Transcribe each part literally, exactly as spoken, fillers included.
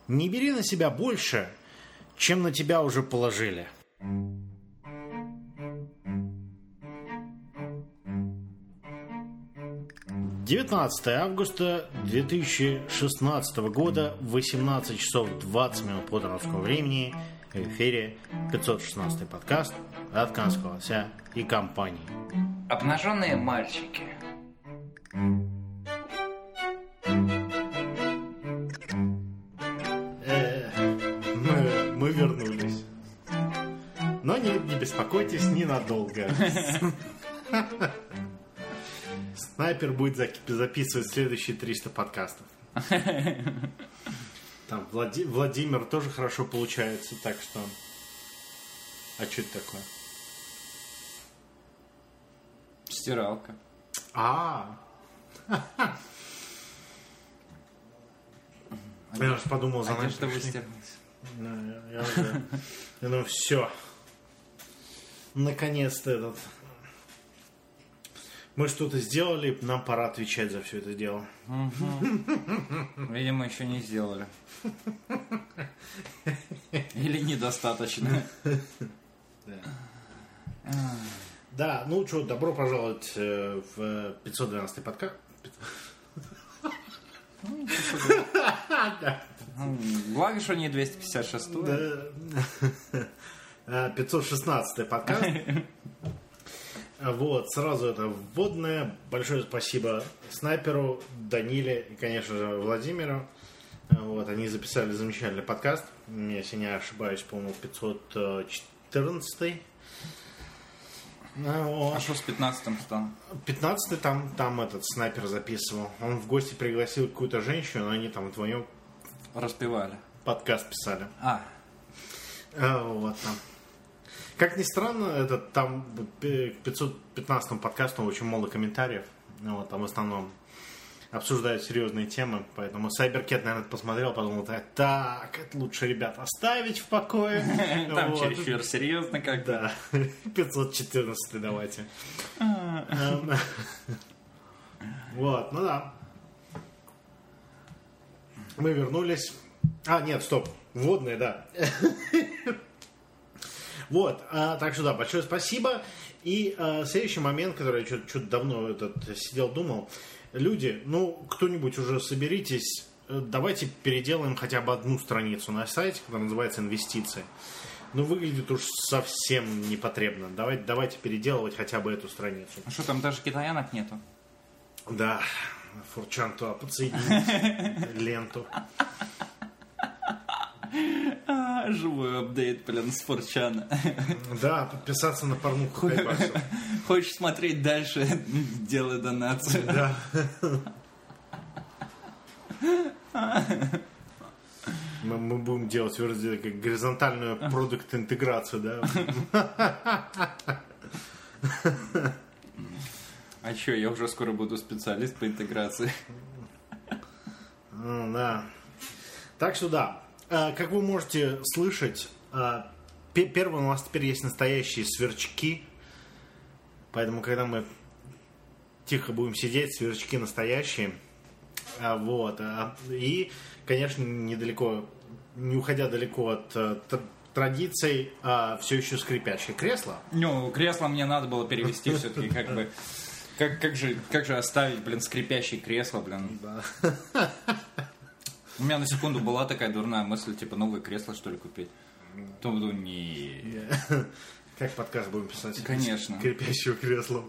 Не бери на себя больше, чем на тебя уже положили. девятнадцатое августа две тысячи шестнадцатого года, восемнадцать часов двадцать минут по московскому времени, в эфире пятьсот шестнадцатый подкаст от Канского лося и компании. Обнаженные мальчики. Э, мы, мы вернулись. Но не, не беспокойтесь, ненадолго. Снайпер будет записывать следующие триста подкастов. Там Влади... Владимир тоже хорошо получается, так что... А что это такое? Стиралка. А. Я уж подумал, за нами пришли. Я уже... Я думаю, все. Наконец-то этот... Мы что-то сделали, нам пора отвечать за все это дело. Угу. Видимо, еще не сделали. Или недостаточно. Да. Да, ну что, добро пожаловать в пятьсот двенадцатый подкаст. Благо, что не двести пятьдесят шестой. пятьсот шестнадцатый подкаст. Вот, сразу это вводное. Большое спасибо Снайперу, Даниле и, конечно же, Владимиру. Вот, они записали замечательный подкаст. Если не ошибаюсь, по-моему, пятьсот четырнадцатый. Вот. А что с пятнадцатым стал? пятнадцатый там, там этот Снайпер записывал. Он в гости пригласил какую-то женщину, но они там вдвоем распевали. Подкаст писали. А. Вот там. Как ни странно, это там к пятьсот пятнадцатому подкасту очень мало комментариев. Вот, там в основном обсуждают серьезные темы. Поэтому Сайберкет, наверное, посмотрел, подумал, так, это лучше ребят оставить в покое. Там чересчур серьезно как-то. Да, пятьсот четырнадцатый давайте. Вот, ну да. Мы вернулись. А, нет, стоп, вводные, да. Вот, а, так что да, большое спасибо. И а, следующий момент, который я что-то давно этот, сидел, думал. Люди, ну, кто-нибудь уже соберитесь, давайте переделаем хотя бы одну страницу на сайте, которая называется «Инвестиции». Ну, выглядит уж совсем непотребно. Давайте, давайте переделывать хотя бы эту страницу. А что, там даже китаянок нету? Да, фурчанту, подсоединить ленту. А, живой апдейт, блин, с форчана. Да, подписаться на порнуху Хайбаксу. Хочешь смотреть дальше, делай донацию. Да. Мы, мы будем делать вроде как горизонтальную продукт-интеграцию, да? А что, я уже скоро буду специалист по интеграции. Ну, да. Так что да. Как вы можете слышать, первым у нас теперь есть настоящие сверчки. Поэтому, когда мы тихо будем сидеть, сверчки настоящие. Вот. И, конечно, недалеко, не уходя далеко от традиций, все еще скрипящее кресло. Ну, кресло мне надо было перевести все-таки, как бы. Как, как, же, как же оставить, блин, скрипящее кресло, блин. Да. У меня на секунду была такая дурная мысль, типа, новое кресло, что ли, купить. То буду не... Как подкаст будем писать? Конечно. Скрипящего кресла.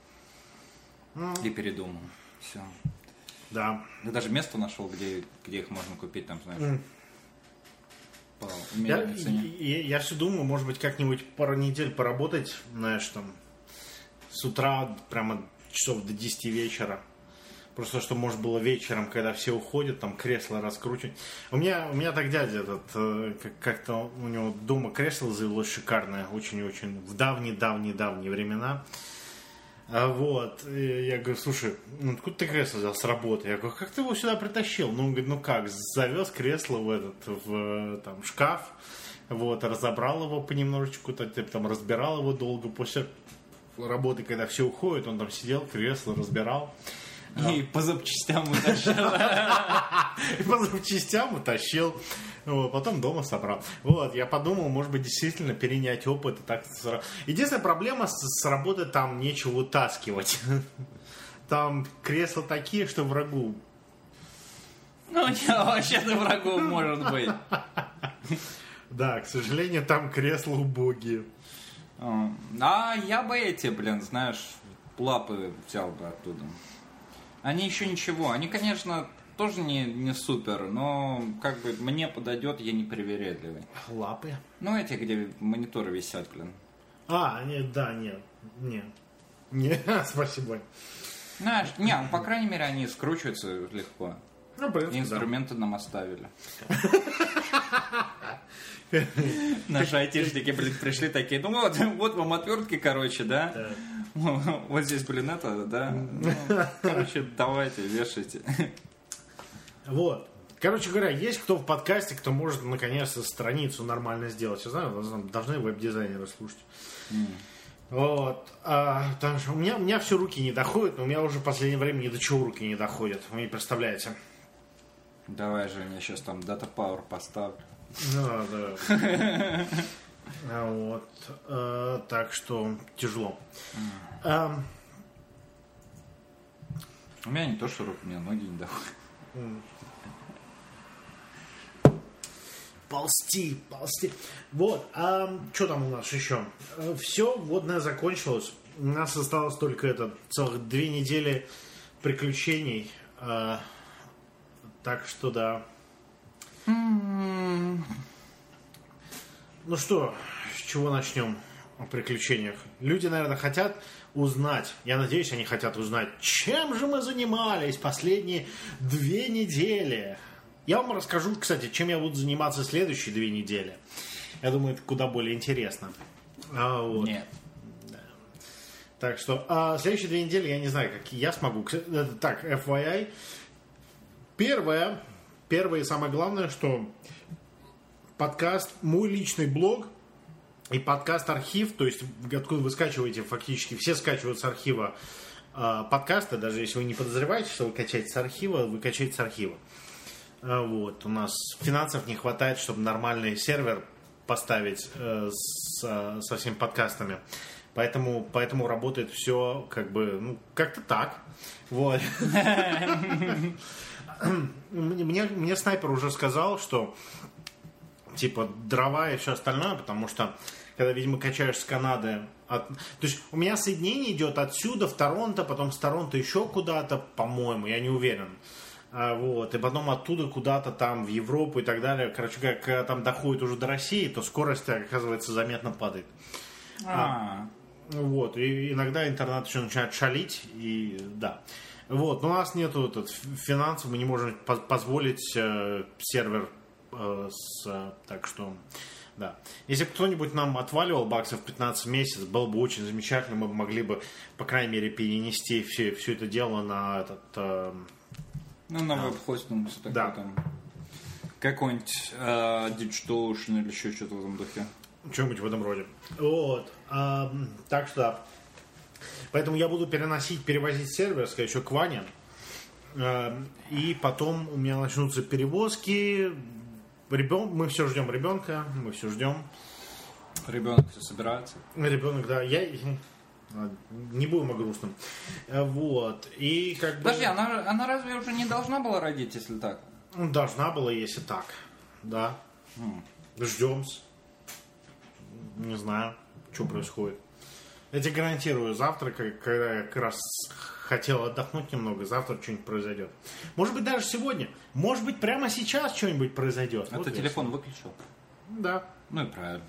И передумал. Все. Да. Я даже место нашел, где, где их можно купить, там, знаешь. По умеренной я, цене. Я, я все думаю, может быть, как-нибудь пару недель поработать, знаешь, там, с утра прямо часов до десяти вечера. Просто, что может было вечером, когда все уходят, там кресло раскручивать. У меня, у меня так дядя этот, как- как-то у него дома кресло завелось шикарное, очень-очень, в давние-давние-давние времена. А вот, и я говорю, слушай, ну откуда ты кресло взял с работы? Я говорю, как ты его сюда притащил? Ну, он говорит, ну как, завез кресло в этот, в там, шкаф, вот, разобрал его понемножечку, там разбирал его долго, после работы, когда все уходят, он там сидел, кресло разбирал. И по запчастям утащил. И по запчастям утащил. Вот, потом дома собрал. Вот, я подумал, может быть, действительно перенять опыт. И так... Единственная проблема с, с работы, там нечего вытаскивать. Там кресла такие, что врагу. Ну, вообще-то врагу может быть. Да, к сожалению, там кресла убогие. А я бы эти, блин, знаешь, лапы взял бы оттуда. Они еще ничего. Они, конечно, тоже не, не супер, но как бы мне подойдет, я не привередливый. Лапы? Ну, эти, где мониторы висят, блин. А, нет, да, нет, нет. Не, спасибо. Знаешь, не, по крайней мере, они скручиваются легко. Ну, в принципе, инструменты да. Нам оставили. Наши айтишники, блин, пришли такие, ну вот, вот вам отвертки, короче, да? Вот здесь, блин, это, да? Короче, давайте, вешайте. Вот. Короче говоря, есть кто в подкасте, кто может наконец-то страницу нормально сделать. Я знаю, должны веб-дизайнеры слушать. Вот. А, потому что у меня, у меня все руки не доходят, но у меня уже в последнее время ни до чего руки не доходят. Вы не представляете. Давай, Женя, я сейчас там Data Power поставлю. Ну, да. Вот. А, так что тяжело. А, у меня не то, что руки, у меня ноги не доходят. Ползти, ползти. Вот, а что там у нас еще? Все, водное закончилось. У нас осталось только это, целых две недели приключений. А, так что да. Mm-hmm. Ну что, с чего начнем о приключениях? Люди, наверное, хотят узнать, я надеюсь, они хотят узнать, чем же мы занимались последние две недели. Я вам расскажу, кстати, чем я буду заниматься следующие две недели. Я думаю, это куда более интересно. А, вот. Нет. Да. Так что, а следующие две недели я не знаю, как я смогу. Так, эф вай ай. Первое, первое и самое главное, что подкаст, мой личный блог и подкаст-архив, то есть откуда вы скачиваете фактически, все скачивают с архива э, подкаста, даже если вы не подозреваете, что вы качаете с архива, вы качаете с архива. Вот, у нас финансов не хватает, чтобы нормальный сервер поставить э, с, со всеми подкастами. Поэтому, поэтому работает все как бы, ну, как-то так. Вот. Мне, мне снайпер уже сказал, что типа дрова и все остальное, потому что когда, видимо, качаешь с Канады, от... то есть у меня соединение идет отсюда в Торонто, потом с Торонто еще куда-то, по-моему, я не уверен. Вот, и потом оттуда куда-то там в Европу и так далее. Короче, когда там доходит уже до России, то скорость, оказывается, заметно падает. А, вот, и иногда интернет еще начинает шалить, и да. Вот, но у нас нету этот, финансов, мы не можем позволить э, сервер, э, с, так что, да. Если кто-нибудь нам отваливал баксов пятнадцать в месяц, было бы очень замечательно, мы бы могли бы, по крайней мере, перенести все, все это дело на этот... Э, Ну, на веб-хостинг, все такое да. Там. Какой-нибудь э, DigitalOcean или еще что-то в этом духе. Что-нибудь в этом роде. Вот. А, так что, поэтому я буду переносить, перевозить сервер, скорее всего, к Ване. А, и потом у меня начнутся перевозки. Ребен... Мы все ждем ребенка, мы все ждем. Ребенок все собирается. Ребенок, да. Я... Не будем о грустном. Вот. И как бы... Подожди, она, она разве уже не должна была родить, если так? Должна была, если так. Да. Mm. Ждем. Не знаю, что происходит. Я тебе гарантирую, завтра, когда я как раз хотел отдохнуть немного, завтра что-нибудь произойдет. Может быть, даже сегодня. Может быть, прямо сейчас что-нибудь произойдет. А вот ты я телефон что. выключил? Да. Ну и правильно.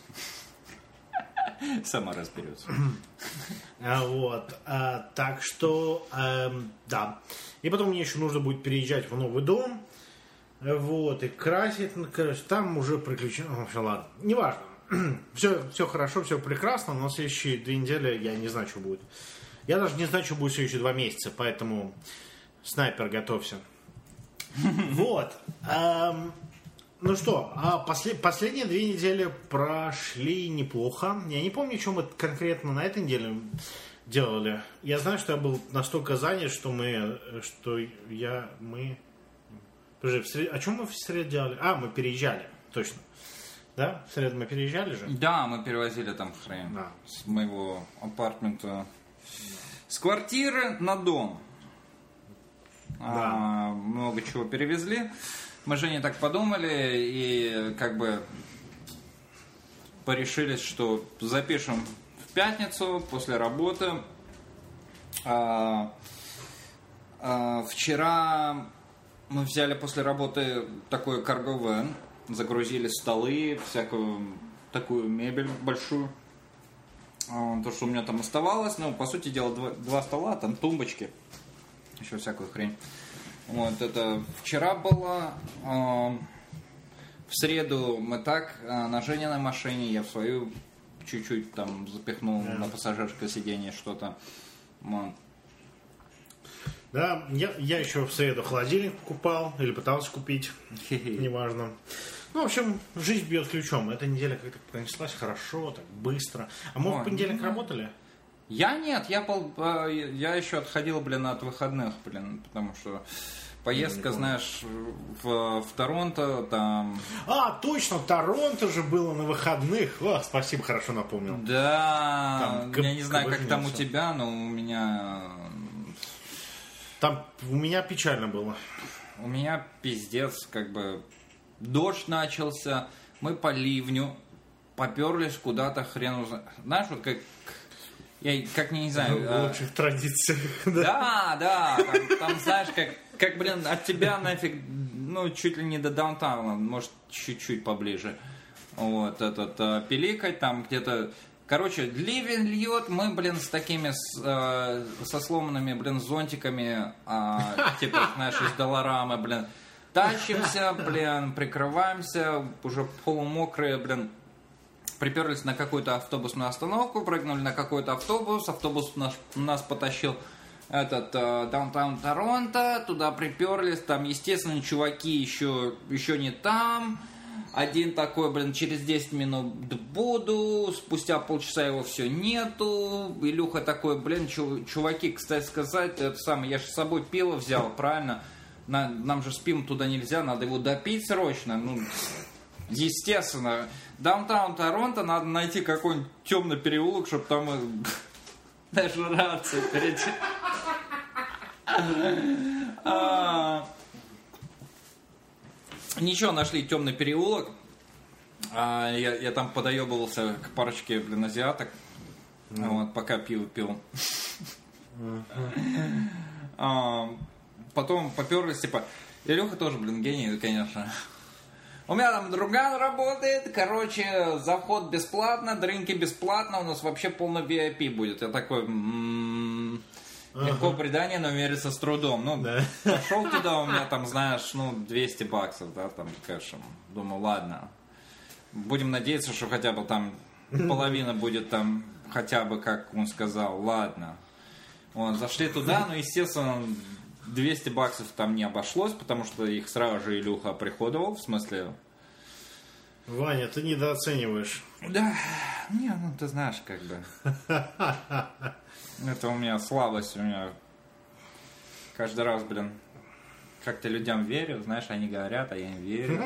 Сама разберется. А, вот. А, так что, эм, да. И потом мне еще нужно будет переезжать в новый дом. Вот. И красить. Ну, короче, там уже приключения. В общем, ладно. Неважно. все, все хорошо, все прекрасно. Но следующие две недели я не знаю, что будет. Я даже не знаю, что будет в следующие два месяца. Поэтому, снайпер, готовься. Вот. Ну что, а послед, последние две недели прошли неплохо. Я не помню, что мы конкретно на этой неделе делали. Я знаю, что я был настолько занят, что мы, что я, мы, Подожди, в среду... о чем мы в среду делали? А, мы переезжали, точно. Да? В среду мы переезжали же? Да, мы перевозили там хрень Да. с моего апартмента. С квартиры на дом. Да. А, много чего перевезли. Мы с Женей так подумали и как бы порешились, что запишем в пятницу после работы. А, а, вчера мы взяли после работы такой карго-вэн, загрузили столы, всякую такую мебель большую. А, то, что у меня там оставалось, ну, по сути дела, два, два стола, там тумбочки, еще всякую хрень. Вот, это вчера было. А, в среду мы так, а, на Жениной машине, я в свою чуть-чуть там запихнул yeah. на пассажирское сиденье что-то. Вот. Да, я, я еще в среду холодильник покупал, или пытался купить, неважно. Ну, в общем, жизнь бьет ключом. Эта неделя как-то пронеслась хорошо, так быстро. А мы О, в понедельник ну, работали? Я нет, я, пол, я еще отходил, блин, от выходных, блин, потому что поездка, знаешь, в, в Торонто, там... А, точно, Торонто же было на выходных. О, спасибо, хорошо напомнил. Да, там, я не знаю, как там у тебя, но у меня... Там у меня печально было. У меня пиздец, как бы... Дождь начался, мы по ливню поперлись куда-то, хрен узнает. Знаешь, вот как... Я как не, не знаю... В лучших традициях. Да, да, там, там знаешь, как, как, блин, от тебя нафиг, ну, чуть ли не до даунтауна, может, чуть-чуть поближе. Вот, этот, а, пиликать там где-то... Короче, ливень льет, мы, блин, с такими, с, э, со сломанными, блин, зонтиками, э, типа, знаешь, из долларамы, блин, тащимся, блин, прикрываемся, уже полумокрые, блин, приперлись на какую-то автобусную остановку, прыгнули на какой-то автобус, автобус наш, нас потащил этот э, даунтаун Торонто, туда приперлись, там, естественно, чуваки еще, еще не там. Один такой, блин, через десять минут буду, спустя полчаса его все нету. Илюха такой, блин, чуваки, кстати сказать, это самое, я же с собой пиво взял, правильно? На, нам же с пивом туда нельзя, надо его допить срочно. Ну, естественно, даунтаун Торонто, надо найти какой-нибудь темный переулок, чтобы там даже рацию перейти. Ничего, нашли темный переулок. А, я, я там подоебывался к парочке, блин, азиаток. Mm. Вот, пока пиво пил. Mm-hmm. А, потом поперлись, типа, Илюха тоже, блин, гений, конечно. У меня там друган работает, короче, заход бесплатно, дринки бесплатно, у нас вообще полный ви ай пи будет. Я такой... М-м-м. Легко предание, но верится с трудом. Ну, да. Пошел туда, у меня там, знаешь, ну, двести баксов, да, там, кэшем. Думаю, ладно. Будем надеяться, что хотя бы там половина будет там, хотя бы, как он сказал, ладно. Вот, зашли туда, но, естественно, двести баксов там не обошлось, потому что их сразу же Илюха оприходовал, в смысле... Ваня, ты недооцениваешь. Да, не, ну, ты знаешь, как бы... Это у меня слабость, у меня каждый раз, блин, как-то людям верю, знаешь, они говорят, а я им верю.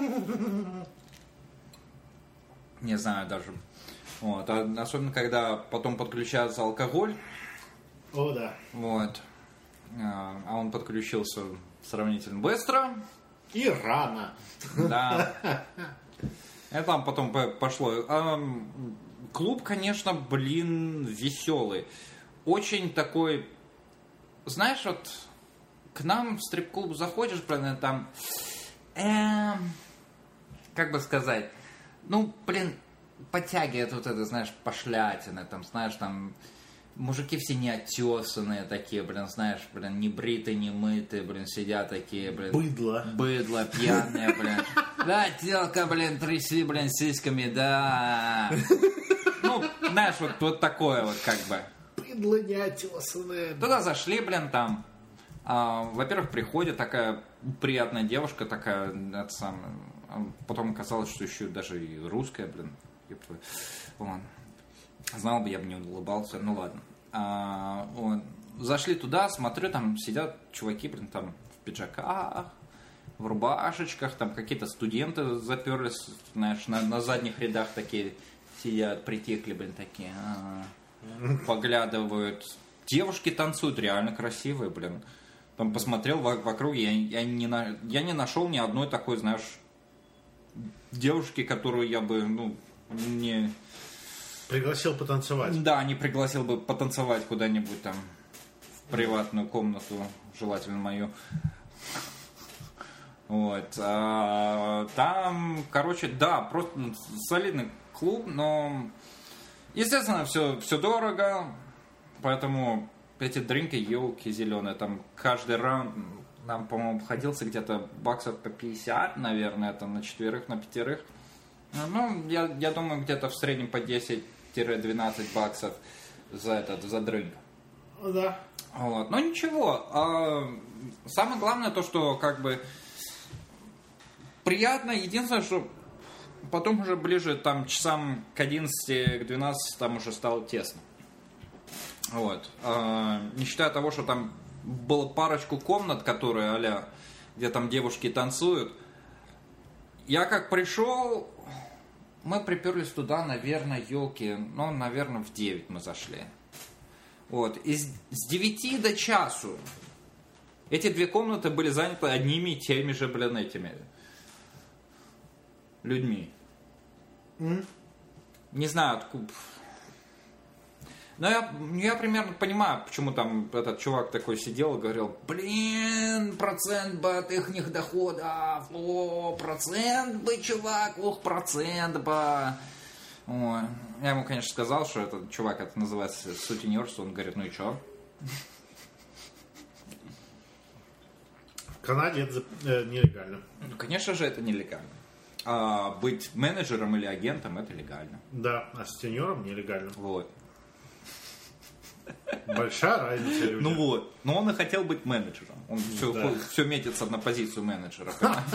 Не знаю даже. Вот. А особенно, когда потом подключается алкоголь. О, да. Вот. А он подключился сравнительно быстро. И рано. Да. И там потом пошло. Клуб, конечно, блин, веселый. Очень такой, знаешь, вот к нам в стрип-клуб заходишь, блин, там, эм, как бы сказать, ну, блин, подтягивает вот это, знаешь, пошлятины, там, знаешь, там, мужики все неотесанные такие, блин, знаешь, блин, не бритые, не мытые, блин, сидят такие, блин. Быдло. Быдло, пьяные, блин. Да, телка, блин, тряси, блин, сиськами, да. Ну, знаешь, вот, вот такое вот, как бы. Быдло неотесанное. Туда зашли, блин, там. А, во-первых, приходит такая приятная девушка, такая, это самое. Потом оказалось, что еще даже и русская, блин. Вон. Знал бы, я бы не улыбался, ну ладно. А, вот. Зашли туда, смотрю, там сидят чуваки, блин, там в пиджаках, в рубашечках, там какие-то студенты заперлись, знаешь, на, на задних рядах такие сидят, притихли, блин, такие, а-а-а, поглядывают. Девушки танцуют, реально красивые, блин. Там посмотрел вокруг, я, я, не на, я не нашел ни одной такой, знаешь, девушки, которую я бы, ну, не... Пригласил потанцевать. Да, не пригласил бы потанцевать куда-нибудь там в приватную комнату, желательно мою. Вот. А, там, короче, да, просто солидный клуб, но, естественно, все, все дорого, поэтому эти дринки, елки зеленые, там каждый раунд нам, по-моему, обходился где-то баксов по пятьдесят, наверное, там на четверых, на пятерых. Ну, я, я думаю, где-то в среднем по десять-двенадцать баксов за этот, за дринк. Да. Вот. Но ничего. А, самое главное то, что как бы приятно. Единственное, что потом уже ближе там часам к одиннадцати, к двенадцати там уже стало тесно. Вот. А, не считая того, что там было парочку комнат, которые а-ля, где там девушки танцуют. Я как пришел, мы приперлись туда, наверное, елки, ну, наверное, в девять мы зашли. Вот. И с, с девяти до часу эти две комнаты были заняты одними и теми же, блин, этими людьми. Mm. Не знаю, откуда. Но я, я примерно понимаю, почему там этот чувак такой сидел и говорил: блин, процент бы от их доходов, о, процент бы, чувак, ох, процент бы. О. Я ему, конечно, сказал, что этот чувак, это называется сутенерство. Он говорит: ну и чё? В Канаде это э, нелегально. Ну, конечно же, это нелегально. А быть менеджером или агентом — это легально. Да, а сутенером нелегально. Вот. Большая разница, люди. Ну вот, но он и хотел быть менеджером. Он все, да. все метится на позицию менеджера.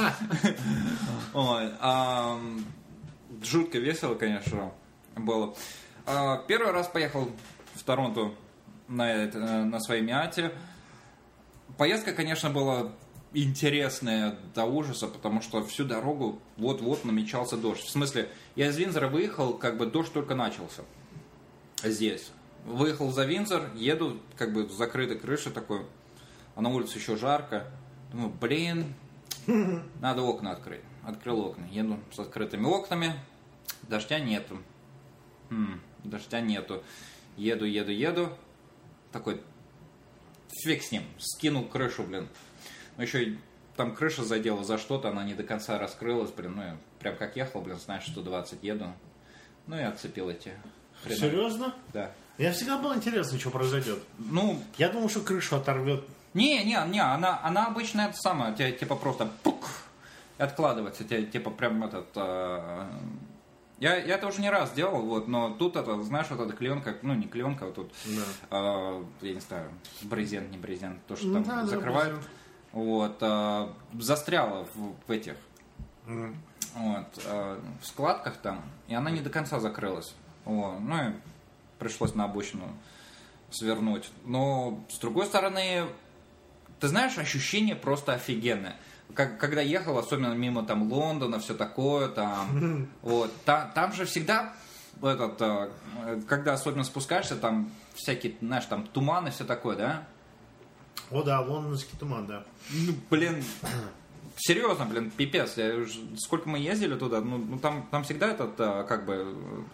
Жутко весело, конечно, было. Первый раз поехал в Торонто на, на своей Миате. Поездка, конечно, была интересная до ужаса, потому что всю дорогу вот-вот намечался дождь. В смысле, я из Виндзора выехал, как бы дождь только начался здесь. Выехал за Виндзор, еду, как бы с закрытой крышей такой, а на улице еще жарко. Думаю, блин, надо окна открыть. Открыл окна, еду с открытыми окнами, дождя нету. Хм, дождя нету. Еду, еду, еду. Такой, фиг с ним, скинул крышу, блин. Но еще и там крыша задела за что-то, она не до конца раскрылась, блин. Ну, я прям как ехал, блин, знаешь, сто двадцать еду. Ну, и отцепил эти хреновые. Серьезно? Да. Мне всегда было интересно, что произойдет. Ну, я думал, что крышу оторвет. Не, не, не, она, она обычно это самое, тебя, типа просто пук, и откладывается, тебя, типа прям этот... Э, я, я это уже не раз делал, вот, но тут это, знаешь, вот эта клеенка, ну не клеенка, вот тут, да. э, я не знаю, брезент, не брезент, то, что там да, закрывает, да, вот, э, застряла в, в этих, mm. вот, э, в складках там, и она не до конца закрылась, вот, ну и пришлось на обочину свернуть. Но, с другой стороны, ты знаешь, ощущение просто офигенное. Как, когда ехал, особенно мимо там Лондона, все такое, там, вот, та, там же всегда, этот, когда особенно спускаешься, там всякие, знаешь, там туманы, все такое, да? О да, лондонский туман, да. Ну, блин, серьезно, блин, пипец. Я, сколько мы ездили туда, ну, ну там, там всегда этот, как бы,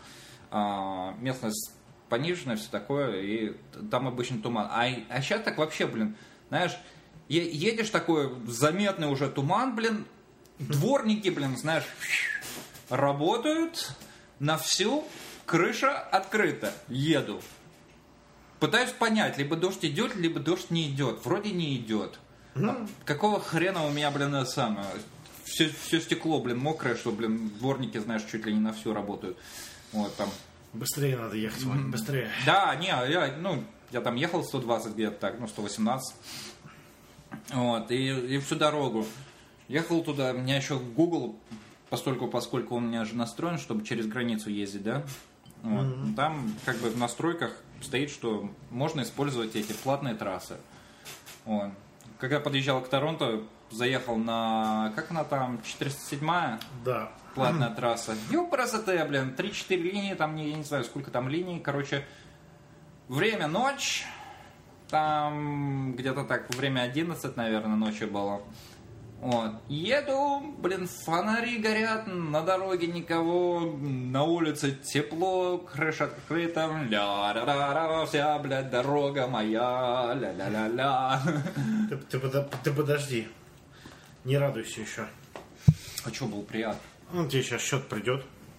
местность пониженное, все такое, и там обычно туман. А, а сейчас так вообще, блин, знаешь, е- едешь такой, заметный уже туман, блин, дворники, блин, знаешь, работают на всю, крыша открыта, еду. Пытаюсь понять, либо дождь идет, либо дождь не идет. Вроде не идет. А какого хрена у меня, блин, это самое, все, все стекло, блин, мокрое, что, блин, дворники, знаешь, чуть ли не на всю работают. Вот там. Быстрее надо ехать, Вань, быстрее. Да, не, я, ну, я там ехал сто двадцать где-то так, ну, сто восемнадцать. Вот, и, и всю дорогу. Ехал туда, у меня еще Google, постольку, поскольку он у меня же настроен, чтобы через границу ездить, да. Вот. Mm-hmm. Там, как бы, в настройках стоит, что можно использовать эти платные трассы. Вот. Когда подъезжал к Торонто, заехал на... Как она там? четыреста седьмая? Да. Платная трасса. Ёпрст, блин, три-четыре линии, там, я не знаю, сколько там линий. Короче, время ночь. Там где-то так, время одиннадцать, наверное, ночи было. Вот. Еду, блин, фонари горят, на дороге никого, на улице тепло, крыша открыта, ля-ля-ля-ля, вся, блядь, дорога моя, ля-ля-ля-ля. Ты, ты, подо- ты подожди, не радуйся еще. А что, был приятно? Ну, тебе сейчас счет придет.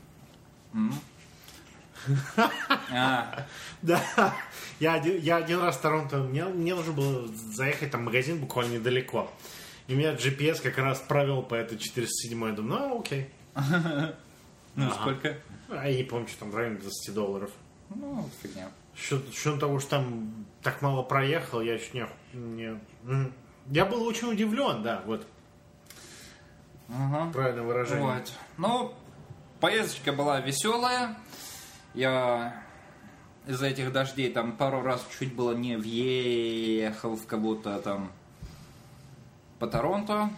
А, Да, я один, я один раз в Торонто, мне, мне нужно было заехать там в магазин буквально недалеко. И меня джи пи эс как раз провел по этой четыреста седьмой. Я думаю, ну окей. ну Ага. сколько? А я не помню, что там в районе двадцать долларов. Ну, фигня. Что того, что там так мало проехал, я еще не, не... М. Я был очень удивлен, да, вот. Ага. Правильное выражение. Вот. Ну, поездочка была веселая. Я из-за этих дождей там пару раз чуть было не въехал в кого-то там по Торонто.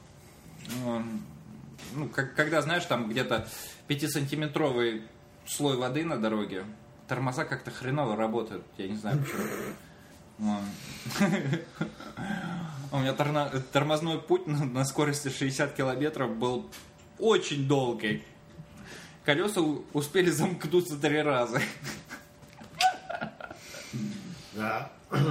Ну, как, когда, знаешь, там где-то пятисантиметровый слой воды на дороге, тормоза как-то хреново работают. Я не знаю почему. У меня тормозной путь на скорости шестьдесят километров был очень долгий. Колеса успели замкнуться три раза. Да.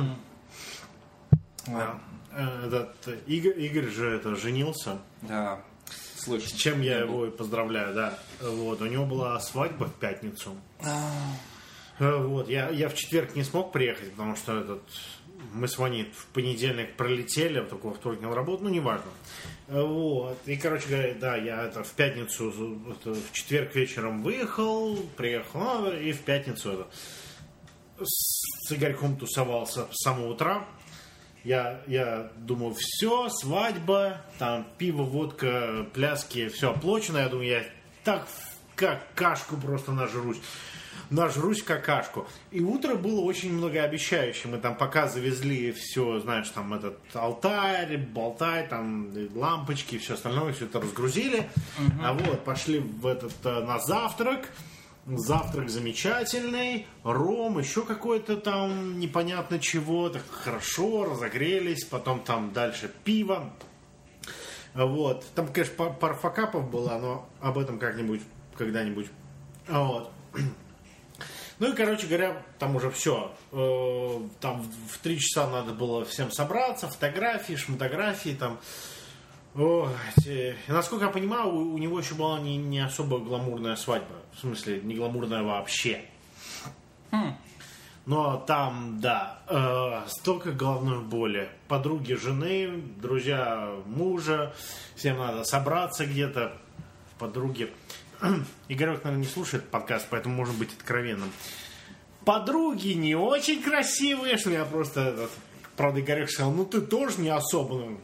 Да. Этот Игорь, Игорь же это женился. Да. Слышь, С чем я его и поздравляю, да. Вот, у него была свадьба в пятницу. Вот, я, я в четверг не смог приехать, потому что этот, мы с Ваней в понедельник пролетели, в такой вторник на работу, ну, неважно. Вот, и, короче говоря, да, я это в пятницу, это, в четверг вечером выехал, приехал, и в пятницу это, с Игорьком тусовался с самого утра. Я, я думаю, все, свадьба, там пиво, водка, пляски, все оплачено. Я думаю, я так как кашку просто нажрусь. Нажрусь какашку. И утро было очень многообещающим. Мы там пока завезли все, знаешь, там этот алтарь, болтай, там лампочки, все остальное, все это разгрузили. Uh-huh. А вот, пошли в этот, на завтрак. Завтрак замечательный, ром, еще какое-то там непонятно чего, так хорошо, разогрелись, потом там дальше пиво. Вот. Там, конечно, пара факапов была, но об этом как-нибудь, когда-нибудь. Вот. Ну и, короче говоря, там уже все. Там в три часа надо было всем собраться, фотографии, шмотографии, там. О, и, насколько я понимаю, у, у него еще была не, не особо гламурная свадьба. В смысле, не гламурная вообще. Хм. Но там, да, э, столько головной боли. Подруги жены, друзья мужа. Всем надо собраться где-то. Подруги. Игорек, наверное, не слушает подкаст, поэтому может быть откровенным. Подруги не очень красивые, что я просто... Этот, правда, Игорек сказал, ну ты тоже не особо...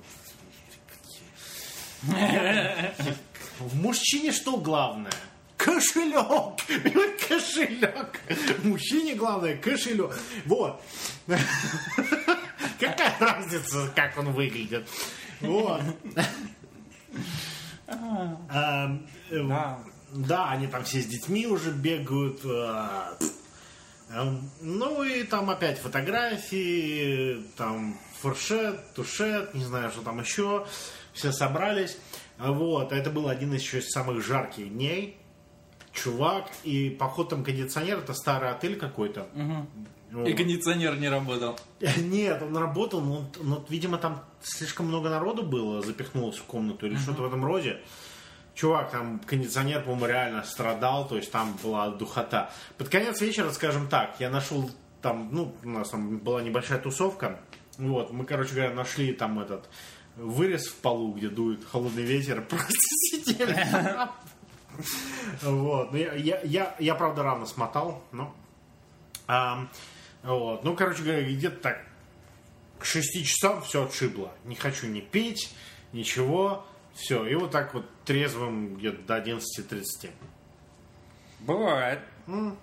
В мужчине что главное? Кошелек! Кошелек! В мужчине главное кошелек. Вот. Какая разница, как он выглядит? Вот. Да, они там все с детьми уже бегают. Ну и там опять фотографии, там фуршет, тушет, не знаю, что там еще. Все собрались. Вот. Это был один из еще самых жарких дней. Чувак. И поход там кондиционер. Это старый отель какой-то. Угу. Вот. И кондиционер не работал. Нет, он работал. Но, но, видимо, там слишком много народу было. Запихнулось в комнату. Или угу. что-то в этом роде. Чувак, там кондиционер, по-моему, реально страдал. То есть там была духота. Под конец вечера, скажем так, я нашел там... Ну, у нас там была небольшая тусовка. Вот. Мы, короче говоря, нашли там этот... вырез в полу, где дует холодный ветер, просто сидели. Вот. Я, я, я, я, правда, рано смотал, но... А, вот. Ну, короче говоря, где-то так к шести часам все отшибло. Не хочу ни пить, ничего. Все. И вот так вот трезвым где-то до одиннадцати тридцати. Бывает. Mm.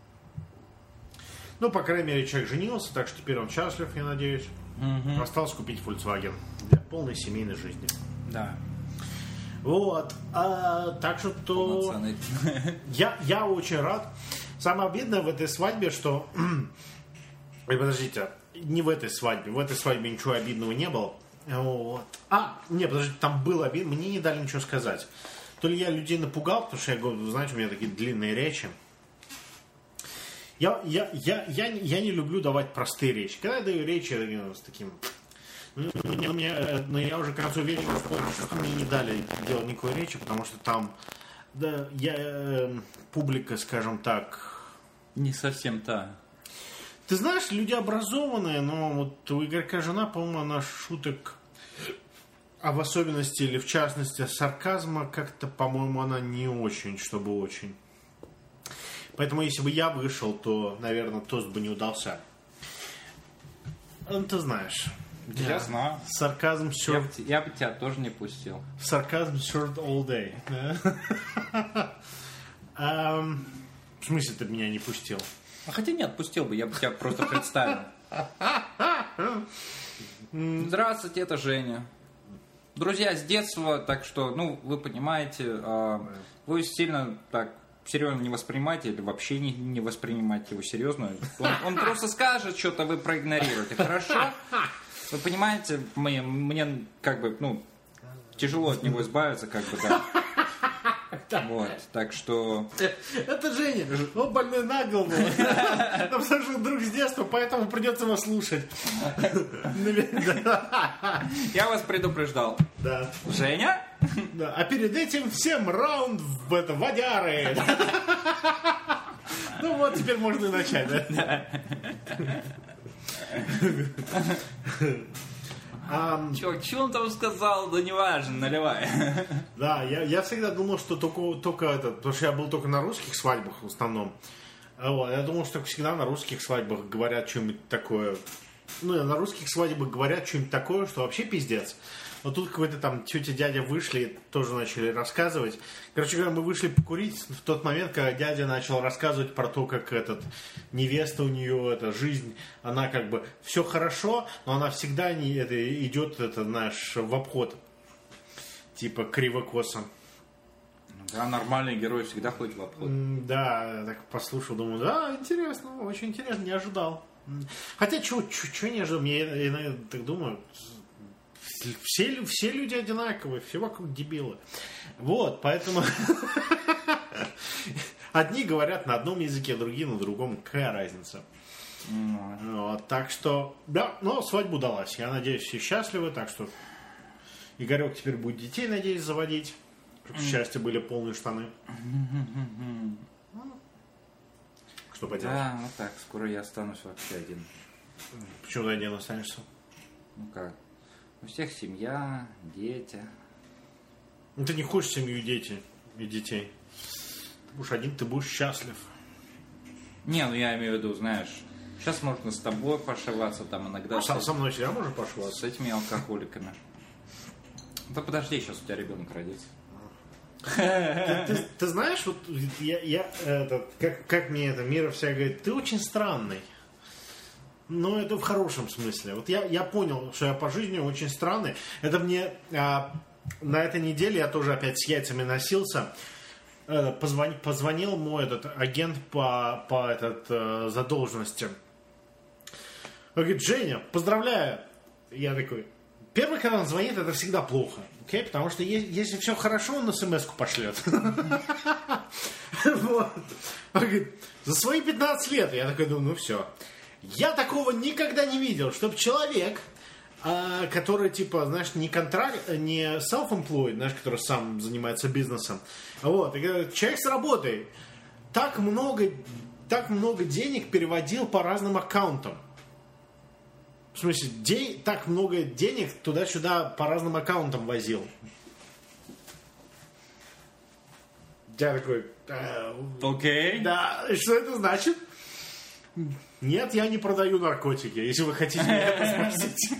Ну, по крайней мере, человек женился, так что теперь он счастлив, я надеюсь. Mm-hmm. Осталось купить Volkswagen. Yeah. полной семейной жизни. Да. Вот. А, так что то... я, я очень рад. Самое обидное в этой свадьбе, что... Ой, подождите, не в этой свадьбе. В этой свадьбе ничего обидного не было. Вот. А, не, подождите, там было обидно. Мне не дали ничего сказать. То ли я людей напугал, потому что я говорю, знаете, у меня такие длинные речи. Я, я, я, я, я не люблю давать простые речи. Когда я даю речи, я с таким... Ну, мне, но я уже к концу вечера понял, что мне не дали делать никакой речи, потому что там да, я, э, публика, скажем так... Не совсем та. Ты знаешь, люди образованные, но вот у Игорька жена, по-моему, она шуток, а в особенности или в частности сарказма, как-то, по-моему, она не очень, чтобы очень. Поэтому, если бы я вышел, то, наверное, тост бы не удался. Ну, ты знаешь... Я yeah. знаю. Сарказм served... Я, я бы тебя тоже не пустил. Сарказм served all day. um, в смысле ты меня не пустил? А хотя не отпустил бы, я бы тебя просто представил. Здравствуйте, это Женя. Друзья с детства, так что, ну, вы понимаете, вы сильно так серьезно не воспринимаете или вообще не, не воспринимаете его серьезно. Он, он просто скажет что-то, вы проигнорируете. Хорошо? Вы понимаете, мне, мне как бы, ну, тяжело от него избавиться, как бы, да. Вот, так что... Это Женя, он больной на голову. Там Саша друг с детства, поэтому придется его слушать. Я вас предупреждал. Да. Женя? Да. А перед этим всем раунд в это, водяры. Ну вот, теперь можно и начать, да? Um, Чё, что он там сказал? Да неважно, наливай. Да, я, я всегда думал, что только, только это, потому что я был только на русских свадьбах в основном. Вот, я думал, что всегда на русских свадьбах говорят что-нибудь такое. Ну, на русских свадьбах говорят что-нибудь такое, что вообще пиздец. Но тут какой-то там тетя, дядя вышли, тоже начали рассказывать. Короче говоря, мы вышли покурить в тот момент, когда дядя начал рассказывать про то, как этот, невеста у нее, это, жизнь, она как бы, все хорошо, но она всегда не, это, идет, это, знаешь, в обход. Типа криво-косо. Да, нормальный герой всегда ходит в обход. Да, я так послушал, думаю, да, интересно, очень интересно, не ожидал. Хотя, чего не ожидал, мне, я, я так думаю... Все, все люди одинаковые, все вокруг дебилы. Вот, поэтому... Одни говорят на одном языке, другие на другом. Какая разница? Mm. Вот, так что... Да, но свадьба удалась. Я надеюсь, все счастливы. Так что Игорек теперь будет детей, надеюсь, заводить. Чтобы mm. счастья были полные штаны. Mm-hmm. Что поделать? Да, вот так. Скоро я останусь вообще один. Почему ты один останешься? Ну как? У всех семья, дети. Ну, ты не хочешь семью и дети, и детей. Ты будешь один, ты будешь счастлив. Не, ну я имею в виду, знаешь, сейчас можно с тобой пошиваться, там иногда... А сам со мной всегда можно пошиваться? С этими алкоголиками. Да подожди, сейчас у тебя ребенок родится. Ты, ты, ты знаешь, вот я, я это, как, как мне это Мира вся говорит, ты очень странный. Но это в хорошем смысле. Вот я, я понял, что я по жизни очень странный. Это мне а, на этой неделе я тоже опять с яйцами носился. А, позвони, позвонил мой этот агент по, по этот, а, задолженности. Он говорит, Женя, поздравляю. Я такой, первый, когда он звонит, это всегда плохо. Okay? Потому что если все хорошо, он смс-ку пошлет. Он говорит, за свои пятнадцать лет. Я такой думаю, ну все. Я такого никогда не видел, чтобы человек, э, который, типа, знаешь, не контракт, не self-employed, знаешь, который сам занимается бизнесом, вот, и, человек с работой так много, так много денег переводил по разным аккаунтам. В смысле, де- так много денег туда-сюда по разным аккаунтам возил. Я такой... Окей. Okay. Да, что это значит? Нет, я не продаю наркотики, если вы хотите меня это спросить.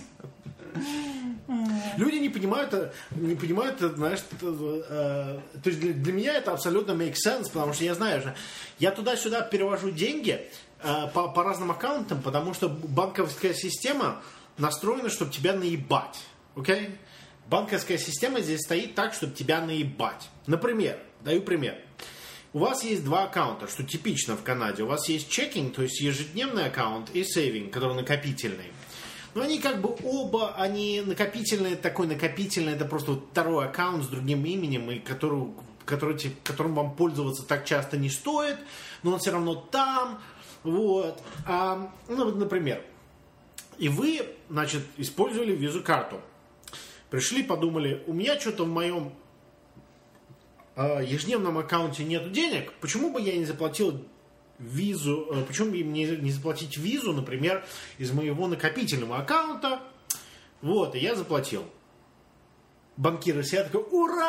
Люди не понимают, не понимают, знаешь, то есть для, для меня это абсолютно makes sense, потому что я знаю же, я туда-сюда перевожу деньги по, по разным аккаунтам, потому что банковская система настроена, чтобы тебя наебать. Окей? Okay? Банковская система здесь стоит так, чтобы тебя наебать. Например, даю пример. У вас есть два аккаунта, что типично в Канаде. У вас есть чекинг, то есть ежедневный аккаунт, и сейвинг, который накопительный. Но они как бы оба, они накопительные, такой накопительный, это просто вот второй аккаунт с другим именем, и который, который, которым вам пользоваться так часто не стоит, но он все равно там. Вот. А, ну, вот, например. И вы, значит, использовали визу-карту. Пришли, подумали, у меня что-то в моем э, ежедневном аккаунте нету денег, почему бы я не заплатил визу, э, почему бы мне не заплатить визу, например, из моего накопительного аккаунта, вот, и я заплатил. Банкиры сидят такой,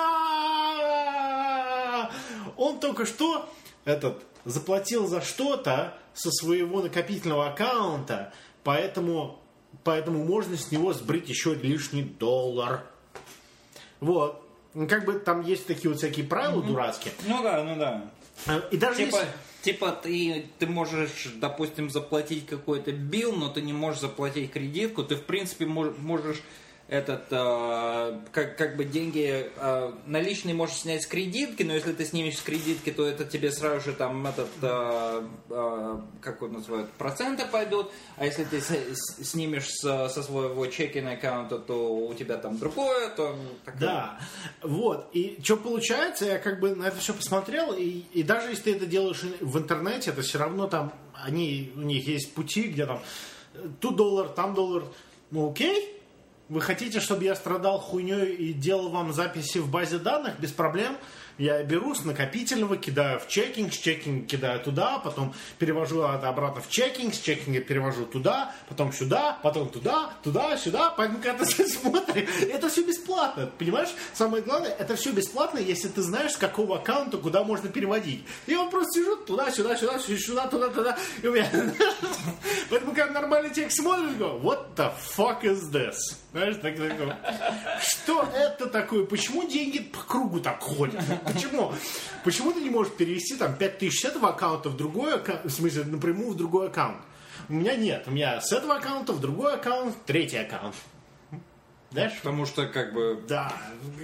ура! Он только что этот, заплатил за что-то со своего накопительного аккаунта, поэтому... Поэтому можно с него сбрить еще лишний доллар. Вот. Как бы там есть такие вот всякие правила mm-hmm. дурацкие. Ну да, ну да. И даже типа, если... типа ты, ты можешь, допустим, заплатить какой-то билл, но ты не можешь заплатить кредитку. Ты, в принципе, можешь этот, э, как, как бы деньги э, наличные можешь снять с кредитки, но если ты снимешь с кредитки, то это тебе сразу же там этот, э, э, как он называют, проценты пойдут, а если ты с, с, снимешь с, со своего чекинг аккаунта, то у тебя там другое, то... Такое. Да, вот, и что получается, я как бы на это все посмотрел, и, и даже если ты это делаешь в интернете, это все равно там, они, у них есть пути, где там тут доллар, там доллар, ну окей. Вы хотите, чтобы я страдал хуйней и делал вам записи в базе данных? Без проблем. Я беру с накопительного, кидаю в чекинг, с чекинга кидаю туда, потом перевожу это обратно в чекинг, с чекинга перевожу туда, потом сюда, потом туда, туда, сюда. Поэтому, когда ты смотришь, это все бесплатно. Понимаешь? Самое главное, это все бесплатно, если ты знаешь, с какого аккаунта куда можно переводить. Я вот просто сижу туда, сюда, сюда, сюда, туда, туда. И у меня... Поэтому, когда нормальный текст смотришь, говорю, what the fuck is this? Знаешь, так, так, что это такое? Почему деньги по кругу так ходят? Почему? Почему ты не можешь перевести там пять тысяч с этого аккаунта в другой аккаунт, в смысле, напрямую в другой аккаунт? У меня нет. У меня с этого аккаунта в другой аккаунт, в третий аккаунт. Знаешь? Потому что, как бы... Да.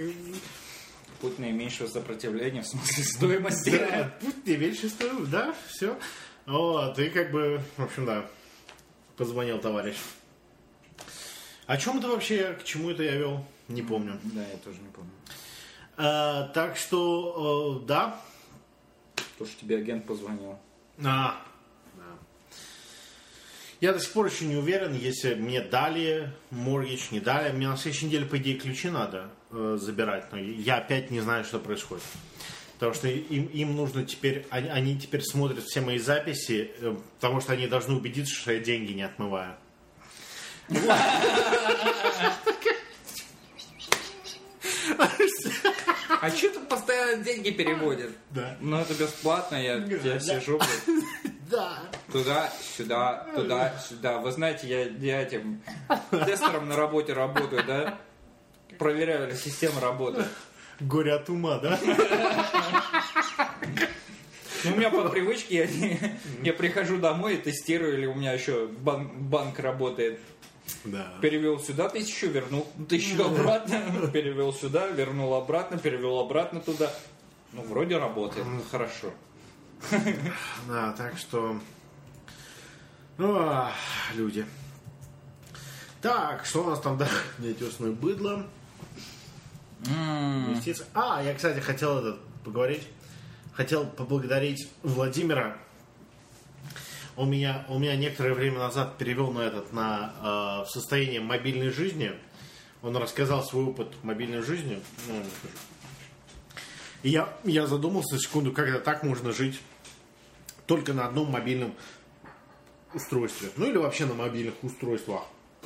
Путь наименьшего сопротивления, в смысле стоимости. Да, путь наименьшего стоимости, да, все. Вот, и как бы, в общем, да, позвонил товарищ. О чем это вообще, к чему это я вел? Не помню. Да, я тоже не помню. А, так что, э, да. То, что тебе агент позвонил. А, да. Я до сих пор еще не уверен, если мне дали моргидж, не дали. Мне на следующей неделе, по идее, ключи надо э, забирать. Но я опять не знаю, что происходит. Потому что им, им нужно теперь, они, они теперь смотрят все мои записи, э, потому что они должны убедиться, что я деньги не отмываю. А что ты постоянно деньги переводишь? Да. Ну это бесплатно, я, я да. сижу. Да. Туда, сюда, туда, сюда. Вы знаете, я, я этим тестером на работе работаю, да? Проверяю, если система работает. Горе от ума, да? Ну, у меня по привычке, я, я прихожу домой и тестирую, или у меня еще банк, банк работает. Да. Перевел сюда тысячу, вернул тысячу обратно, перевел сюда, вернул обратно, перевел обратно туда. Ну, вроде работает, ну, хорошо. Да, так что... О, люди. Так, что у нас там, да? Неотесное быдло. Инвестиции. А, я, кстати, хотел это поговорить. Хотел поблагодарить Владимира. Он меня, он меня некоторое время назад перевел на этот, на э, состояние мобильной жизни. Он рассказал свой опыт мобильной жизни. Ну, и я, я задумался секунду, как это так можно жить только на одном мобильном устройстве. Ну или вообще на мобильных устройствах.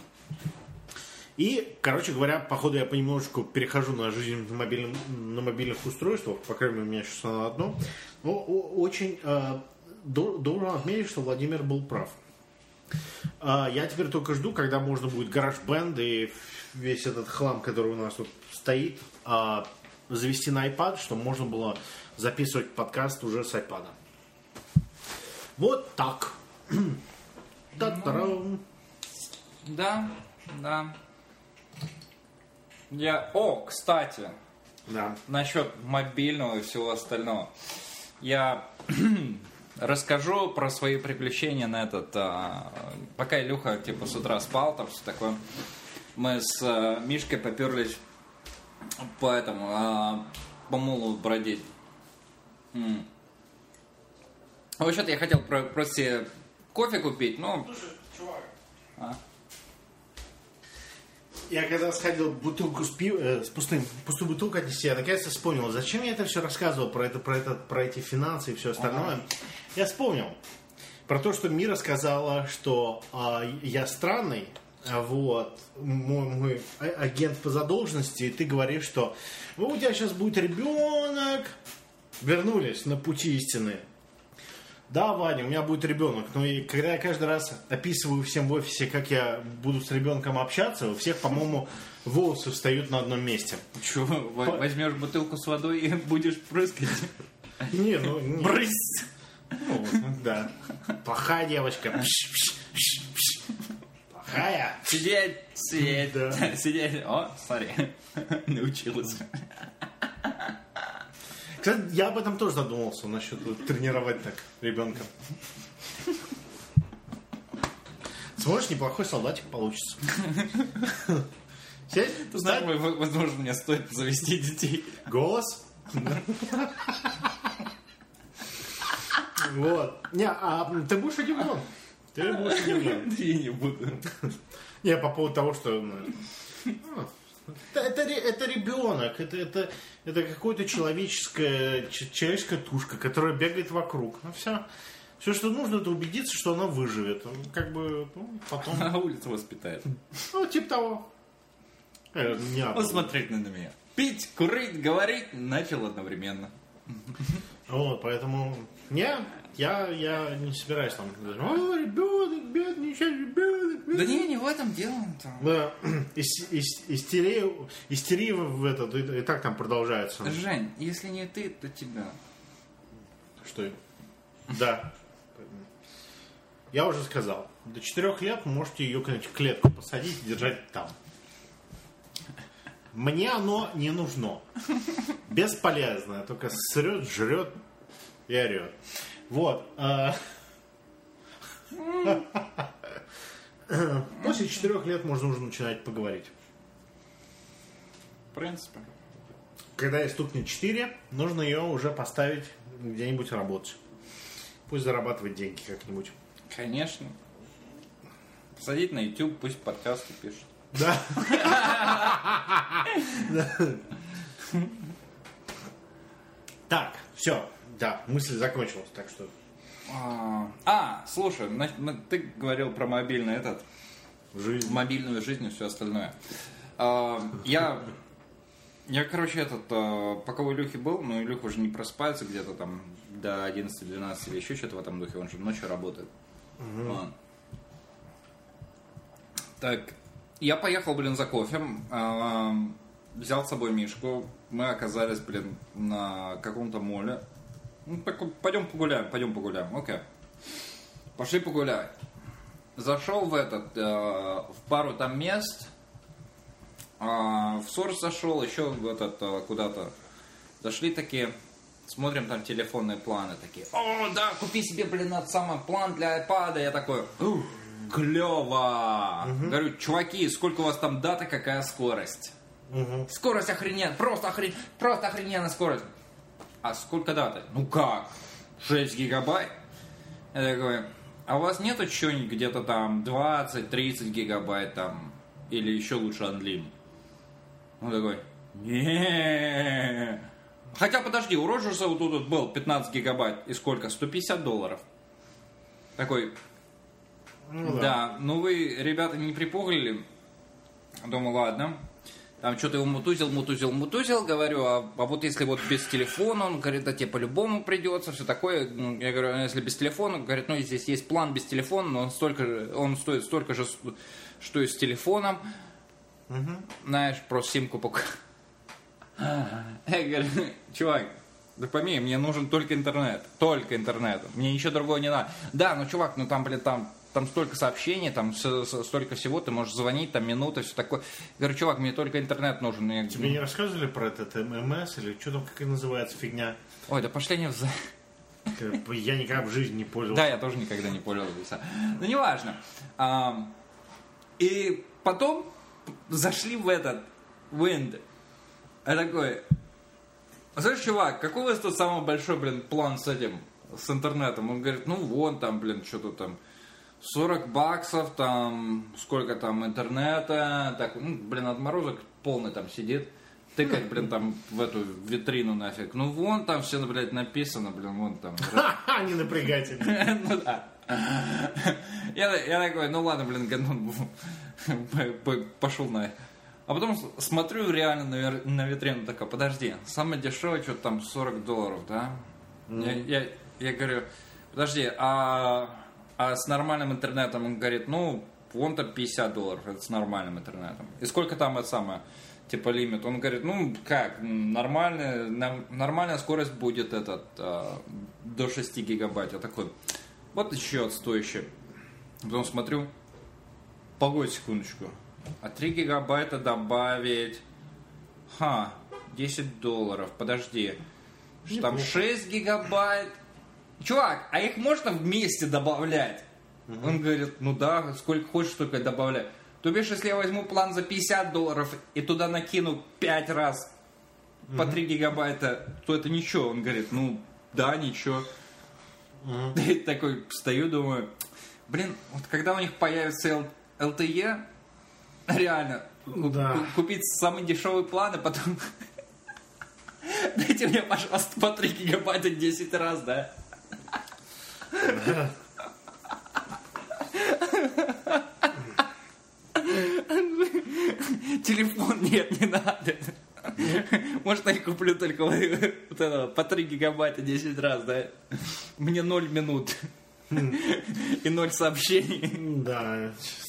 И, короче говоря, походу я понемножечку перехожу на жизнь на, мобильном, на мобильных устройствах. По крайней мере, у меня сейчас на одно. Но очень... Э, должен отметить, что Владимир был прав. Я теперь только жду, когда можно будет GarageBand и весь этот хлам, который у нас тут стоит, завести на iPad, чтобы можно было записывать подкаст уже с iPad. Вот так. Да, да. Я... О, кстати, Да. насчет мобильного и всего остального. Я расскажу про свои приключения на этот... А, пока Илюха типа с утра спал, там все такое. Мы с а, Мишкой поперлись по этому, а, по Мулу бродить. М. Вообще-то я хотел про- просто себе кофе купить, но... Слушай, чувак. А? Я когда сходил бутылку с пив... э, с пустым, пустую бутылку отнести, я наконец-то вспомнил, зачем я это все рассказывал про это, про это, про эти финансы и все остальное. Ага. Я вспомнил про то, что Мира сказала, что а, я странный, вот, мой, мой агент по задолженности, и ты говоришь, что ну, у тебя сейчас будет ребенок. Вернулись на пути истины. Да, Ваня, у меня будет ребенок, но и когда я каждый раз описываю всем в офисе, как я буду с ребенком общаться, у всех, по-моему, волосы встают на одном месте. Че, возьмешь бутылку с водой и будешь прыскать? Не, ну... Не. Брысь! Ну, да. Плохая девочка. Плохая. Сидеть, сидеть, Да. сидеть. О, смотри, научилась. Кстати, я об этом тоже задумался, насчет вот, тренировать так ребенка. Сможешь, неплохой солдатик получится. Сядь, Ты знаешь, возможно, мне стоит завести детей. голос. Вот. Не, а ты будешь удивлен. Ты будешь удивлен. Я не буду. Не, по поводу того, что... ну, Это, это, ре- это ребенок, это, это, это какая-то человеческая, ч- человеческая тушка, которая бегает вокруг. Ну, все. Все, что нужно, это убедиться, что она выживет. Ну, как бы, ну, потом... На улице воспитает. Ну, типа того. Э, не надо. Вот смотреть на меня. Пить, курить, говорить начал одновременно. Вот, поэтому... Не, я, я не собираюсь там... О, ребенок, бедный, сейчас ребенок. Да не, не в этом дело. Да, ис- ис- истерия, истерия в этот, и, и так там продолжается. Жень, если не ты, то тебя. Что? Да. Я уже сказал. До четырех лет можете ее в клетку посадить и держать там. Мне оно не нужно. Бесполезно. Только срет, жрет и орет. Вот. а. После четырех лет можно уже начинать поговорить. В принципе. Когда ей стукнет четыре, нужно ее уже поставить где-нибудь работать. Пусть зарабатывает деньги как-нибудь. Конечно. Посадить на YouTube, пусть подкасты пишет. Да. Так, все. Да, мысль закончилась, так что... А, а, слушай, значит, мы- ты говорил про мобильный этот, Жизнь. мобильную жизнь и все остальное. А, я, я, короче, этот, а, пока у Илюхи был, но Илюха уже не просыпается где-то там до одиннадцати-двенадцати или еще что-то в этом духе, он же ночью работает. А. Так, я поехал, блин, за кофе, а, взял с собой Мишку, мы оказались, блин, на каком-то моле. Ну, пойдем погуляем, пойдем погуляем, окей. Пошли погулять. Зашел в этот, э, в пару там мест, э, в Сорс зашел, еще в этот, э, куда-то. Зашли такие, смотрим там телефонные планы такие. О, да, купи себе, блин, этот самый план для iPad. Я такой, клево. Угу. Говорю, чуваки, сколько у вас там дата, какая скорость? Угу. Скорость охрененная, просто, охрен... просто охрененная скорость. А сколько даты? Ну как? шесть гигабайт? Я такой, а у вас нету чего-нибудь где-то там двадцать-тридцать гигабайт там? Или еще лучше Unlim? Он такой, не. Хотя подожди, у Роджерса вот тут был пятнадцать гигабайт и сколько? сто пятьдесят долларов. Такой, ну, да. да, ну вы, ребята, не припугли? Думаю, ладно. Там что-то его мутузил, мутузил, мутузил, говорю, а, а вот если вот без телефона, он говорит, да тебе по-любому придется, все такое. Я говорю, а если без телефона, говорит, ну здесь есть план без телефона, но он, столько, он стоит столько же, что и с телефоном. Угу. Знаешь, просто симку пока. Я говорю, чувак, да пойми, мне нужен только интернет, только интернет, мне ничего другого не надо. Да, ну чувак, ну там, блин, там там столько сообщений, там с, с, столько всего, ты можешь звонить, там минуты, все такое. Я говорю, чувак, мне только интернет нужен. Я... Тебе не рассказывали про этот эм эм эс или что там, как это называется, фигня? Ой, да пошли они в... Я никогда в жизни не пользовался. Да, я тоже никогда не пользовался. Ну, неважно. А, и потом зашли в этот Wind. Я такой... Знаешь, чувак, какой у вас тут самый большой, блин, план с этим, с интернетом? Он говорит, ну, вон там, блин, что-то там, сорок баксов, там, сколько там интернета, так, ну, блин, отморозок полный там сидит, тыкать, блин, там, в эту витрину нафиг. Ну, вон там все, блядь, написано, блин, вон там. Ха-ха, не напрягайте. Ну, да. Я такой, ну, ладно, блин, пошел на... А потом смотрю реально на, на витрину, такая, подожди, самое дешевое что-то там сорок долларов, да? Mm. Я, я, я говорю, подожди, а, а с нормальным интернетом? Он говорит, ну, вон-то пятьдесят долларов, это с нормальным интернетом. И сколько там это самое, типа, лимит? Он говорит, ну, как, нормальная, нормальная скорость будет этот, а, до шести гигабайт. Я такой, вот еще отстоящее. Потом смотрю, погодь секундочку. А три гигабайта добавить... Ха, десять долларов, подожди. Что там шесть гигабайт? Чувак, а их можно вместе добавлять? Угу. Он говорит, ну да, сколько хочешь, столько добавляй. То бишь, если я возьму план за пятьдесят долларов и туда накину пять раз угу. по три гигабайта, то это ничего. Он говорит, ну да, ничего. Угу. И такой стою, думаю, блин, вот когда у них появится эл ти и, реально, да. Купить самый дешевый план, и потом дайте мне, пожалуйста, по три гигабайта десять раз, да? Телефон нет, не надо. Может, я куплю только вот это, по три гигабайта десять раз, да? Мне ноль минут. И ноль сообщений. Да,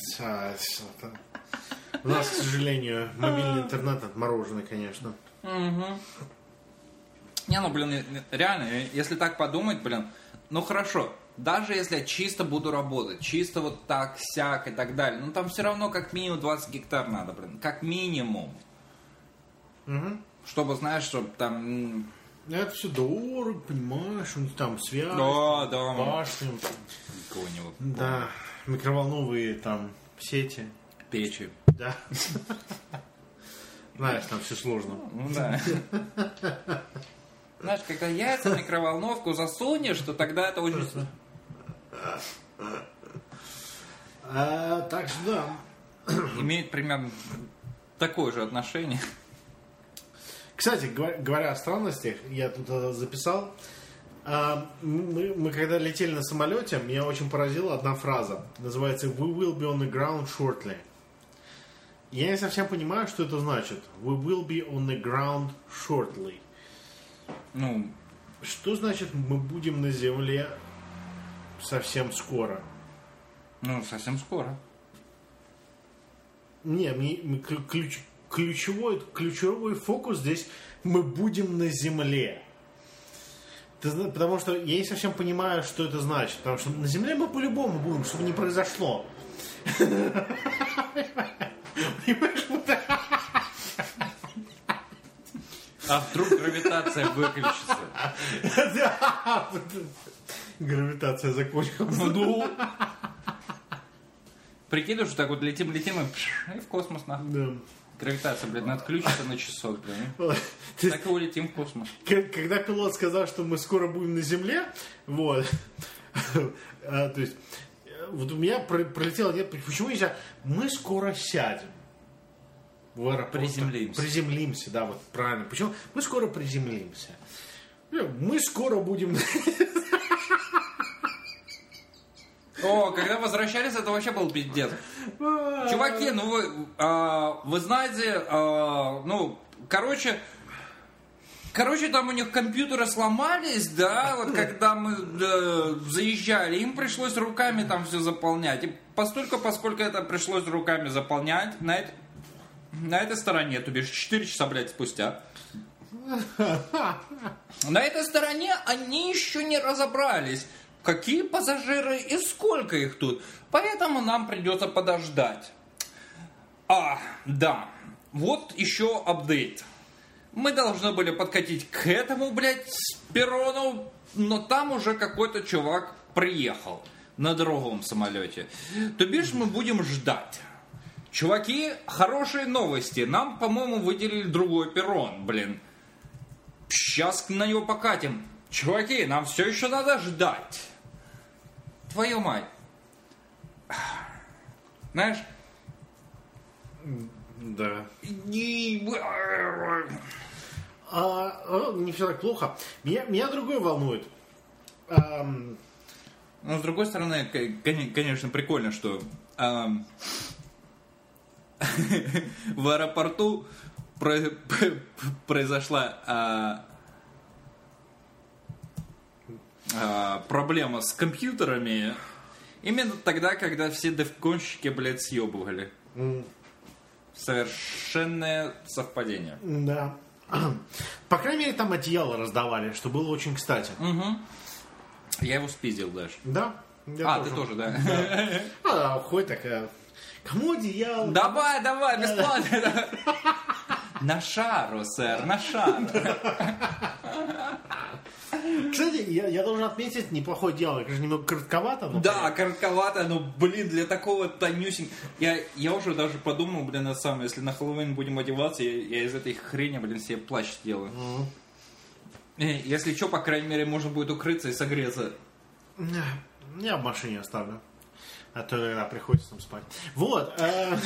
у нас, к сожалению, мобильный интернет отмороженный, конечно. Угу. Не, ну, блин, реально, если так подумать, блин, ну хорошо, даже если я чисто буду работать, чисто вот так, сяк и так далее, ну там все равно как минимум двадцать гектар надо, блин, как минимум. Угу. Чтобы, знаешь, чтобы там... Это все дорого, понимаешь, у них там связь, да, да. башни. Да, микроволновые там сети. Печи. Да. Знаешь, там все сложно. Ну да. Знаешь, когда яйца в микроволновку засунешь, то тогда это очень... А, так что да. Имеет примерно такое же отношение. Кстати, говоря о странностях, я тут записал. Мы, мы когда летели на самолете, меня очень поразила одна фраза. Называется «We will be on the ground shortly». Я не совсем понимаю, что это значит. «We will be on the ground shortly». Ну, что значит «мы будем на земле совсем скоро»? Ну, совсем скоро. Не, мне, мне ключ, ключевой, ключевой фокус здесь «мы будем на земле». Ты, потому что я не совсем понимаю, что это значит. Потому что на земле мы по-любому будем, чтобы не произошло. Понимаешь, вот это... А вдруг гравитация выключится? Да, гравитация закончилась. Ну, прикидываешь, что так вот летим-летим и в космос нахуй. Да. Гравитация, блядь, отключится на часок, блядь. Так и улетим в космос. Когда пилот сказал, что мы скоро будем на Земле, вот, то есть, вот у меня пролетело, почему нельзя, мы скоро сядем. В аэропорт. Приземлимся. Приземлимся, да, вот правильно. Почему? Мы скоро приземлимся. Мы скоро будем... О, когда возвращались, это вообще был пиздец. Чуваки, ну вы, а, вы знаете, а, ну, короче, короче, там у них компьютеры сломались, да, вот когда мы да, заезжали, им пришлось руками там все заполнять. И постольку, поскольку это пришлось руками заполнять, на, это, на этой стороне, то бишь четыре часа, блядь, спустя, на этой стороне они еще не разобрались. какие пассажиры и сколько их тут. Поэтому нам придется подождать. А, да, вот еще апдейт. Мы должны были подкатить к этому, блядь, перрону, но там уже какой-то чувак приехал на другом самолете. То бишь мы будем ждать. Чуваки, хорошие новости. Нам, по-моему, выделили другой перрон, блин. Сейчас на него покатим. Чуваки, нам все еще надо ждать. Твою мать. Знаешь? Да. Не, а, не все так плохо. Меня, меня другое волнует. Ам... Но с другой стороны, конечно, прикольно, что ам... в аэропорту произошла а... А, проблема с компьютерами именно тогда, когда все девконщики, блядь, съебывали. Mm. Совершенное совпадение. Да. По крайней мере, там одеяло раздавали, что было очень кстати. Угу. Я его спиздил даже. Да. А, тоже. Ты тоже, да? Да. А, хоть такая. Кому одеяло? Давай, давай, бесплатно. На шару, сэр, на шару. Кстати, я, я должен отметить, неплохое дело. Конечно, немного коротковато. Но да, коротковато, но, блин, для такого тонюсенького... Я, я уже даже подумал, блин, на самом, если на Хэллоуин будем одеваться, я, я из этой хрени, блин, себе плащ сделаю. Mm-hmm. Если что, по крайней мере, можно будет укрыться и согреться. Я в машине оставлю. А то иногда приходится там спать. Вот.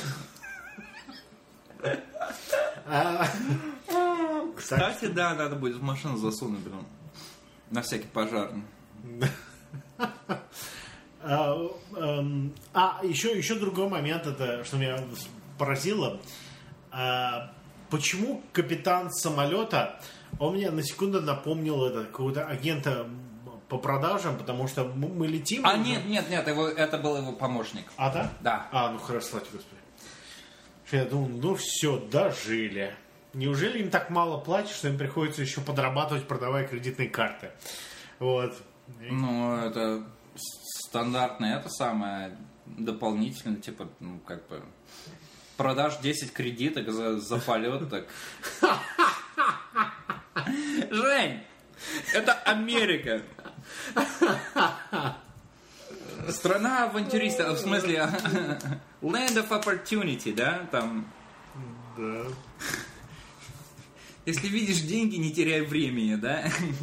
Кстати, да, надо будет в машину засунуть, блин. На всякий пожарный. А, а еще, еще другой момент, это что меня поразило. А, почему капитан самолета, он мне на секунду напомнил это, какого-то агента по продажам, потому что мы летим... А, нет, нет, нет, его, это был его помощник. А, да? Да. А, ну хорошо, слава тебе, Господи. Я думал, ну все, дожили. Неужели им так мало платят, что им приходится еще подрабатывать, продавая кредитные карты? Вот. Ну, это стандартное, это самое дополнительное, типа, ну, как бы, продашь десять кредиток за, за полет, так... Жень, это Америка. Страна авантюристов, в смысле, land of opportunity, да, там... Да. Если видишь деньги, не теряй времени, да?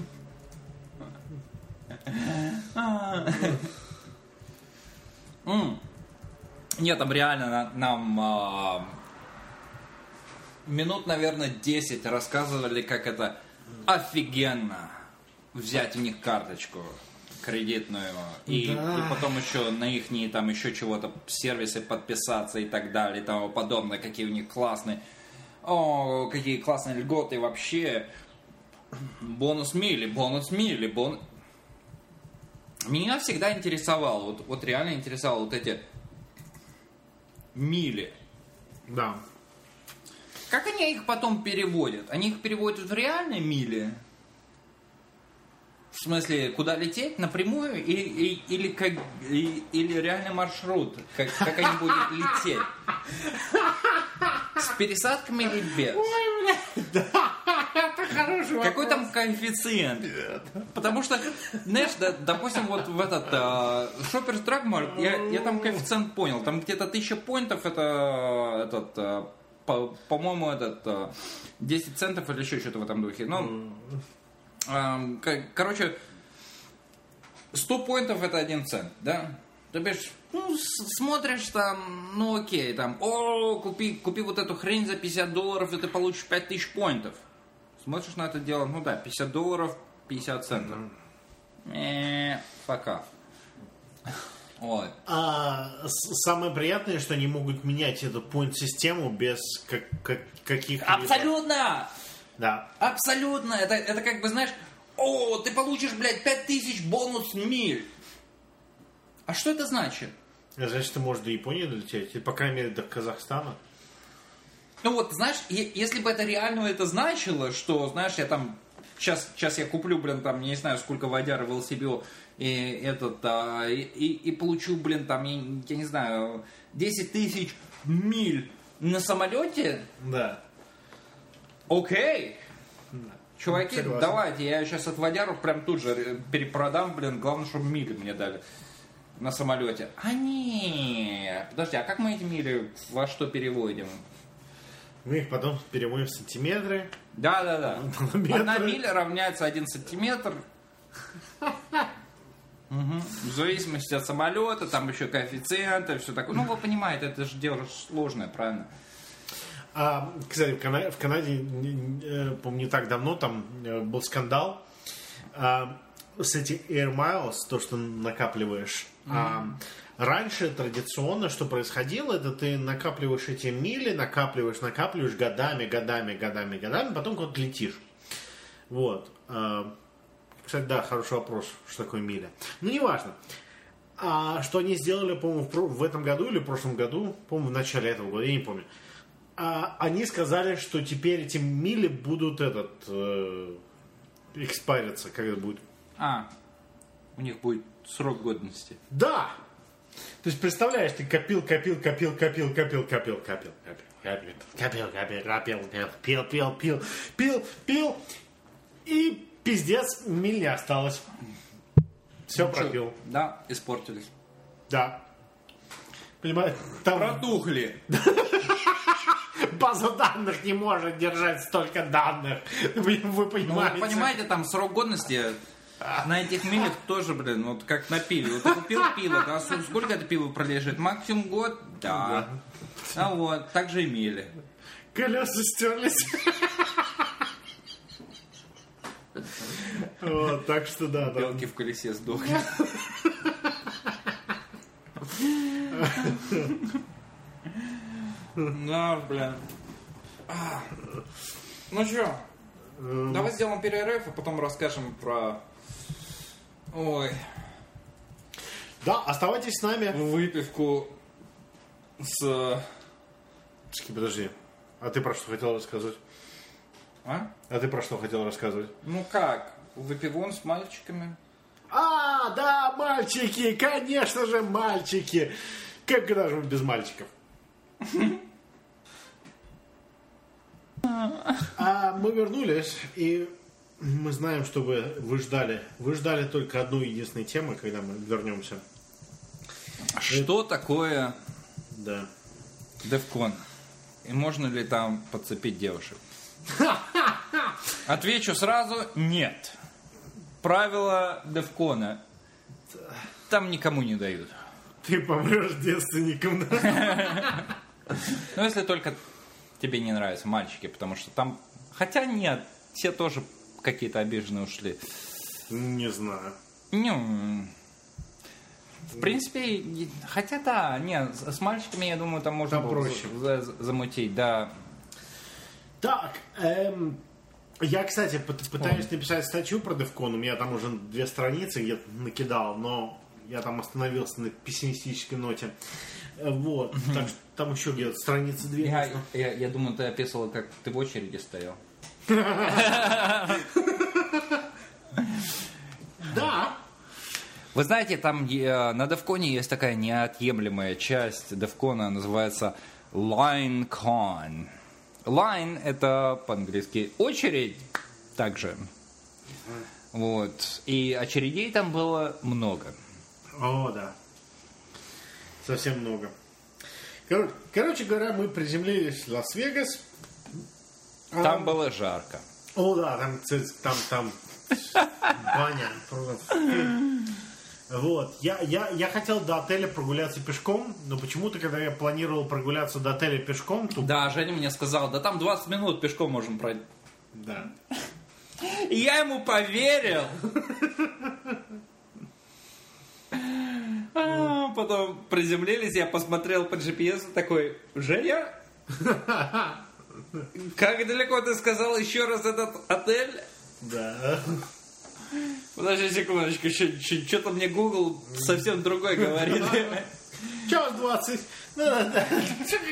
Нет, там реально нам минут, наверное, десять рассказывали, как это офигенно взять у них карточку кредитную и, да. и потом еще на их там еще чего-то сервисы подписаться и так далее и тому подобное, какие у них классные. О, какие классные льготы вообще. Бонус мили, бонус мили, бонус... Меня всегда интересовало, вот, вот реально интересовало вот эти мили. Да. Как они их потом переводят? Они их переводят в реальные мили? В смысле, куда лететь? Напрямую? Или, или, или, как, или, или реальный маршрут? Как, как они будут лететь? С пересадками или без? Ой, блядь, да, это хороший вопрос. Какой там коэффициент? Нет. Потому что, знаешь, да, допустим, вот в этот Shoppers Drug Mart, я, я там коэффициент понял. Там где-то тысяча поинтов, это, этот, а, по, по-моему, этот, а, десять центов или еще что-то в этом духе. Ну, а, короче, сто поинтов это один цент, да? То бишь, ну, смотришь там, ну окей, там, о, купи, купи вот эту хрень за пятьдесят долларов, и ты получишь пять тысяч поинтов. Смотришь на это дело, ну да, пятьдесят долларов, пятьдесят центов. Эээ, пока. Вот. А, самое приятное, что они могут менять эту point-систему без как, как, каких-либо... Абсолютно! Да. Абсолютно! Это, это как бы, знаешь, о, ты получишь, блядь, пять тысяч бонус миль. А что это значит? Значит, ты можешь до Японии долететь, или, по крайней мере, до Казахстана. Ну вот, знаешь, если бы это реально это значило, что, знаешь, я там сейчас, сейчас я куплю, блин, там, не знаю, сколько водяры в эл си би о, и этот, а, и, и, и получу, блин, там, я, я не знаю, десять тысяч миль на самолете? Да. Окей. Да. Чуваки, Согласен. давайте, я сейчас от водяров прям тут же перепродам, блин, главное, чтобы мили мне дали на самолете. А не, подожди, а как мы эти мили во что переводим? Мы их потом переводим в сантиметры. Да, да, да. Метры. Одна миля равняется один сантиметр. Угу. В зависимости от самолета, там еще коэффициенты, все такое. Ну, вы понимаете, это же дело сложное, правильно? А, кстати, в Канаде, в Канаде, помню, не так давно там был скандал а, с этим Air Miles, то, что накапливаешь. Mm-hmm. А, раньше традиционно, что происходило, это ты накапливаешь эти мили, накапливаешь, накапливаешь годами, годами, годами, годами, потом куда-то летишь. Вот. А, кстати, да, хороший вопрос, что такое миля. Ну, неважно. А что они сделали, по-моему, в, в этом году или в прошлом году, по-моему, в начале этого года, я не помню. А они сказали, что теперь эти мили будут этот э, экспариться, когда будет. А, у них будет срок годности. Да! То есть, представляешь, ты копил, копил, копил, копил, копил, копил, копил, копил, копил, копил, копил, пил, пил, пил, пил, пил, и пиздец, миль не осталось. Все пропил. Да, испортились. Да. Понимаешь, там... Протухли. База данных не может держать столько данных. Вы, вы понимаете? Ну, вы понимаете, там срок годности на этих милях тоже, блин, вот как на пиве. Вот ты купил пиво, да, сколько это пиво пролежит? Максимум год? Да. А вот, так же и мили. Колеса стерлись. Вот, так что да. Белки в колесе сдохли. Да, блин. Ну чё, давай сделаем перерыв, а потом расскажем про... Ой. Да, оставайтесь с нами. Выпивку с... Подожди, а ты про что хотел рассказывать? А? А ты про что хотел рассказывать? Ну как, выпивон с мальчиками. А, да, мальчики, конечно же, мальчики. Как даже без мальчиков? А мы вернулись, и мы знаем, что вы, вы ждали. Вы ждали только одну единственную тему, когда мы вернемся. Что Это... такое да. Девкон? И можно ли там подцепить девушек? Отвечу сразу, нет. Правила Девкона там никому не дают. Ты помрешь девственником, да? Ну, если только тебе не нравятся мальчики, потому что там... Хотя нет, все тоже какие-то обиженные ушли. Не знаю. Ну, в принципе, хотя да, нет, с мальчиками, я думаю, там можно там было проще. замутить, да. Так, эм, я, кстати, пытаюсь написать статью про Девкон, у меня там уже две страницы где-то накидал, но я там остановился на пессимистической ноте. Вот, mm-hmm. так что там еще где-то страницы две. Я, я, я думаю, ты описывал, как ты в очереди стоял. Да. Вы знаете, там на Девконе есть такая неотъемлемая часть Девкона, называется LineCon. Line — это по-английски очередь также. Вот. И очередей там было много. О, да. Совсем много. Кор- Короче говоря, мы приземлились в Лас-Вегас. Там а... было жарко. О, да, там, там, там баня. Вот. Я, я, я хотел до отеля прогуляться пешком, но почему-то, когда я планировал прогуляться до отеля пешком, то... Да, Женя мне сказал, да там двадцать минут пешком можем пройти. Да. И я ему поверил. А, потом приземлились, я посмотрел по джи пи эс такой, Женя, как далеко ты сказал еще раз этот отель? Да. Подожди секундочку, что-то мне Google совсем другой говорит. Час двадцать.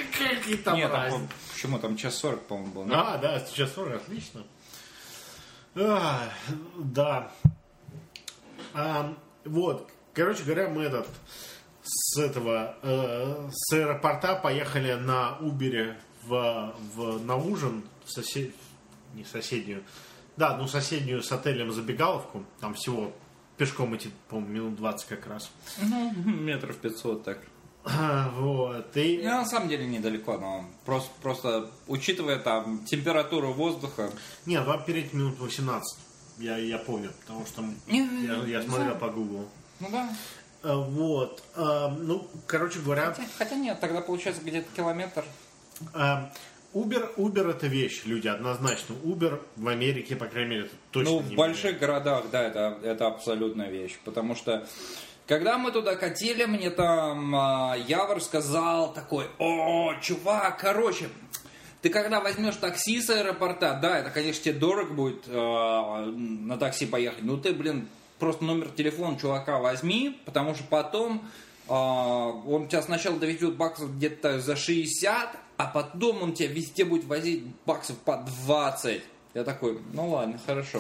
Какие там Нет, разницы? почему там час сорок, по-моему, был. А, да, час сорок, отлично. А, да. А, вот, короче говоря, мы этот с этого э, с аэропорта поехали на Uber в, в, на ужин в сосед... не соседнюю, да, ну соседнюю с отелем забегаловку. Там всего пешком идти, по-моему, минут двадцать как раз. Ну, метров пятьсот так. А, вот, и... Ну, на самом деле недалеко, но просто, просто учитывая там температуру воздуха... Нет, вам перейти минут восемнадцать, я, я помню, потому что я, я смотрел по Google. Ну да. А, вот, а, ну, короче говоря... Хотя, хотя нет, тогда получается где-то километр. А, Uber, Uber это вещь, люди, однозначно. Uber в Америке, по крайней мере, это точно Ну, не в больших меняет. городах, да, это, это абсолютная вещь, потому что... Когда мы туда катили, мне там э, Явор сказал такой: о, чувак, короче, ты когда возьмешь такси с аэропорта, да, это, конечно, тебе дорого будет э, на такси поехать, но ты, блин, просто номер телефона чувака возьми, потому что потом э, он тебя сначала довезет баксов где-то за шестьдесят, а потом он тебя везде будет возить баксов по двадцать. Я такой: ну ладно, хорошо.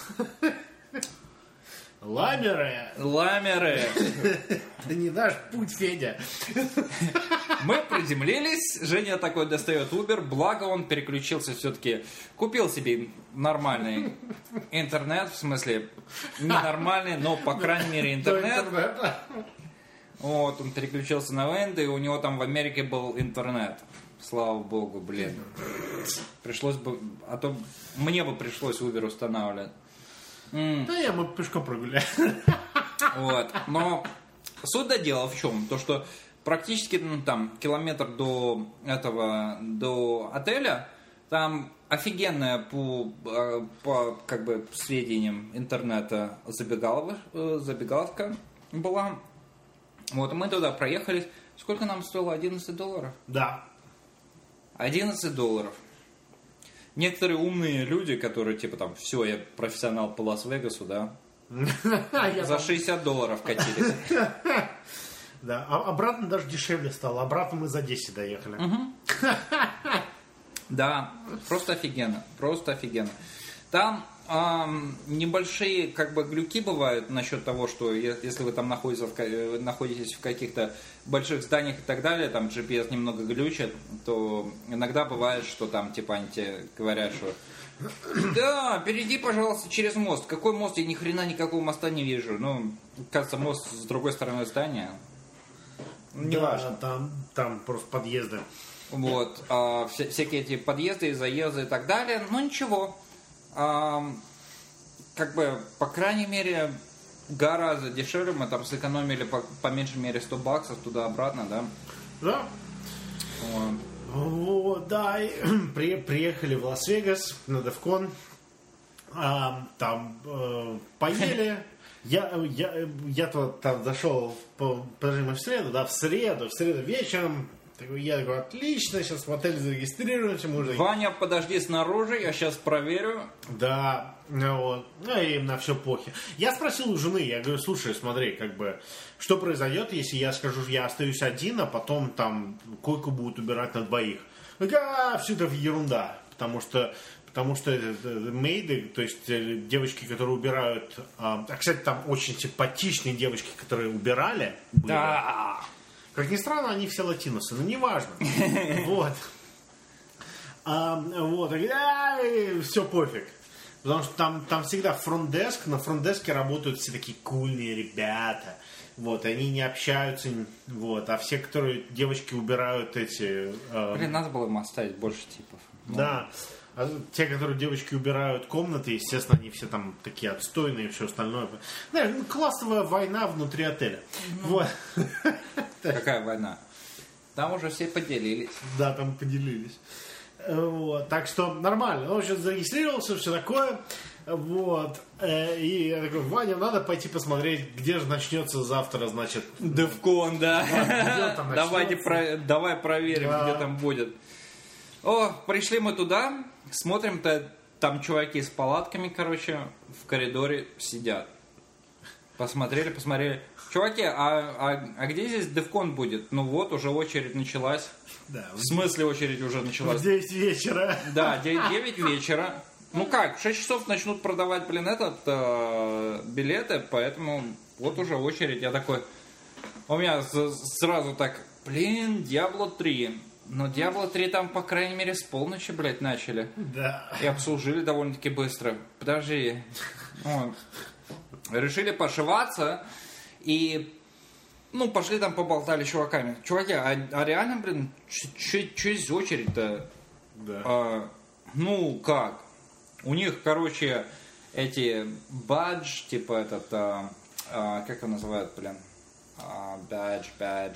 Ламеры! Ламеры! Ты не дашь путь, Федя. Мы приземлились, Женя такой достает Uber, благо он переключился все-таки, купил себе нормальный интернет, в смысле, не нормальный, но, по крайней мере, интернет. Вот, он переключился на Венд, и у него там в Америке был интернет. Слава богу, блин. Пришлось бы, а то мне бы пришлось Uber устанавливать. Mm. Да, я мы пешком прогуляли. Вот. Но суть до дела в чем? То, что практически ну, там километр до этого, до отеля, там офигенная по, по как бы сведениям интернета забегалов, забегаловка была. Вот, мы туда проехались. Сколько нам стоило? одиннадцать долларов? Да. одиннадцать долларов. Некоторые умные люди, которые типа там, все, я профессионал по Лас-Вегасу, да, за шестьдесят долларов катились. Да, а обратно даже дешевле стало. Обратно мы за десять доехали. Да, просто офигенно, просто офигенно. Там эм, небольшие как бы глюки бывают насчет того, что если вы там находитесь в, находитесь в каких-то больших зданиях и так далее, там джи пи эс немного глючит, то иногда бывает, что там типа они тебе говорят, что да, перейди, пожалуйста, через мост. Какой мост? Я ни хрена никакого моста не вижу. Ну, кажется, мост с другой стороны здания. Не да, важно. Там, там просто подъезды. Вот, а, вся, всякие эти подъезды, заезды и так далее. Но ничего. А, как бы, по крайней мере, гораздо дешевле. Мы там сэкономили по, по меньшей мере сто баксов туда-обратно, да? Да. Вот. Вот, да, и при, приехали в Лас-Вегас на DevCon, а, там э, поели. Я, я, я-то там зашел, по, подожди, мы в среду, да, в среду, в среду вечером. Я такой: отлично, сейчас в отеле зарегистрируемся, мы уже... Ваня, подожди снаружи, я сейчас проверю. Да, вот, ну и на все похи. Я спросил у жены, я говорю: слушай, смотри, как бы, что произойдет, если я скажу, я остаюсь один, а потом там койку будут убирать на двоих? А, все это ерунда, потому что... Потому что мейды, то есть девочки, которые убирают... А, кстати, там очень симпатичные девочки, которые убирали. Были. Да. Как ни странно, они все латиносы, но неважно. Вот. А, вот. Все пофиг. Потому что там, там всегда фронт-деск, на фронт-деске работают все такие кульные ребята. Вот, они не общаются, вот, а все, которые девочки убирают эти... Э, Блин, надо было им оставить больше типов. Да. А те, которые девочки убирают комнаты, естественно, они все там такие отстойные и все остальное. Знаешь, ну, классовая война внутри отеля. Ну, вот. Какая война? Там уже все поделились. Да, там поделились. Вот. Так что нормально. Он сейчас зарегистрировался, все такое. Вот. И я такой: Ваня, надо пойти посмотреть, где же начнется завтра, значит... DevCon, да. да Давайте про... Давай проверим, да. Где там будет. О, пришли мы туда, смотрим-то, там чуваки с палатками, короче, в коридоре сидят. Посмотрели, посмотрели. Чуваки, а, а, а где здесь DevCon будет? Ну вот, уже очередь началась. Да, в смысле очередь уже началась? В девять вечера. Да, девять вечера. Ну как, в шесть часов начнут продавать, блин, этот, э, билеты, поэтому вот уже очередь. Я такой, у меня сразу так, блин, Диабло три. Но Диабло три там, по крайней мере, с полночи, блядь, начали. Да. И обслужили довольно-таки быстро. Подожди. Вот. Решили пошиваться и, ну, пошли там поболтали с чуваками. Чуваки, а, а реально, блин, что из очередь-то? Да. А, ну, как? У них, короче, эти бадж, типа этот, а, а, как его называют, блин? А, бадж, бадж.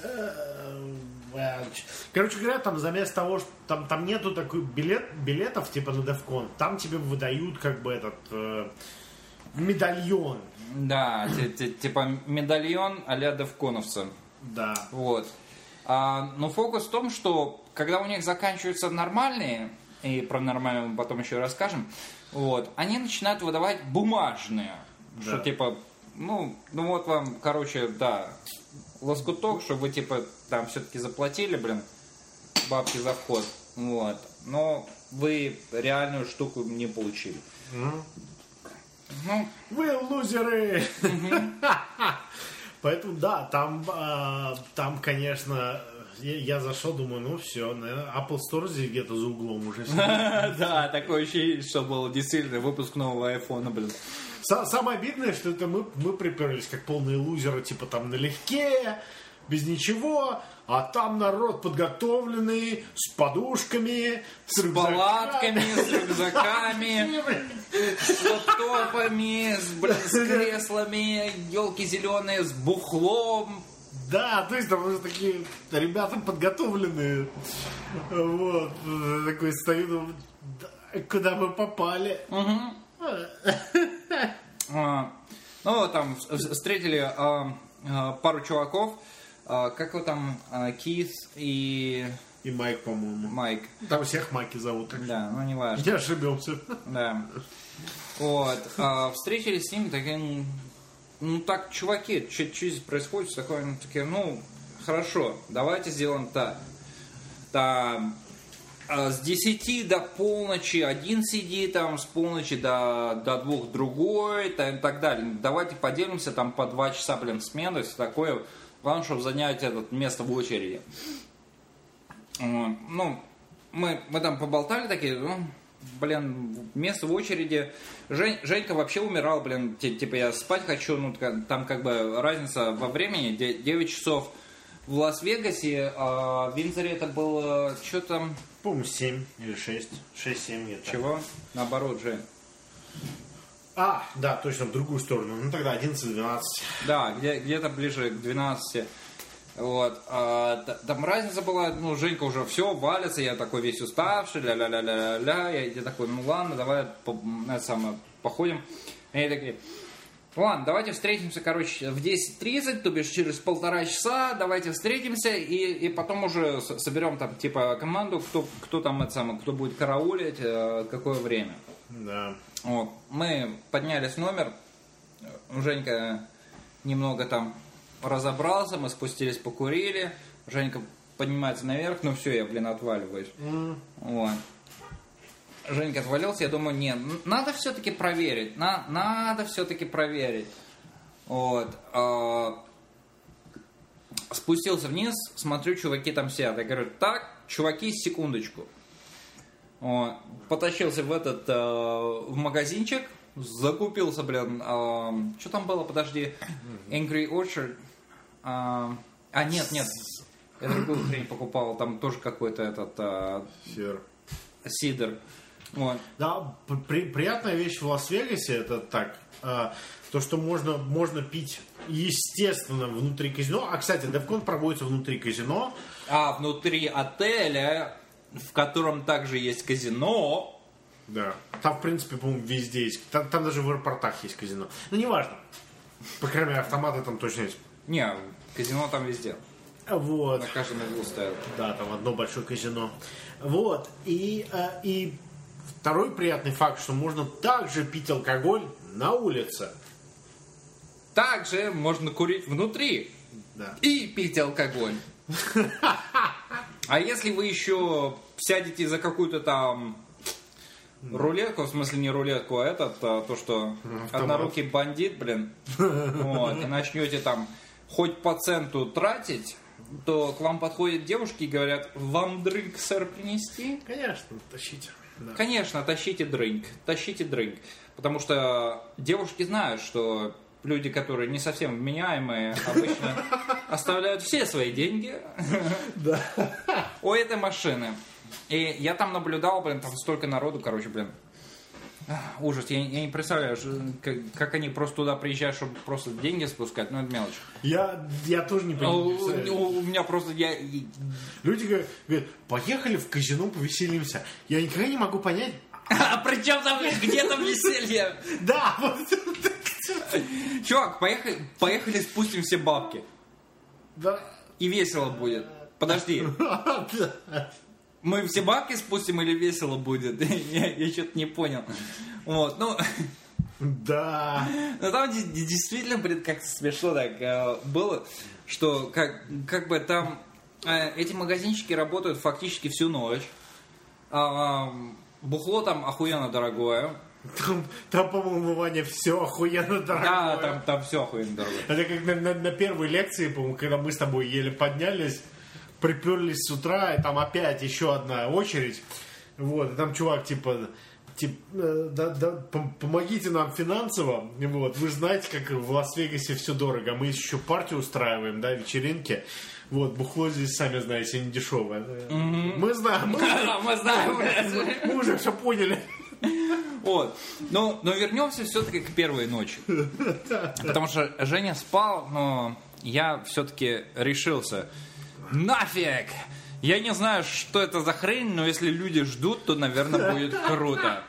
Короче говоря, там заместо того, что там, там нету такой билет, билетов типа на DevCon, там тебе выдают как бы этот э, медальон. Да, типа медальон а-ля девконовца. Да. Вот. А, но фокус в том, что когда у них заканчиваются нормальные, и про нормальные мы потом еще расскажем, вот, они начинают выдавать бумажные. Да. Что типа, ну, ну вот вам, короче, да, лоскуток, чтобы вы типа там все-таки заплатили, блин, бабки за вход. Вот. Но вы реальную штуку не получили. Mm-hmm. Ну, вы лузеры! Mm-hmm. Поэтому, да, там, э, там, конечно, я, я зашел, думаю, ну все, наверное, Apple Store здесь где-то за углом уже. Да, такое ощущение, что был действительно выпуск нового айфона, блин. Самое обидное, что это мы, мы приперлись как полные лузеры, типа там налегке, без ничего, а там народ подготовленный, с подушками, с, с палатками, с рюкзаками, с лаптопами, с, блин, с креслами, елки зеленые, с бухлом. Да, то есть там уже такие ребята подготовленные. Вот, такой стою, думаю, куда мы попали. Угу. А, ну, там встретили а, а, пару чуваков, а, как его там, а, Кис и... И Майк, по-моему. Майк. Там всех Майки зовут. Так да, ну не важно. Не ошибемся. Да. Вот. А, встретились с ними, такие, ну так, чуваки, что здесь происходит? Такое, ну, такие, ну, хорошо, давайте сделаем так. Там... С десяти до полночи один сидит, там, с полночи до, до двух другой, и так далее. Давайте поделимся там по два часа, блин, смены, все такое. Главное, чтобы занять это место в очереди. Ну, мы, мы там поболтали такие, ну, блин, место в очереди. Жень, Женька вообще умирал, блин, типа я спать хочу, ну, там как бы разница во времени, девять часов в Лас-Вегасе, а в Виндзоре это было, что там... По-моему, семь или шесть. шесть-семь где-то. Чего? Наоборот, Жень. А, да, точно, в другую сторону. Ну, тогда одиннадцать-двенадцать. Да, где, где-то ближе к двенадцати. Вот. А, там разница была, ну, Женька уже все, валится, я такой весь уставший, ля-ля-ля-ля-ля. Я, я такой, ну, ладно, давай по, это самое, походим. И они такие... Ладно, давайте встретимся, короче, в десять тридцать, то бишь через полтора часа, давайте встретимся, и, и потом уже соберем там, типа, команду, кто, кто там, это самое, кто будет караулить, э, какое время. Да. Вот. Мы поднялись в номер, Женька немного там разобрался, мы спустились, покурили, Женька поднимается наверх, ну все, я, блин, отваливаюсь. Mm. Вот. Женька отвалился, я думаю, нет, надо все-таки проверить, на, надо все-таки проверить. Вот. А, спустился вниз, смотрю, чуваки там сидят. Я говорю, так, чуваки, секундочку. Вот. Потащился в этот, а, в магазинчик, закупился, блин, а, что там было, подожди, Angry Orchard. А, а нет, нет, я другую хрень покупал, там тоже какой-то этот... А, Сидр. Сидр. Вот. Да, при, приятная вещь в Лас-Вегасе это так, э, то, что можно, можно пить, естественно, внутри казино. А, кстати, DevCon проводится внутри казино. А, внутри отеля, в котором также есть казино. Да, там, в принципе, по-моему, везде есть. Там, там даже в аэропортах есть казино. Ну, неважно. По крайней мере, автоматы там точно есть. Не, казино там везде. Вот. На каждом углу стоят. Да, там одно большое казино. Вот. И, э, и второй приятный факт, что можно также пить алкоголь на улице. Также можно курить внутри. Да. И пить алкоголь. А если вы еще сядете за какую-то там рулетку, в смысле не рулетку, а этот, а, то, что Автомат. однорукий бандит, блин, вот, и начнете там хоть по центу тратить, то к вам подходят девушки и говорят: вам дринк, сэр, принести? Конечно, тащите. Да. Конечно, тащите дринк, тащите дринк. Потому что девушки знают, что люди, которые не совсем вменяемые, обычно оставляют все свои деньги у этой машины. И я там наблюдал, блин, там столько народу, короче, блин. Ужас, я, я не представляю, как, как они просто туда приезжают, чтобы просто деньги спускать, ну это мелочь. Я, я тоже не понимаю. У, у, у меня просто, я... Люди говорят, говорят, поехали в казино, повеселимся. Я никогда не могу понять. А при чем там, где там веселье? Да, вот. Чувак, поехали, поехали спустим все бабки. Да. И весело будет. Подожди. Мы все бабки спустим или весело будет? Я, я что-то не понял. Вот, ну... Да. Но там действительно, блин, как-то смешно так э, было, что как, как бы там э, эти магазинчики работают фактически всю ночь. А, бухло там охуенно дорогое. Там, там по-моему, Ваня, все охуенно дорогое. Да, там, там все охуенно дорогое. Это как на, на, на первой лекции, по-моему, когда мы с тобой еле поднялись, приперлись с утра, и там опять еще одна очередь. Вот, и там чувак типа, типа э, да, да, помогите нам финансово. Вот, вы же знаете, как в Лас-Вегасе все дорого. Мы еще партию устраиваем, да, вечеринки. Вот, бухло здесь, сами знаете, не дешевое. Mm-hmm. Мы знаем, мы, мы знаем, блядь. Мы уже все поняли. Вот. Но, но вернемся все-таки к первой ночи. Потому что Женя спал, но я все-таки решился. Нафиг! Я не знаю, что это за хрень, но если люди ждут, то, наверное, будет круто.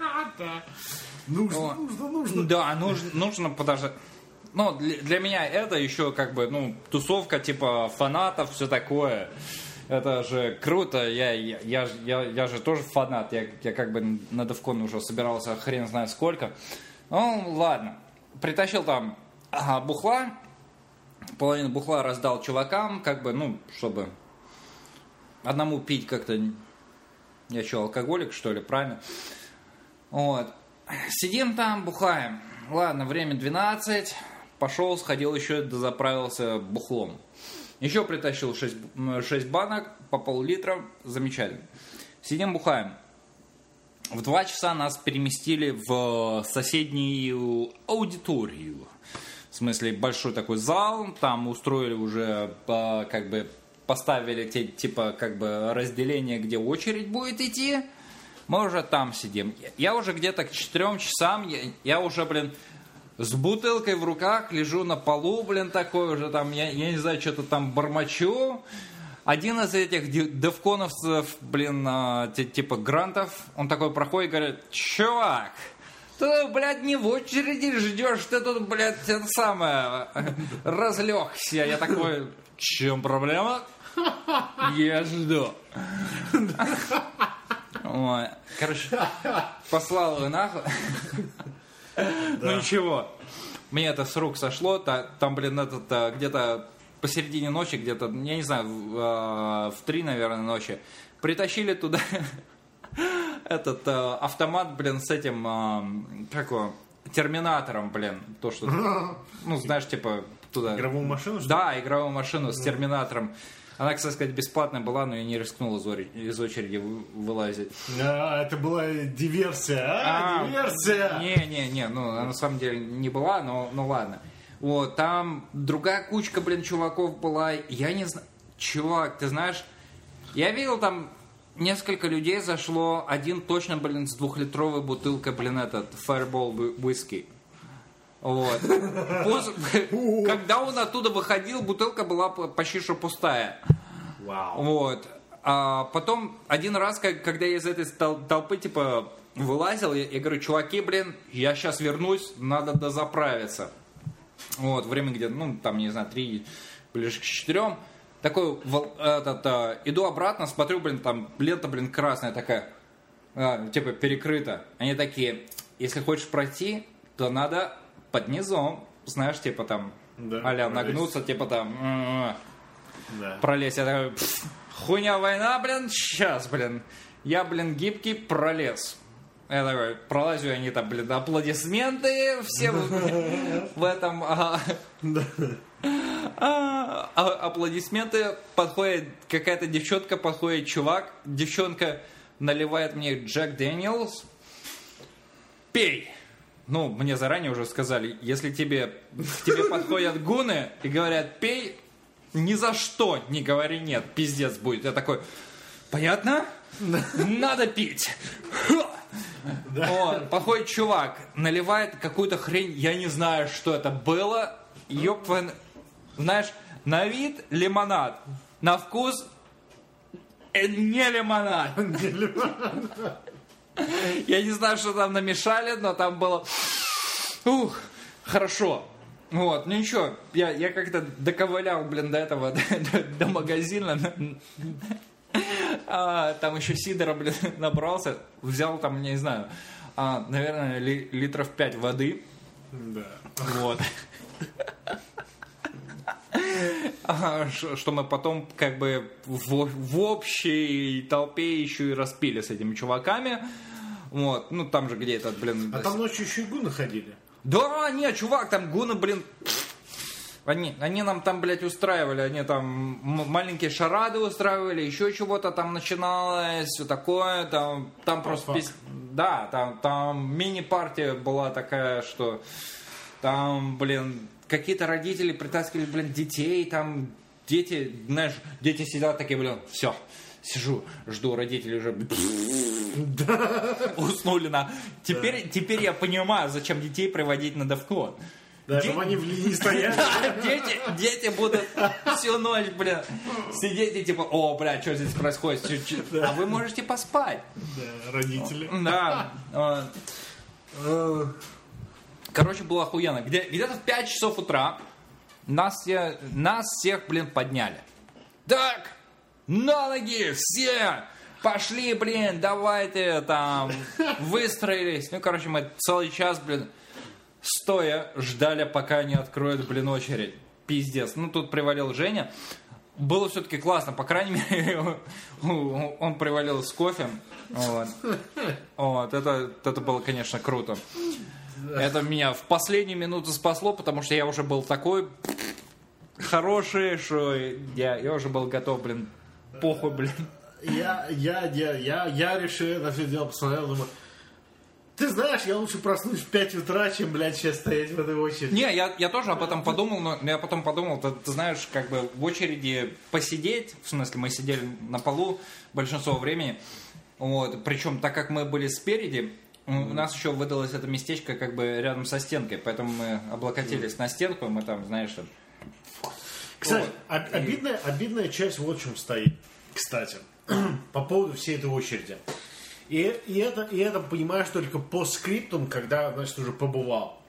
Нужно, нужно, нужно. Да, нужно, нужно подождать. Ну, для, для меня это еще как бы, ну, тусовка типа фанатов, все такое. Это же круто, я, я, я, я, я же тоже фанат, я, я как бы на Девкон уже собирался хрен знает сколько. Ну, ладно. Притащил там ага, бухла, половину бухла раздал чувакам, как бы, ну, чтобы одному пить как-то... Я что, алкоголик, что ли, правильно? Вот. Сидим там, бухаем. Ладно, время двенадцать. Пошел, сходил еще, дозаправился бухлом. Еще притащил шесть, шесть банок по пол-литра. Замечательно. Сидим, бухаем. В два часа нас переместили в соседнюю аудиторию. В смысле, большой такой зал. Там устроили уже, как бы, поставили те, типа, как бы, разделение, где очередь будет идти. Мы уже там сидим. Я уже где-то к четырем часам, я, я уже, блин, с бутылкой в руках лежу на полу, блин, такой уже там, я, я не знаю, что-то там бормочу. Один из этих девконовцев, блин, а, типа грантов, он такой проходит и говорит: чувак, ты, блядь, не в очереди ждешь, ты тут, блядь, это самое, разлегся. Я такой: в чем проблема? Я жду. Ой. Короче, послал его нахуй. Ну ничего, мне это с рук сошло. Там, блин, этот где-то посередине ночи, где-то, я не знаю, в три, наверное, ночи, притащили туда этот автомат, блин, с этим, как его, терминатором, блин, то, что, ну, знаешь, типа, туда... Игровую машину, что ли? Да, игровую машину с терминатором. Она, кстати сказать, бесплатная была, но я не рискнул из очереди вылазить. А, это была диверсия, а? а диверсия! Не-не-не, ну, она на самом деле не была, но, ну ладно. Вот, там другая кучка, блин, чуваков была. Я не знаю... Чувак, ты знаешь, я видел там несколько людей зашло. Один точно, блин, с двухлитровой бутылкой, блин, этот, Fireball whisky. Вот. Когда он оттуда выходил, бутылка была почти что пустая. Вау. Вот. А потом один раз, когда я из этой толпы, типа, вылазил, я, я говорю: чуваки, блин, я сейчас вернусь, надо дозаправиться. Вот, время где-то, ну, там, не знаю, три, ближе к четырем. Такой, этот, а, иду обратно, смотрю, блин, там лента, блин, красная такая, а, типа, перекрыта. Они такие: если хочешь пройти, то надо под низом, знаешь, типа там, да, а-ля нагнуться, типа там, да. Пролезть. Я такой: хуйня, война, блин, сейчас, блин. Я, блин, гибкий, пролез. Я такой, пролазю, они там, блин, аплодисменты, все в этом... Аплодисменты, подходит какая-то девчонка, подходит чувак, девчонка наливает мне Джек Дэниелс, пей. Ну, мне заранее уже сказали, если тебе, к тебе подходят гуны и говорят пей, ни за что не говори нет, пиздец будет. Я такой, понятно? Надо пить. Вот, подходит чувак, наливает какую-то хрень, я не знаю, что это было. Ёп, знаешь, на вид лимонад, на вкус не лимонад. Я не знаю, что там намешали, но там было... Ух, хорошо. Вот, ну ничего, я, я как-то доковылял, блин, до этого, до, до магазина. А, там еще сидора, блин, набрался. Взял там, не знаю, а, наверное, ли, литров пять воды. Да. Вот. Что мы потом как бы в, в общей толпе еще и распили с этими чуваками. Вот, ну там же где этот, блин... А там ночью еще и гуны ходили? Да, нет, чувак, там гуны, блин... Они, они нам там, блядь, устраивали, они там маленькие шарады устраивали, еще чего-то там начиналось, все такое, там, там просто... Пис... Да, там, там мини-партия была такая, что там, блин... Какие-то родители притаскивали, блин, детей, там, дети, знаешь, дети сидят такие, блин, все, сижу, жду, родители уже уснули на... Теперь, теперь я понимаю, зачем детей приводить на Девкон. Да, чтобы они в линии стояли. Дети, дети будут всю ночь, блин, сидеть и типа, о, бля, что здесь происходит? А вы можете поспать. Да, родители. Да. Короче, было охуенно. Где, где-то в пять часов утра нас, все, нас всех, блин, подняли. Так, на ноги все! Пошли, блин, давайте там, выстроились. Ну, короче, мы целый час, блин, стоя ждали, пока не откроют, блин, очередь. Пиздец. Ну, тут привалил Женя. Было все-таки классно, по крайней мере, он привалил с кофе. Вот. Вот, это, это было, конечно, круто. Это меня в последнюю минуту спасло, потому что я уже был такой хороший, что я, я уже был готов, блин, похуй, блин. Я, я, я, я, я решил это все дело, посмотрел, думаю, ты знаешь, я лучше проснусь в пять утра, чем, блядь, сейчас стоять в этой очереди. Не, я, я тоже об этом подумал, но я потом подумал, ты, ты знаешь, как бы в очереди посидеть, в смысле, мы сидели на полу большинство времени, вот, причем, так как мы были спереди, у нас еще выдалось это местечко как бы рядом со стенкой, поэтому мы облокотились на стенку, мы там, знаешь... Кстати, вот. обидная, И... обидная часть вот в чем стоит, кстати, по поводу всей этой очереди. И, и, это, и это понимаешь только по скриптум, когда, значит, уже побывал.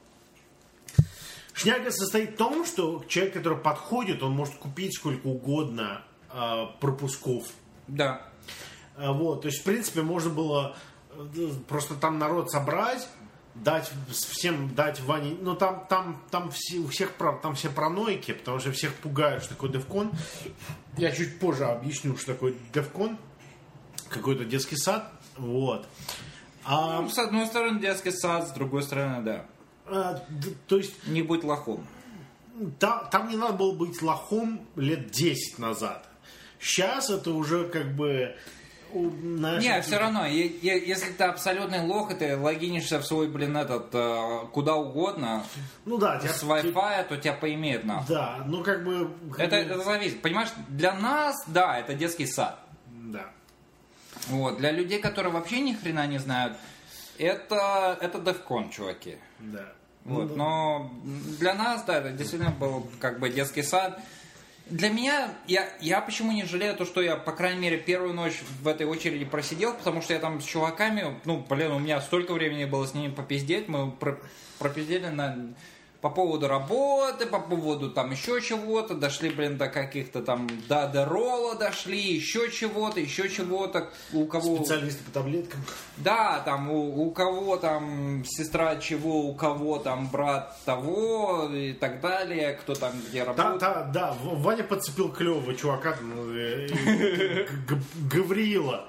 Шняга состоит в том, что человек, который подходит, он может купить сколько угодно э, пропусков. Да. Э, вот, то есть, в принципе, можно было... Просто там народ собрать, дать всем дать Ване, ну там там там все у всех там все параноики, потому что всех пугают, что такое Девкон. Я чуть позже объясню, что такое Девкон, какой-то детский сад, вот. А, ну, с одной стороны детский сад, с другой стороны, да. А, то есть не будь лохом. Там, там не надо было быть лохом лет десять назад. Сейчас это уже как бы... Знаешь, не, все равно, если ты абсолютный лох, и ты логинишься в свой, блин, этот, куда угодно, ну да, с тебя, Wi-Fi, то тебя поимеет нахуй. Да, ну как бы... Это, это зависит, понимаешь, для нас, да, это детский сад. Да. Вот, для людей, которые вообще ни хрена не знают, это, это Девкон, чуваки. Да. Вот, но для нас, да, это действительно был как бы детский сад. Для меня, я, я почему не жалею то, что я, по крайней мере, первую ночь в этой очереди просидел, потому что я там с чуваками, ну, блин, у меня столько времени было с ними попиздеть, мы про, пропиздели на, по поводу работы, по поводу там еще чего-то, дошли, блин, до каких-то там, до Адерола дошли, еще чего-то, еще чего-то, у кого... Специалисты по таблеткам. Да, там, у, у кого там сестра чего, у кого там брат того и так далее, кто там где работает. Да, да, да, Ваня подцепил клевого чувака, ну, э, э, Гавриила.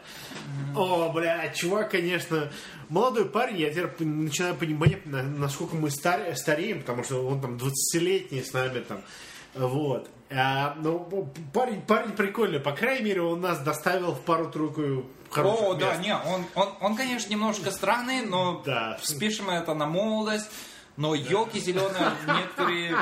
О, блядь, чувак, конечно, молодой парень, я теперь начинаю понимать, насколько мы стар, стареем, потому что он там двадцатилетний с нами там, вот. А, ну, парень, парень прикольный, по крайней мере, он нас доставил в пару-тройку хороших О, мест. да, не, он, он, он, конечно, немножко странный, но да. спишем это на молодость, но елки зеленые в некоторые,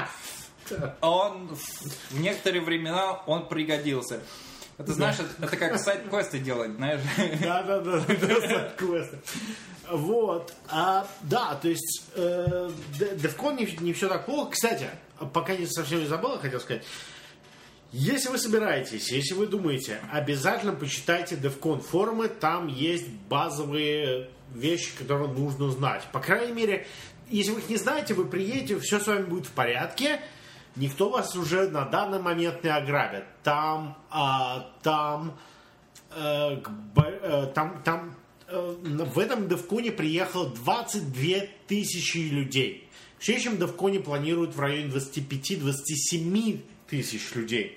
он в некоторые времена он пригодился. Это, знаешь, это, это как сайд-квесты делать, знаешь. Да-да-да, сайд-квесты. Вот. А, да, то есть э, DEFCON не, не все так плохо. Кстати, пока не совсем не забыл, хотел сказать, если вы собираетесь, если вы думаете, обязательно почитайте DEFCON форумы, там есть базовые вещи, которые нужно знать. По крайней мере, если вы их не знаете, вы приедете, все с вами будет в порядке, никто вас уже на данный момент не ограбит. Там, а, там, э, э, там, там, э, в этом DEFCON приехало двадцать две тысячи людей. В следующем DEFCON планируют в районе двадцать пять - двадцать семь тысяч людей.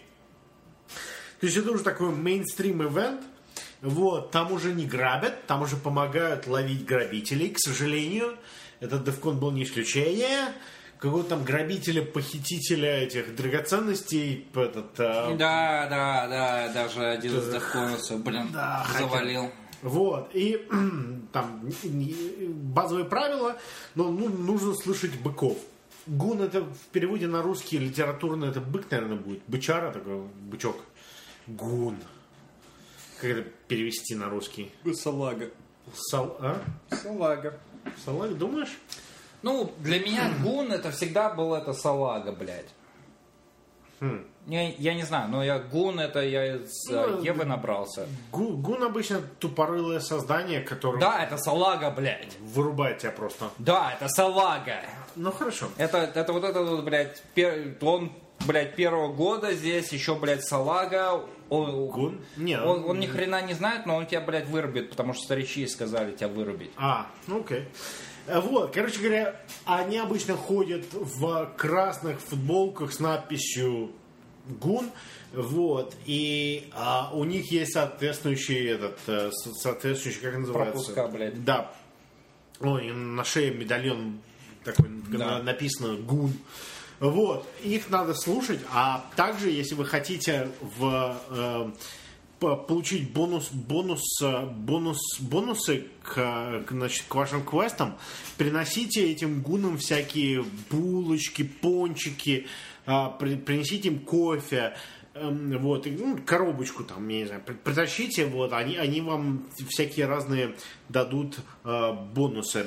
То есть это уже такой мейнстрим-эвент. Вот, там уже не грабят, там уже помогают ловить грабителей, к сожалению. Этот DEFCON был не исключение. Какого-то там грабителя-похитителя этих драгоценностей. Этот, а... Да, да, да, даже один из DEFCON, блин, да, завалил. Вот, и там базовые правила, но ну, нужно слышать быков. Гун это в переводе на русский литературно, это бык, наверное, будет. Бычара такой, бычок. Гун. Как это перевести на русский? Салага. Сал... А? Салага. Салага, думаешь? Ну, для меня гун это всегда был это салага, блядь. Хм. Я, я не знаю, но я гун это я из ну, Евы набрался. Гун, гун обычно тупорылое создание, которое... Да, это салага, блядь. Вырубает тебя просто. Да, это салага. Ну, хорошо. Это, это вот этот вот, блядь, пер... он, блядь, первого года здесь еще, блядь, салага. Он, гун? Нет. Он, он ни хрена не знает, но он тебя, блядь, вырубит, потому что старичи сказали тебя вырубить. А, ну окей. Вот, короче говоря, они обычно ходят в красных футболках с надписью Гун, вот, и а, у них есть соответствующий этот, соответствующий, как называется? Пропуска, блядь. Да. Ой, на шее медальон такой, да. написано Гун. Вот, их надо слушать, а также, если вы хотите в... Э, получить бонус, бонус, бонус, бонусы к, значит, к вашим квестам, приносите этим гунам всякие булочки, пончики, принесите им кофе, вот, ну, коробочку там, я не знаю, притащите, вот, они, они вам всякие разные дадут бонусы.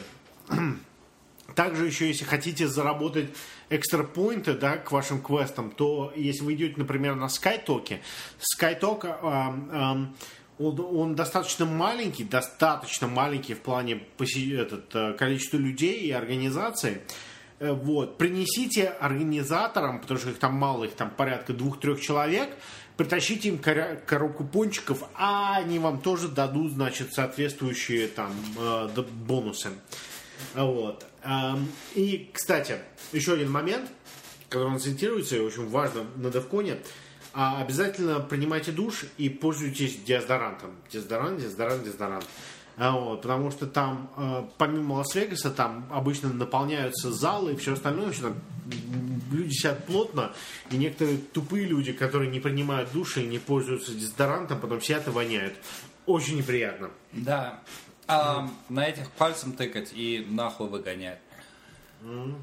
Также еще, если хотите заработать экстрапоинты, да, к вашим квестам, то если вы идете, например, на SkyTalk, SkyTalk, э, э, он, он достаточно маленький, достаточно маленький в плане поси- этот, количества людей и организаций. Э, вот. Принесите организаторам, потому что их там мало, их там порядка двух-трех человек, притащите им кор- коробку пончиков, а они вам тоже дадут, значит, соответствующие там э, бонусы. Вот. И, кстати, еще один момент, который он акцентируется, и очень важно на DEFCON. Обязательно принимайте душ и пользуйтесь дезодорантом. Дезодорант, дезодорант, дезодорант. Вот, потому что там, помимо Лас-Вегаса, там обычно наполняются залы и все остальное. Все там люди сидят плотно, и некоторые тупые люди, которые не принимают душ и не пользуются дезодорантом, потом сидят и воняют. Очень неприятно. Да. А, на этих пальцем тыкать и нахуй выгонять. Mm.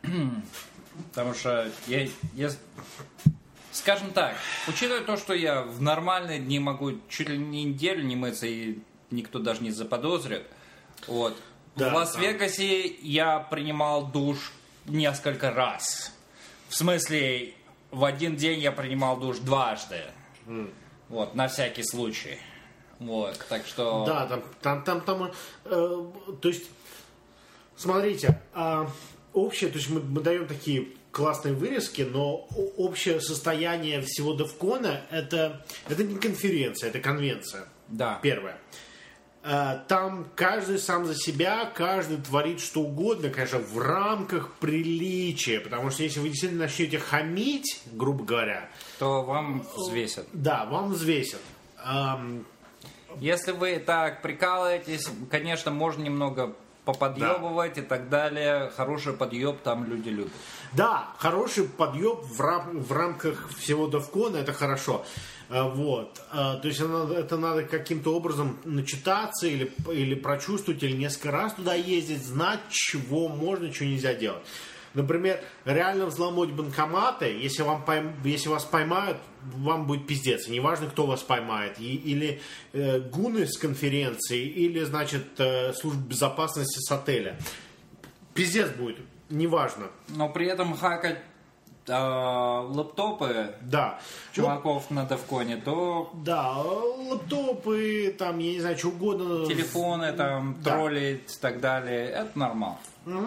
Потому что я, я, скажем так, учитывая то, что я в нормальные дни могу чуть ли не неделю не мыться и никто даже не заподозрит. Вот. Да, в Лас-Вегасе да. я принимал душ несколько раз. В смысле, в один день я принимал душ дважды. Mm. Вот, на всякий случай. Вот, так что... Да, там, там, там, там э, то есть, смотрите, э, общее, то есть мы, мы даем такие классные вырезки, но общее состояние всего DEFCON это, это не конференция, это конвенция. Да. Первое. Э, там каждый сам за себя, каждый творит что угодно, конечно, в рамках приличия, потому что если вы действительно начнете хамить, грубо говоря... То вам взвесят. Да, вам взвесят. Эм, Если вы так прикалываетесь, конечно, можно немного поподъебывать да. и так далее. Хороший подъеб там люди любят. Да, хороший подъеб в, рам- в рамках всего DevCon, это хорошо. Вот. То есть это, это надо каким-то образом начитаться или, или прочувствовать, или несколько раз туда ездить, знать, чего можно, чего нельзя делать. Например, реально взломать банкоматы, если, вам пойм, если вас поймают, вам будет пиздец. И неважно, кто вас поймает. И, или э, гуны с конференции, или, значит, э, служба безопасности с отеля. Пиздец будет, неважно. Но при этом хакать э, лэптопы да. чуваков ну, на Девконе, то... Да, лэптопы, там, я не знаю, что угодно. Телефоны, там, да. троллить и так далее. Это нормально. Угу.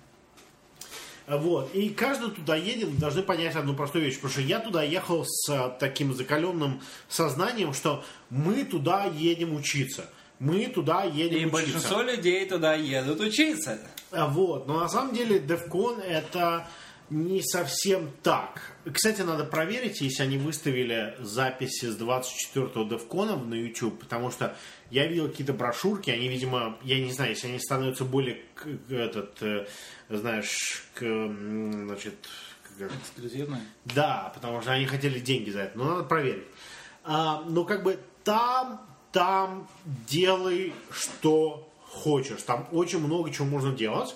Вот. И каждый туда едет, вы должны понять одну простую вещь. Потому что я туда ехал с таким закаленным сознанием, что мы туда едем учиться. Мы туда едем И учиться. И большинство людей туда едут учиться. Вот. Но на самом деле DevCon это не совсем так. Кстати, надо проверить, если они выставили записи с двадцать четвёртого DevCon на YouTube, потому что я видел какие-то брошюрки, они, видимо, я не знаю, если они становятся более, этот, знаешь, к, значит... Как... Эксклюзивные? Да, потому что они хотели деньги за это, но надо проверить. А, но как бы там, там делай, что хочешь. Там очень много чего можно делать.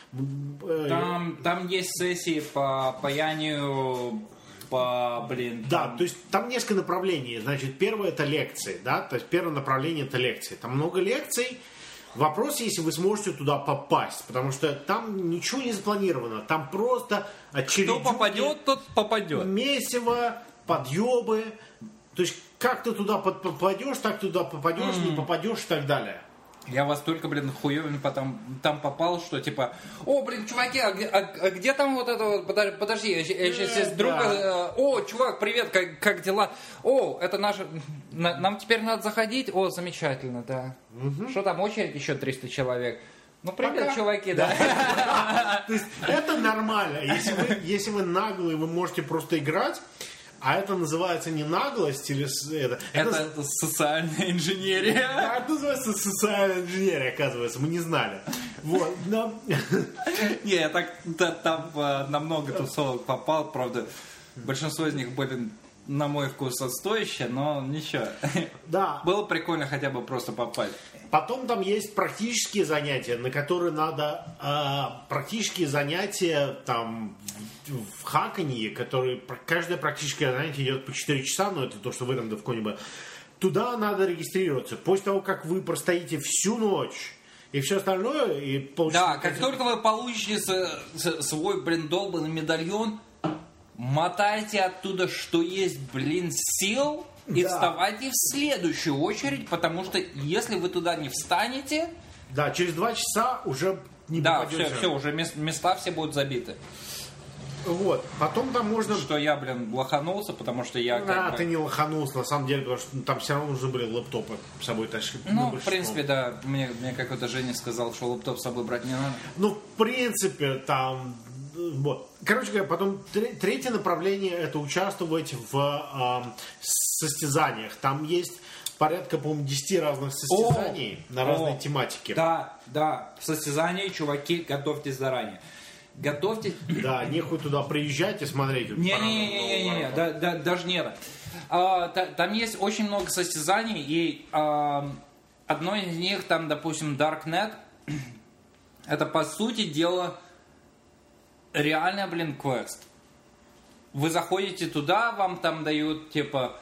Там, там есть сессии по паянию, по, блин... Да, там... то есть там несколько направлений. Значит, первое это лекции, да, то есть первое направление это лекции. Там много лекций. Вопрос, если вы сможете туда попасть, потому что там ничего не запланировано. Там просто очередюки... Кто попадет, тот попадет. Месиво, подъебы. То есть как ты туда попадешь, так туда попадешь, mm. не попадешь и так далее. Я вас только, блин, хуёвин потом там попал, что типа, о, блин, чуваки, а где, а, а где там вот это вот, подожди, подожди я, я сейчас здесь друга, да. О, чувак, привет, как, как дела? О, это наша, на, нам теперь надо заходить? О, замечательно, да. Угу. Что там, очередь еще триста человек? Ну, привет, пока. Чуваки, да. То есть это нормально, если вы, если вы наглые, вы можете просто играть. А это называется не наглость или... Это, это, это социальная инженерия. Да, это называется социальная инженерия, оказывается. Мы не знали. Вот. Но... Не, я так там на много тусовок попал. Правда, большинство из них были, на мой вкус, отстоящие, но ничего. Да. Было прикольно хотя бы просто попасть. Потом там есть практические занятия, на которые надо... Э, практические занятия там... в хаканье, который каждое практическое занятие идет по четыре часа, но это то, что в этом DevCon было. Туда надо регистрироваться. После того, как вы простоите всю ночь и все остальное, и получите... Да, как только вы получите свой, блин, долбанный медальон, мотайте оттуда, что есть, блин, сил, и да. Вставайте в следующую очередь, потому что если вы туда не встанете... Да, через два часа уже не да, попадете. Да, все, все, уже места все будут забиты. Вот, потом там можно... Что я, блин, лоханулся, потому что я... Да, как ты бы... не лоханулся, на самом деле, потому что там все равно нужны были лэптопы с собой тащить. Ну, в принципе, да, мне, мне какой-то Женя сказал, что лэптоп с собой брать не надо. Ну, в принципе, там... Вот. Короче говоря, потом третье направление это участвовать в э, состязаниях. Там есть порядка, по-моему, десять разных состязаний о, на разные о, тематики. Да, да, состязания, чуваки, готовьтесь заранее. Готовьтесь. Да, нехуй туда приезжать и смотреть. Не-не-не, да, да, даже не это. А, та, там есть очень много состязаний, и а, одно из них, там, допустим, Darknet, это, по сути дела, реально, блин, квест. Вы заходите туда, вам там дают, типа,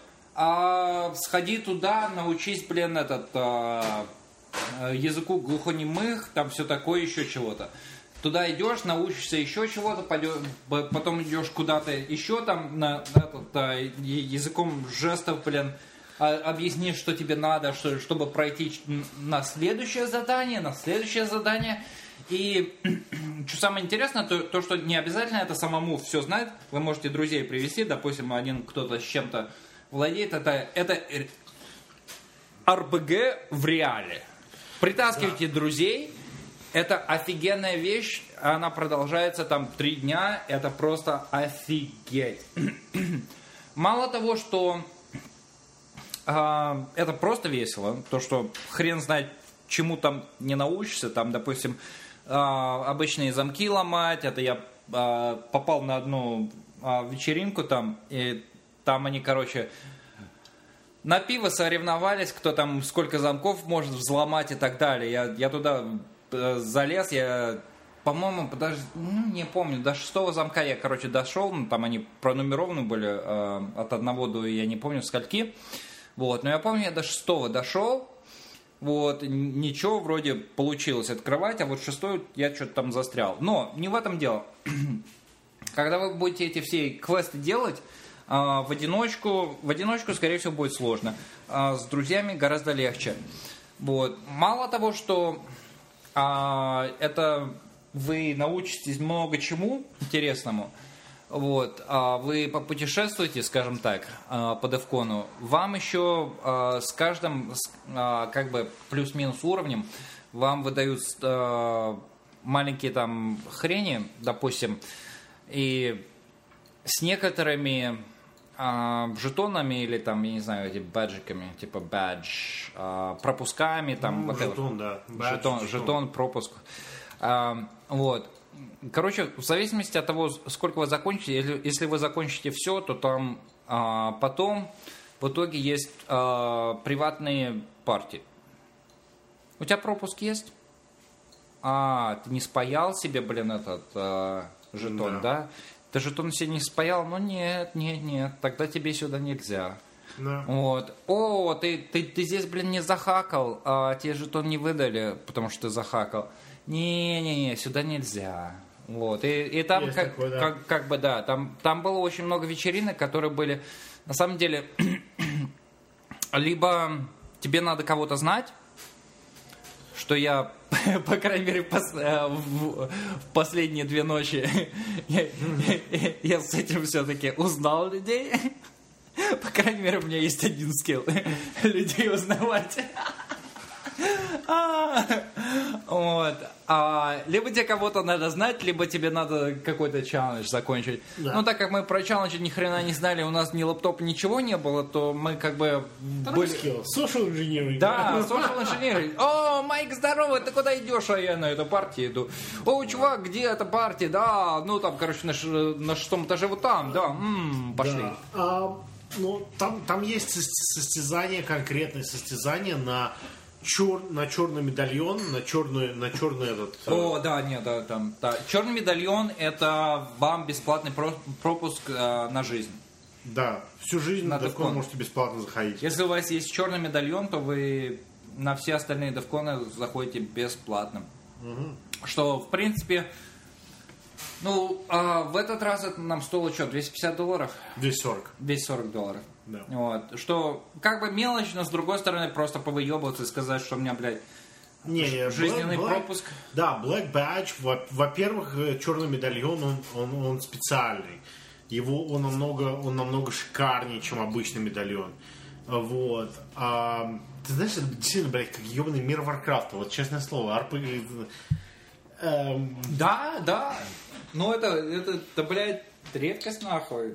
а, сходи туда, научись, блин, этот, а, языку глухонемых, там все такое, еще чего-то. Туда идешь, научишься еще чего-то, потом идешь куда-то еще там на, этот, языком жестов, блин, объяснишь, что тебе надо, что, чтобы пройти на следующее задание, на следующее задание. И что самое интересное, то, то, что не обязательно это самому все знать. Вы можете друзей привести, допустим, один кто-то с чем-то владеет. Это, это эр пи джи в реале. Притаскивайте да. друзей. Это офигенная вещь, она продолжается там три дня, это просто офигеть. Мало того, что а, это просто весело. То, что хрен знает, чему там не научишься. Там, допустим, а, обычные замки ломать. Это я а, попал на одну а, вечеринку там, и там они, короче, на пиво соревновались, кто там сколько замков может взломать и так далее. Я, я туда залез, я... По-моему, даже, ну, не помню, до шестого замка я, короче, дошел, ну, там они пронумерованы были э, от одного до, я не помню, скольки, вот, но я помню, я до шестого дошел, вот, ничего вроде получилось открывать, а вот шестой я что-то там застрял, но не в этом дело, когда вы будете эти все квесты делать, э, в одиночку, в одиночку, скорее всего, будет сложно, э, с друзьями гораздо легче, вот, мало того, что э, это... Вы научитесь много чему интересному, вот, вы попутешествуете, скажем так, по Девкону, вам еще с каждым, как бы, плюс-минус уровнем, вам выдают маленькие там хрени, допустим, и с некоторыми жетонами или там, я не знаю, эти баджиками, типа бадж, пропусками, там, ну, жетон, да. Бадж, жетон, жетон, жетон, пропуск. А, вот. Короче, в зависимости от того, сколько вы закончите, если, если вы закончите все, то там а, потом в итоге есть а, приватные партии. У тебя пропуск есть? А, ты не спаял себе, блин, этот а, жетон, да. да? Ты жетон себе не спаял? Ну нет, нет, нет, тогда тебе сюда нельзя. Да. Вот. О, ты, ты, ты здесь, блин, не захакал, а тебе жетон не выдали, потому что ты захакал. Не-не-не, сюда нельзя. Вот. И, и там как, такой, да. как, как бы, да, там, там было очень много вечеринок, которые были, на самом деле, либо тебе надо кого-то знать, что я, по крайней мере, пос, в, в последние две ночи я, я, я с этим все-таки узнал людей. По крайней мере, у меня есть один скилл. Людей узнавать. Вот. А, либо тебе кого-то надо знать, либо тебе надо какой-то челлендж закончить. Да. Ну, так как мы про челлендж ни хрена не знали, у нас ни лаптопа, ничего не было, то мы как бы... Были... Social engineering. Да, social engineering. О, Майк, здорово, ты куда идешь? А я на эту партию иду. О, чувак, где эта партия? Да, ну там, короче, на, ш... на шестом этаже вот там, да, м-м, пошли. Да. А, ну, там, там есть состязание, конкретное состязание на... Чер, на черный медальон, на черную, на черный этот... О, да, нет, да, там, да. Черный медальон — это вам бесплатный пропуск э, на жизнь. Да, всю жизнь на Девкон можете бесплатно заходить. Если у вас есть черный медальон, то вы на все остальные Девконы заходите бесплатно. Угу. Что, в принципе, ну, э, в этот раз это нам стоило что, двести пятьдесят долларов? двести сорок. двести сорок долларов. Да. Вот. Что, как бы мелочь, но с другой стороны просто повыебываться и сказать, что у меня, блядь, не, не, жизненный Black, пропуск. Да, Black Badge, во-первых, черный медальон, он, он, он специальный. Его, он намного, он намного шикарнее, чем обычный медальон. Вот. А, ты знаешь, это действительно, блядь, как ебаный мир Варкрафта. Вот, честное слово, арпы... Эм... Да, да. Ну, это, это, это, блядь, редкость, нахуй.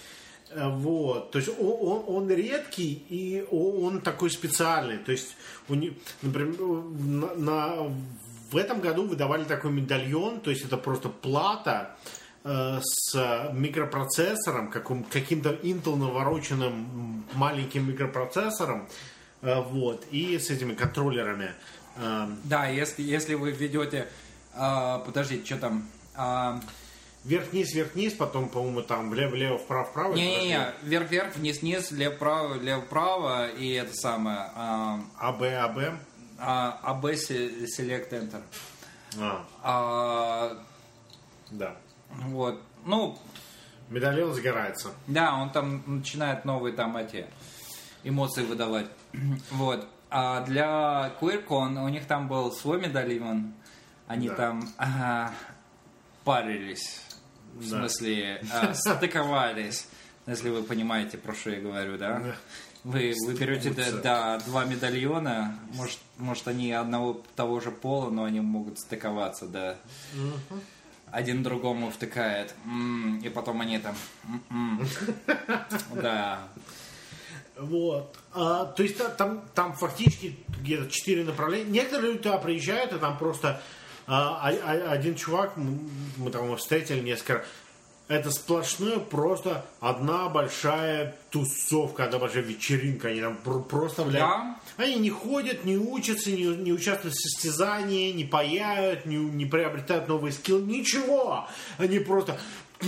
Вот, то есть он, он, он редкий и он такой специальный. То есть, например, на, на, в этом году выдавали такой медальон, то есть это просто плата э, с микропроцессором, каким, каким-то Intel навороченным маленьким микропроцессором, э, вот, и с этими контроллерами. Э, да, если, если вы введете, э, подождите, что там... Э, Вверх-вниз, вверх-вниз, потом, по-моему, там влево-влево, вправо-вправо. Не-не-не, вверх-вверх, вниз-вниз, лево-право, лево-право, и это самое... А, АБ, АБ? А, АБ, Select Enter. А. А, да. Вот, ну... Медальон загорается. Да, он там начинает новые там эти эмоции выдавать. Вот. А для QueerCon у них там был свой медальон. Они да. там а, парились. В да. смысле, э, стыковались, если вы понимаете, про что я говорю, да? да. Вы, вы берете да, да, два медальона, может, может, они одного того же пола, но они могут стыковаться, да. Угу. Один другому втыкает, м-м, и потом они там, м-м. да. Вот. А, то есть там, там фактически где-то четыре направления. Некоторые люди туда приезжают, и там просто а, а, один чувак, мы там его встретили несколько раз, это сплошное просто одна большая тусовка, одна большая вечеринка. Они там просто, блядь, Да. они не ходят, не учатся, не, не участвуют в состязании, не паяют, не, не приобретают новые скиллы, ничего. Они просто...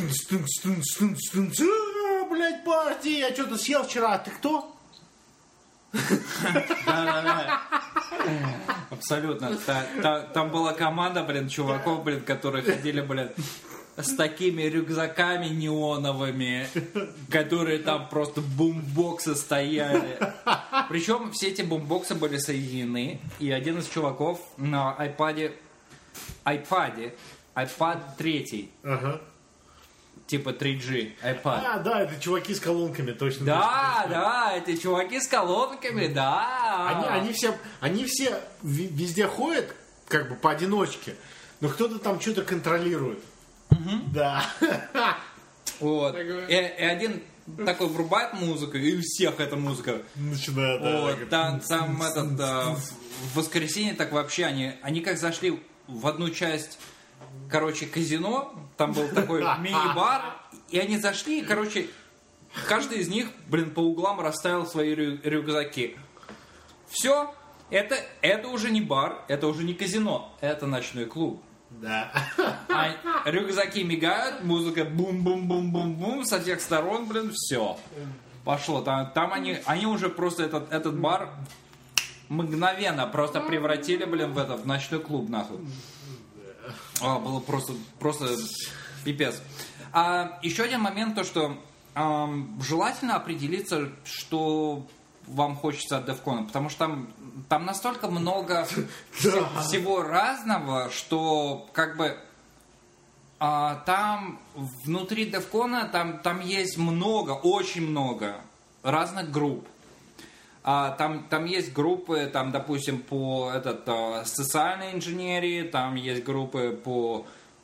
Блядь, парти, я что-то съел вчера, а ты кто? Да-да-да. Абсолютно. Та- та- Там была команда, блин, чуваков, блин, которые ходили, блин, с такими рюкзаками неоновыми, которые там просто бумбоксы стояли. Причем все эти бумбоксы были соединены, и один из чуваков на айпаде, айпаде, iPad третий, Ага. типа три джи, iPad. А, да, это чуваки с колонками, точно. Да, точно, точно. да, эти чуваки с колонками, да. Они, они все, они все ви- везде ходят, как бы поодиночке, но кто-то там что-то контролирует. Да. Вот. И, Такое. и один такой врубает музыку, и у всех эта музыка. Начинает, да, Вот, так, там, там этот, а, в воскресенье так вообще, они, они как зашли в одну часть, короче, казино, там был такой мини-бар, и они зашли, и, короче, каждый из них, блин, по углам расставил свои рю- рюкзаки. Все, это, это уже не бар, это уже не казино, это ночной клуб. Да. А рюкзаки мигают, музыка бум-бум-бум-бум-бум со всех сторон, блин, все. Пошло. Там, там они, они уже просто этот, этот бар мгновенно просто превратили, блин, в, это, в ночной клуб, нахуй. А, было просто, просто пипец. А, еще один момент, то что ам, желательно определиться, что вам хочется от Девкона, потому что там, там настолько много вse- всего разного, что как бы а, там внутри Девкона там, там есть много, очень много разных групп. А, там, там есть группы, там, допустим, по этот, а, социальной инженерии, там есть группы по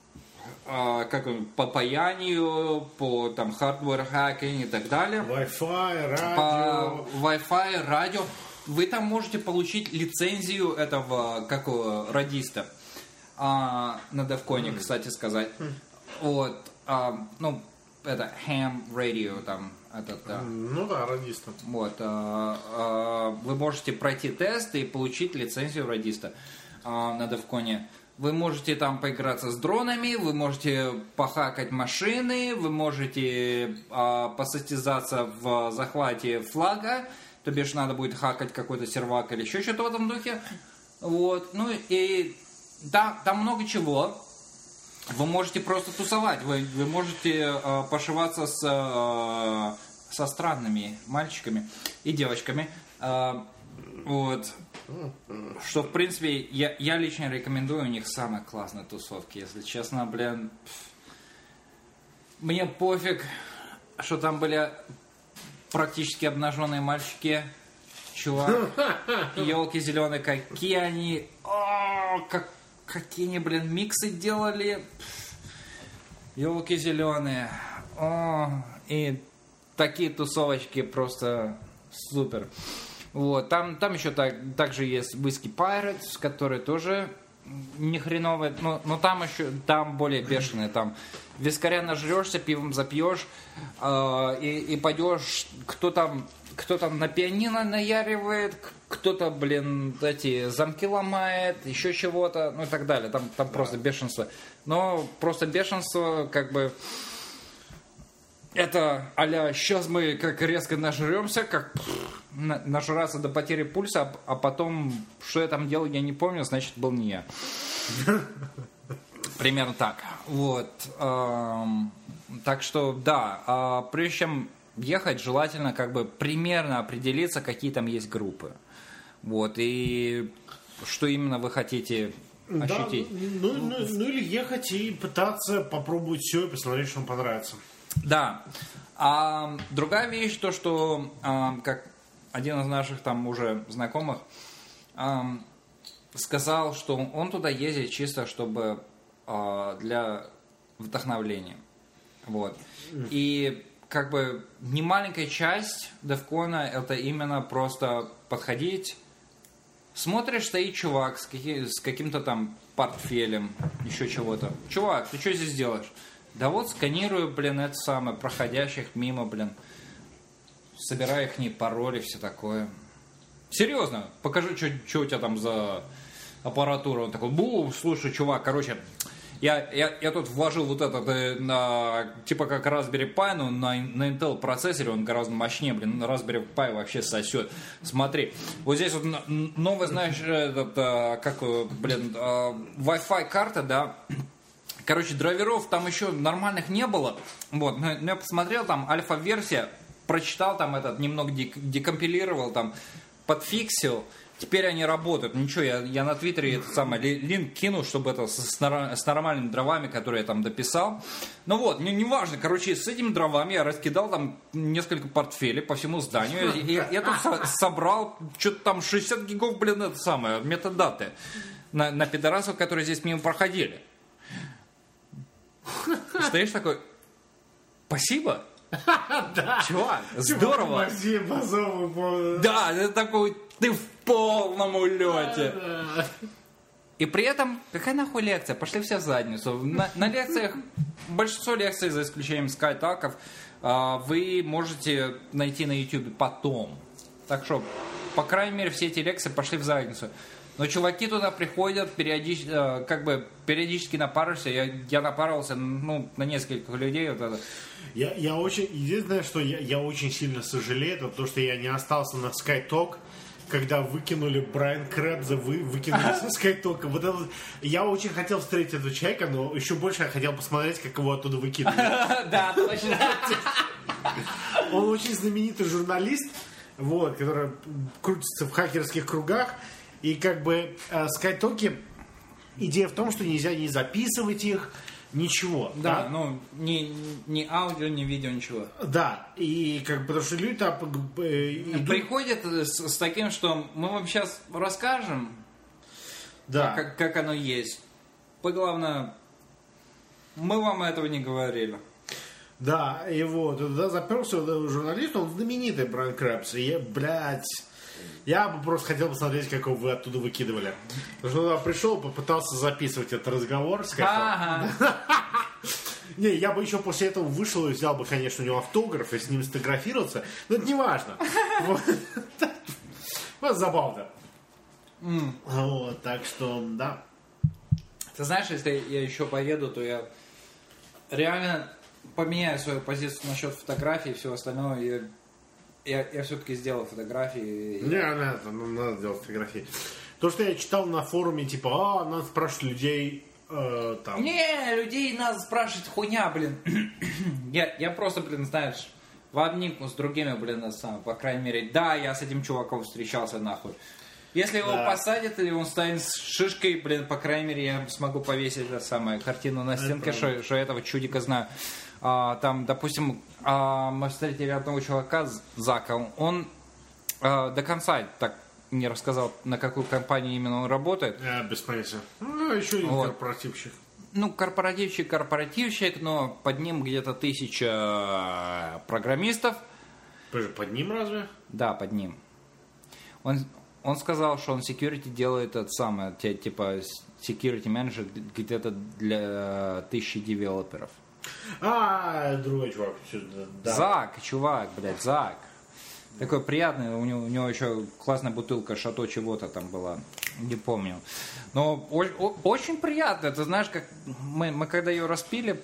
а, как он, по паянию, по там hardware hacking и так далее. Wi-Fi, радио. По Wi-Fi, радио. Вы там можете получить лицензию этого, как его, радиста. А, на Девконе, mm. кстати сказать. Mm. Вот. А, ну, это ham radio там. Этот, да. Ну да, радиста. Вот. А, а, вы можете пройти тест и получить лицензию радиста а, на Девконе. Вы можете там поиграться с дронами, вы можете похакать машины, вы можете а, посостязаться в захвате флага, то бишь надо будет хакать какой-то сервак или еще что-то в этом духе. Вот. Ну и там, там много чего. Вы можете просто тусовать, вы, вы можете а, пошиваться с, а, со странными мальчиками и девочками. А, вот. Что, в принципе, я, я лично рекомендую, у них самые классные тусовки, если честно, блин. Мне пофиг, что там были практически обнаженные мальчики. Чувак, елки зеленые, какие они... О, как, какие они, блин, миксы делали. Елки зеленые. О, и такие тусовочки просто супер. Вот, там, там еще так, также есть Whiskey Pirates, которые тоже не хреновые, но, но там еще, там более бешеные, там вискаря нажрешься, пивом запьешь, э, и, и пойдешь, кто там, кто там на пианино наяривает, кто-то, блин, эти замки ломает, еще чего-то, ну и так далее, там, там просто бешенство. Но просто бешенство, как бы, это а-ля сейчас мы как резко нажремся, как пфф, на, нажраться до потери пульса, а, а потом, что я там делал, я не помню, значит, был не я. Примерно так. Вот. Эм, так что, да, э, прежде чем ехать, желательно как бы примерно определиться, какие там есть группы. Вот. И что именно вы хотите ощутить. Да, ну, ну, ну или ехать и пытаться попробовать все и посмотреть, что вам понравится. Да. А другая вещь, то, что а, как один из наших там уже знакомых а, сказал, что он туда ездит чисто, чтобы а, для вдохновления. Вот. И как бы не маленькая часть Девкона, это именно просто подходить, смотришь, стоит чувак с, каким- с каким-то там портфелем, еще чего-то. Чувак, ты что здесь делаешь? Да вот сканирую, блин, это самое, проходящих мимо, блин. Собираю их не пароли, все такое. Серьезно, покажи, что у тебя там за аппаратура. Он такой, бу, слушай, чувак, короче, я, я, я тут вложил вот этот, э, на, типа как Raspberry Pi, но на, на Intel процессоре он гораздо мощнее, блин, на Raspberry Pi вообще сосет. Смотри, вот здесь вот новый, знаешь, этот, э, как, блин, э, Wi-Fi карта, да. Короче, драйверов там еще нормальных не было. Вот, но я посмотрел, там альфа-версия, прочитал там этот, немного декомпилировал, там, подфиксил. Теперь они работают. Ничего, я, я на Твиттере этот самый линк кину, чтобы это с, с нормальными дровами, которые я там дописал. Ну вот, не, не важно. Короче, с этими дровами я раскидал там несколько портфелей по всему зданию. И, я, я тут со, собрал что-то там шестьдесят гигов, блин, это самое, метадаты на, на пидорасов, которые здесь мимо проходили. Стоишь такой, спасибо. Да. Чувак, здорово. Да, это такой, ты в полном улете. И при этом, какая нахуй лекция? Пошли все в задницу. На, на лекциях, большинство лекций, за исключением скайталков, вы можете найти на YouTube потом. Так что, по крайней мере, все эти лекции пошли в задницу. Но чуваки туда приходят, периодически, как бы периодически напаришься. Я, я напарывался, ну, на нескольких людей. Вот это. Я, я очень, единственное, что я, я очень сильно сожалею, это то, что я не остался на SkyTalk, когда выкинули Брайан Крэбза, вы, выкинули со SkyTalk. Вот это, я очень хотел встретить этого человека, но еще больше я хотел посмотреть, как его оттуда выкинули. Да, точно. Он очень знаменитый журналист, вот, который крутится в хакерских кругах. И как бы э, скайтоки, идея в том, что нельзя не записывать их, ничего. Да, да? ну, ни, ни аудио, ни видео, ничего. Да, и как бы, потому что люди там э, идут... приходят с, с таким, что мы вам сейчас расскажем, да. как, как оно есть. Главное, мы вам этого не говорили. Да, и вот, туда заперся журналист, он знаменитый, Брайан Крэбс, и я, блядь... Я бы просто хотел посмотреть, как его вы оттуда выкидывали. Потому что он пришел, попытался записывать этот разговор. Ага. Не, я бы еще после этого вышел и взял бы, конечно, у него автограф и с ним сфотографироваться. Но это не важно. Вот забавно. Вот, так что, да. Ты знаешь, если я еще поеду, то я реально поменяю свою позицию насчет фотографий и всего остального. И Я, я все-таки сделал фотографии. Не, надо, надо делать фотографии. То, что я читал на форуме, типа, а, надо спрашивать людей, э, там... Не, людей надо спрашивать, хуйня, блин. я, я просто, блин, знаешь, в обнимку с другими, блин, сам, по крайней мере, да, я с этим чуваком встречался, нахуй. Если его да. посадят, или он станет с шишкой, блин, по крайней мере, я смогу повесить эту самую картину на стенке, что, что этого чудика знаю. А, там, допустим, а, мы встретили одного чувака, Зака, он а, до конца так не рассказал, на какую компанию именно он работает. А, без понятия. Ну, еще один вот. корпоративщик. Ну, корпоративщик, корпоративщик, но под ним где-то тысяча программистов. Под ним разве? Да, под ним. Он, он сказал, что он security делает это самое, типа security manager где-то для тысячи девелоперов. А, другой чувак. Да. Зак, чувак, блядь, Зак. Такой приятный, у него, у него еще классная бутылка шато чего-то там была, не помню. Но о, о, очень приятно, ты знаешь, как мы, мы когда ее распили,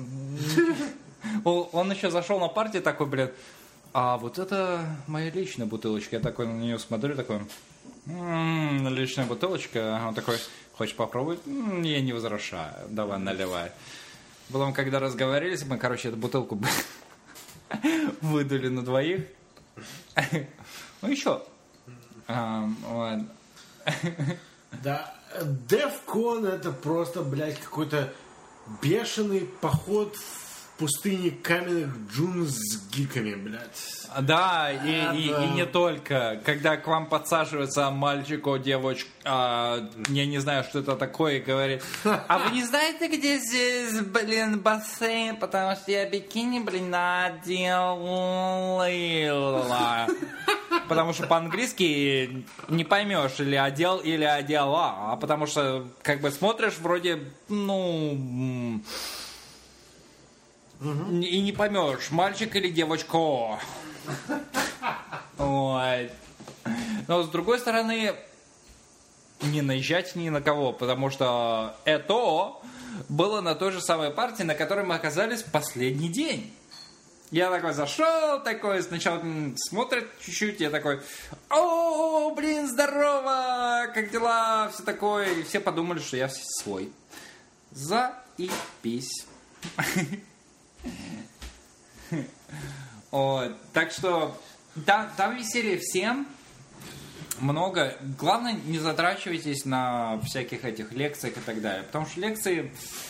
он еще зашел на партию такой, блядь, а вот это моя личная бутылочка. Я такой на нее смотрю, такой, м-м, личная бутылочка. Он такой, хочешь попробовать? М-м, я не возвращаю, давай наливай. Потом, когда разговорились, мы, короче, эту бутылку выдули на двоих. Ну, еще. Ладно. Да, DEF CON это просто, блядь, какой-то бешеный поход пустыне каменных джун с гиками, блядь. Да, и, Это... и, и не только. Когда к вам подсаживается мальчик о девочка, а, я не знаю, что это такое, и говорит, а вы не знаете, где здесь, блин, бассейн, потому что я бикини, блин, надела. Потому что по-английски не поймешь, или одел, или одела. А потому что, как бы, смотришь, вроде, ну... Угу. И не поймешь, мальчик или девочка. Вот. Но с другой стороны, не наезжать ни на кого, потому что это было на той же самой партии, на которой мы оказались в последний день. Я такой зашел, такой сначала смотрит чуть-чуть, я такой, о, блин, здорово, как дела, все такое. И все подумали, что я свой. Заебись. Вот. Так что там, там веселье всем много. Главное, не затрачивайтесь на всяких этих лекциях и так далее. Потому что лекции...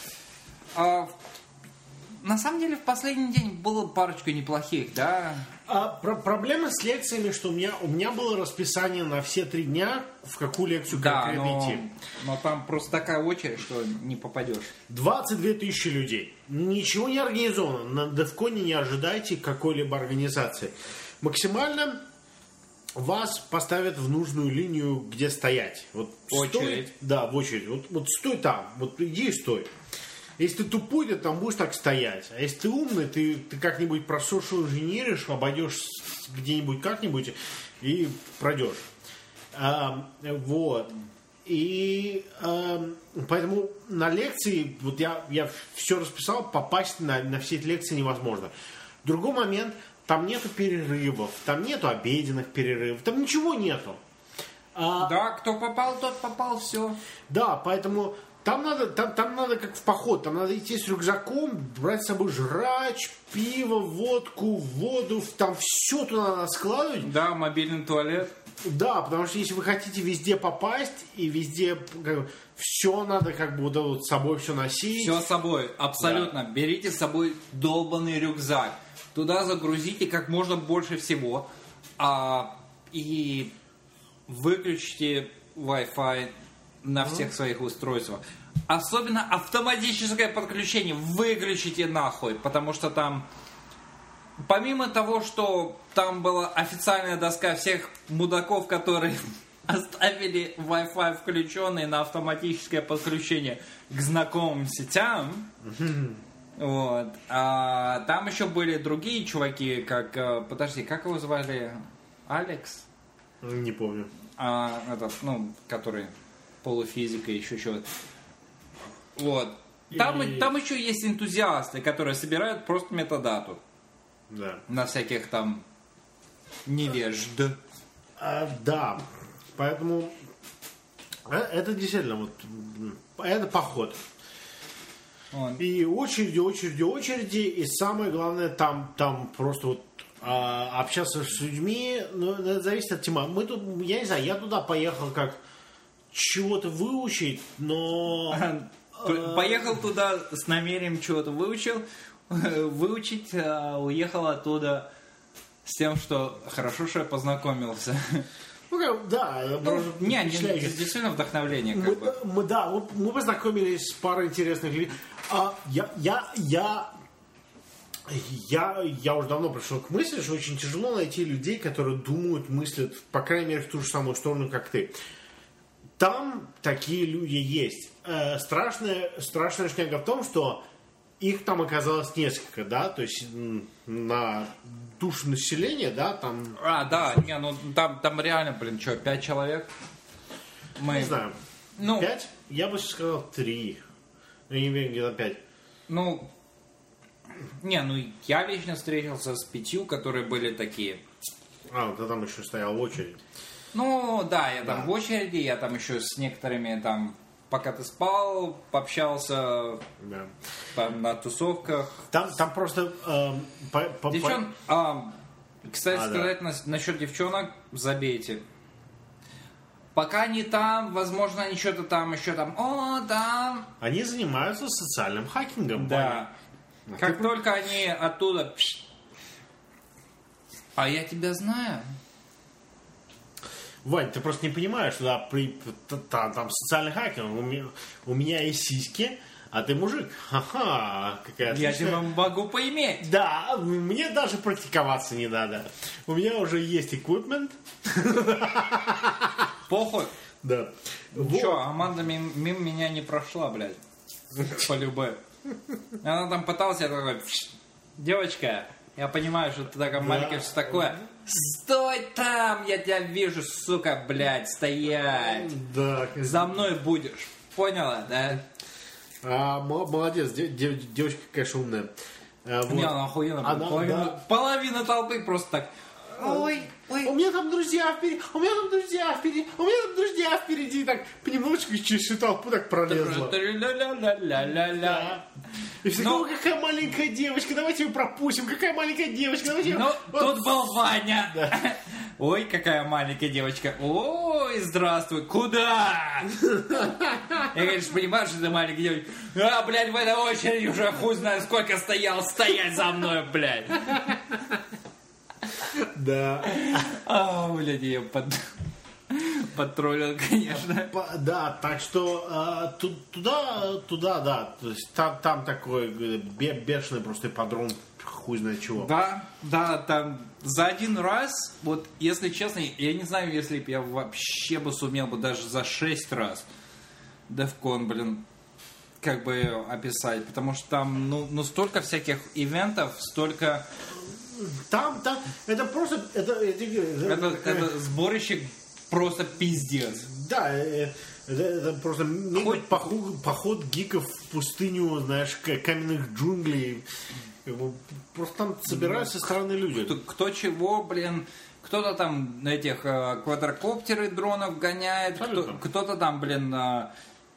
Э, на самом деле, в последний день было парочку неплохих, да? А, про- проблема с лекциями, что у меня, у меня было расписание на все три дня, в какую лекцию да, конкретно но, идти. но там просто такая очередь, что не попадешь. двадцать две тысячи людей. Ничего не организовано. На Девконе не ожидайте какой-либо организации. Максимально вас поставят в нужную линию, где стоять. Вот очередь. Стой, да, в очередь. Вот, вот стой там. Вот иди и стой. Если ты тупой, ты там будешь так стоять. А если ты умный, ты, ты как-нибудь просошиал-инженеришь, обойдешь где-нибудь как-нибудь и пройдешь. А, вот. И а, поэтому на лекции, вот я, я все расписал, попасть на, на все эти лекции невозможно. Другой момент, там нету перерывов, там нету обеденных перерывов, там ничего нету. А, да, кто попал, тот попал, все. Да, поэтому... Там надо, там, там надо как в поход, там надо идти с рюкзаком, брать с собой жрач, пиво, водку, воду, там все туда надо складывать. Да, мобильный туалет. Да, потому что если вы хотите везде попасть и везде как, все надо как бы вот, вот с собой все носить. Все с собой, абсолютно. Да. Берите с собой долбанный рюкзак. Туда загрузите как можно больше всего. А, и выключите Wi-Fi на всех своих устройствах. Особенно автоматическое подключение. Выключите нахуй. Потому что там, помимо того, что там была официальная доска всех мудаков, которые оставили Wi-Fi включенный на автоматическое подключение к знакомым сетям, вот. А там еще были другие чуваки, как... Подожди, как его звали? Алекс? Не помню. А, этот, ну, который... полуфизика, еще что-то. Вот. Там, и... там еще есть энтузиасты, которые собирают просто метадату. Да. На всяких там невежд. А, да. Поэтому это действительно вот это поход. Он. И очереди, очереди, очереди. И самое главное, там, там просто вот а, общаться с людьми, ну, это зависит от темы. Мы тут, я не знаю, я туда поехал как чего-то выучить, но... Поехал туда с намерением чего-то выучил, выучить, а уехал оттуда с тем, что хорошо, что я познакомился. Ну, как, да. Ну, не, не, действительно вдохновление. Как мы, бы. мы, да, мы, мы познакомились с парой интересных людей. А, я, я, я, я, я уже давно пришел к мысли, что очень тяжело найти людей, которые думают, мыслят, по крайней мере, в ту же самую сторону, как ты. Там такие люди есть. Э, страшная, страшная шняга в том, что их там оказалось несколько, да, то есть на душу населения, да, там... А, да, не, ну там, там реально, блин, что, пять человек? Мы... Не знаю. Ну... Пять? Я бы сказал три. Я не уверен, где-то пять. Ну, не, ну я лично встретился с пятью, которые были такие. А, ты там еще стоял в очереди. Ну, да, я там да. в очереди, я там еще с некоторыми там, пока ты спал, пообщался да. там на тусовках. Там, там просто... Э, по, по, Девчон... по... А, кстати, а, сказать да. на, насчет девчонок, забейте. Пока они там, возможно, они что-то там еще там, о, там... Они занимаются социальным хакингом. Да. А как ты... только они оттуда... А я тебя знаю. Вань, ты просто не понимаешь, что да, при, там, там социальный хакинг, у меня, у меня есть сиськи, а ты мужик. Ха-ха, какая отличная... Я тебя могу поиметь. Да, мне даже практиковаться не надо. У меня уже есть эквипмент. Похуй. Да. Вот. Че, Аманда мимо, мимо меня не прошла, блядь. По-любе. Она там пыталась, я такой, девочка, я понимаю, что ты такая маленькая, все такое. Стой там, я тебя вижу, сука, блядь, стоять. Да. За мной будешь. Поняла, да? А, молодец, девочка, конечно, умная. А, вот. Не, она охуенно. Она, половина, да. половина толпы просто так. Ой, ой. У меня там друзья впереди, у меня там друзья впереди, у меня там друзья впереди. Так понемножечку через всю толпу так пролезла. Ля-ля-ля-ля-ля-ля. И все Но... такое, какая маленькая девочка, давайте ее пропустим, какая маленькая девочка, давайте ее... Ну, вот. тут был Ваня. Да. Ой, какая маленькая девочка. Ой, здравствуй. Куда? Я, конечно, понимаю, что ты маленькая девочка. А, блядь, в этой очереди уже хуй знает сколько стоял. Стоять за мной, блядь. Да. А, блядь, я под... подтроллил, конечно. Да, так что а, ту- туда, туда, да, то есть там, там такой бе- бешеный просто подрон, хуй знает чего. Да, да, там за один раз, вот, если честно, я не знаю, если бы я вообще бы сумел бы даже за шесть раз DevCon, блин, как бы описать, потому что там, ну, ну столько всяких ивентов, столько... Там, там, это просто, это, это, это, Это, это сборище просто пиздец. да, это, это просто мега Хоть- поход, поход гиков в пустыню, знаешь, к- каменных джунглей. Просто там собираются странные люди. Кто, кто чего, блин, кто-то там на этих э, квадрокоптеры дронов гоняет, кто, Абсолютно. кто-то там, блин, э,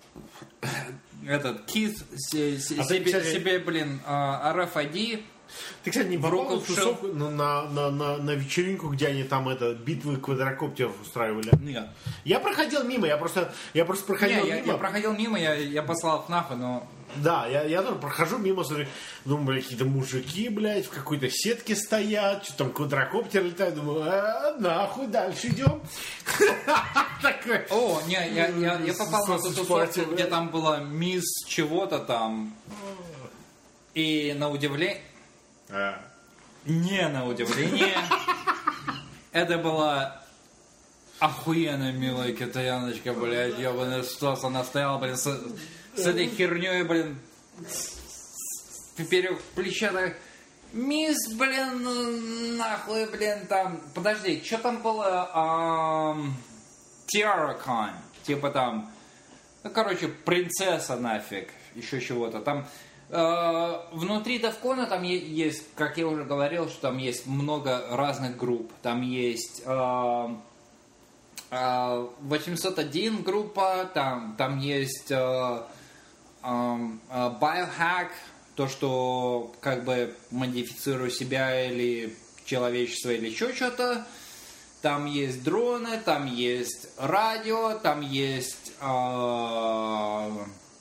этот кит се- се- А ты, себе, кстати- себе, блин, э, ар эф ай ди. Ты, кстати, не в попал руку в тусовку на, на, на, на, на вечеринку, где они там это, битвы квадрокоптеров устраивали? Нет. Я проходил мимо, я просто, я просто проходил Не, я, мимо. я проходил мимо, я, я послал их нахуй, но... Да, я, я тоже прохожу мимо, смотрю, думаю, блядь, какие-то мужики, блядь, в какой-то сетке стоят, что там квадрокоптер летает, думаю, а, нахуй, дальше идем. Такой. О, не, я, я, я попал на ту Sausage тусовку, party, где да. там была мисс чего-то там. И на удивление... А. Не на удивление. Это была охуенно милая китаяночка, блядь, ебаный стос. Она стояла, блин, с, с этой херней, блин, поперек плеча, так, мисс, блин, ну, нахуй, блин, там, подожди, что там было, ам, TiaraCon, типа там, ну, короче, принцесса нафиг, еще чего-то, там, э, внутри DevCon там е- есть, как я уже говорил, что там есть много разных групп, там есть... э, восемьсот один группа, там, там есть э, э, э, Biohack, то, что как бы модифицирую себя или человечество или еще что-то. Там есть дроны, там есть радио, там есть э,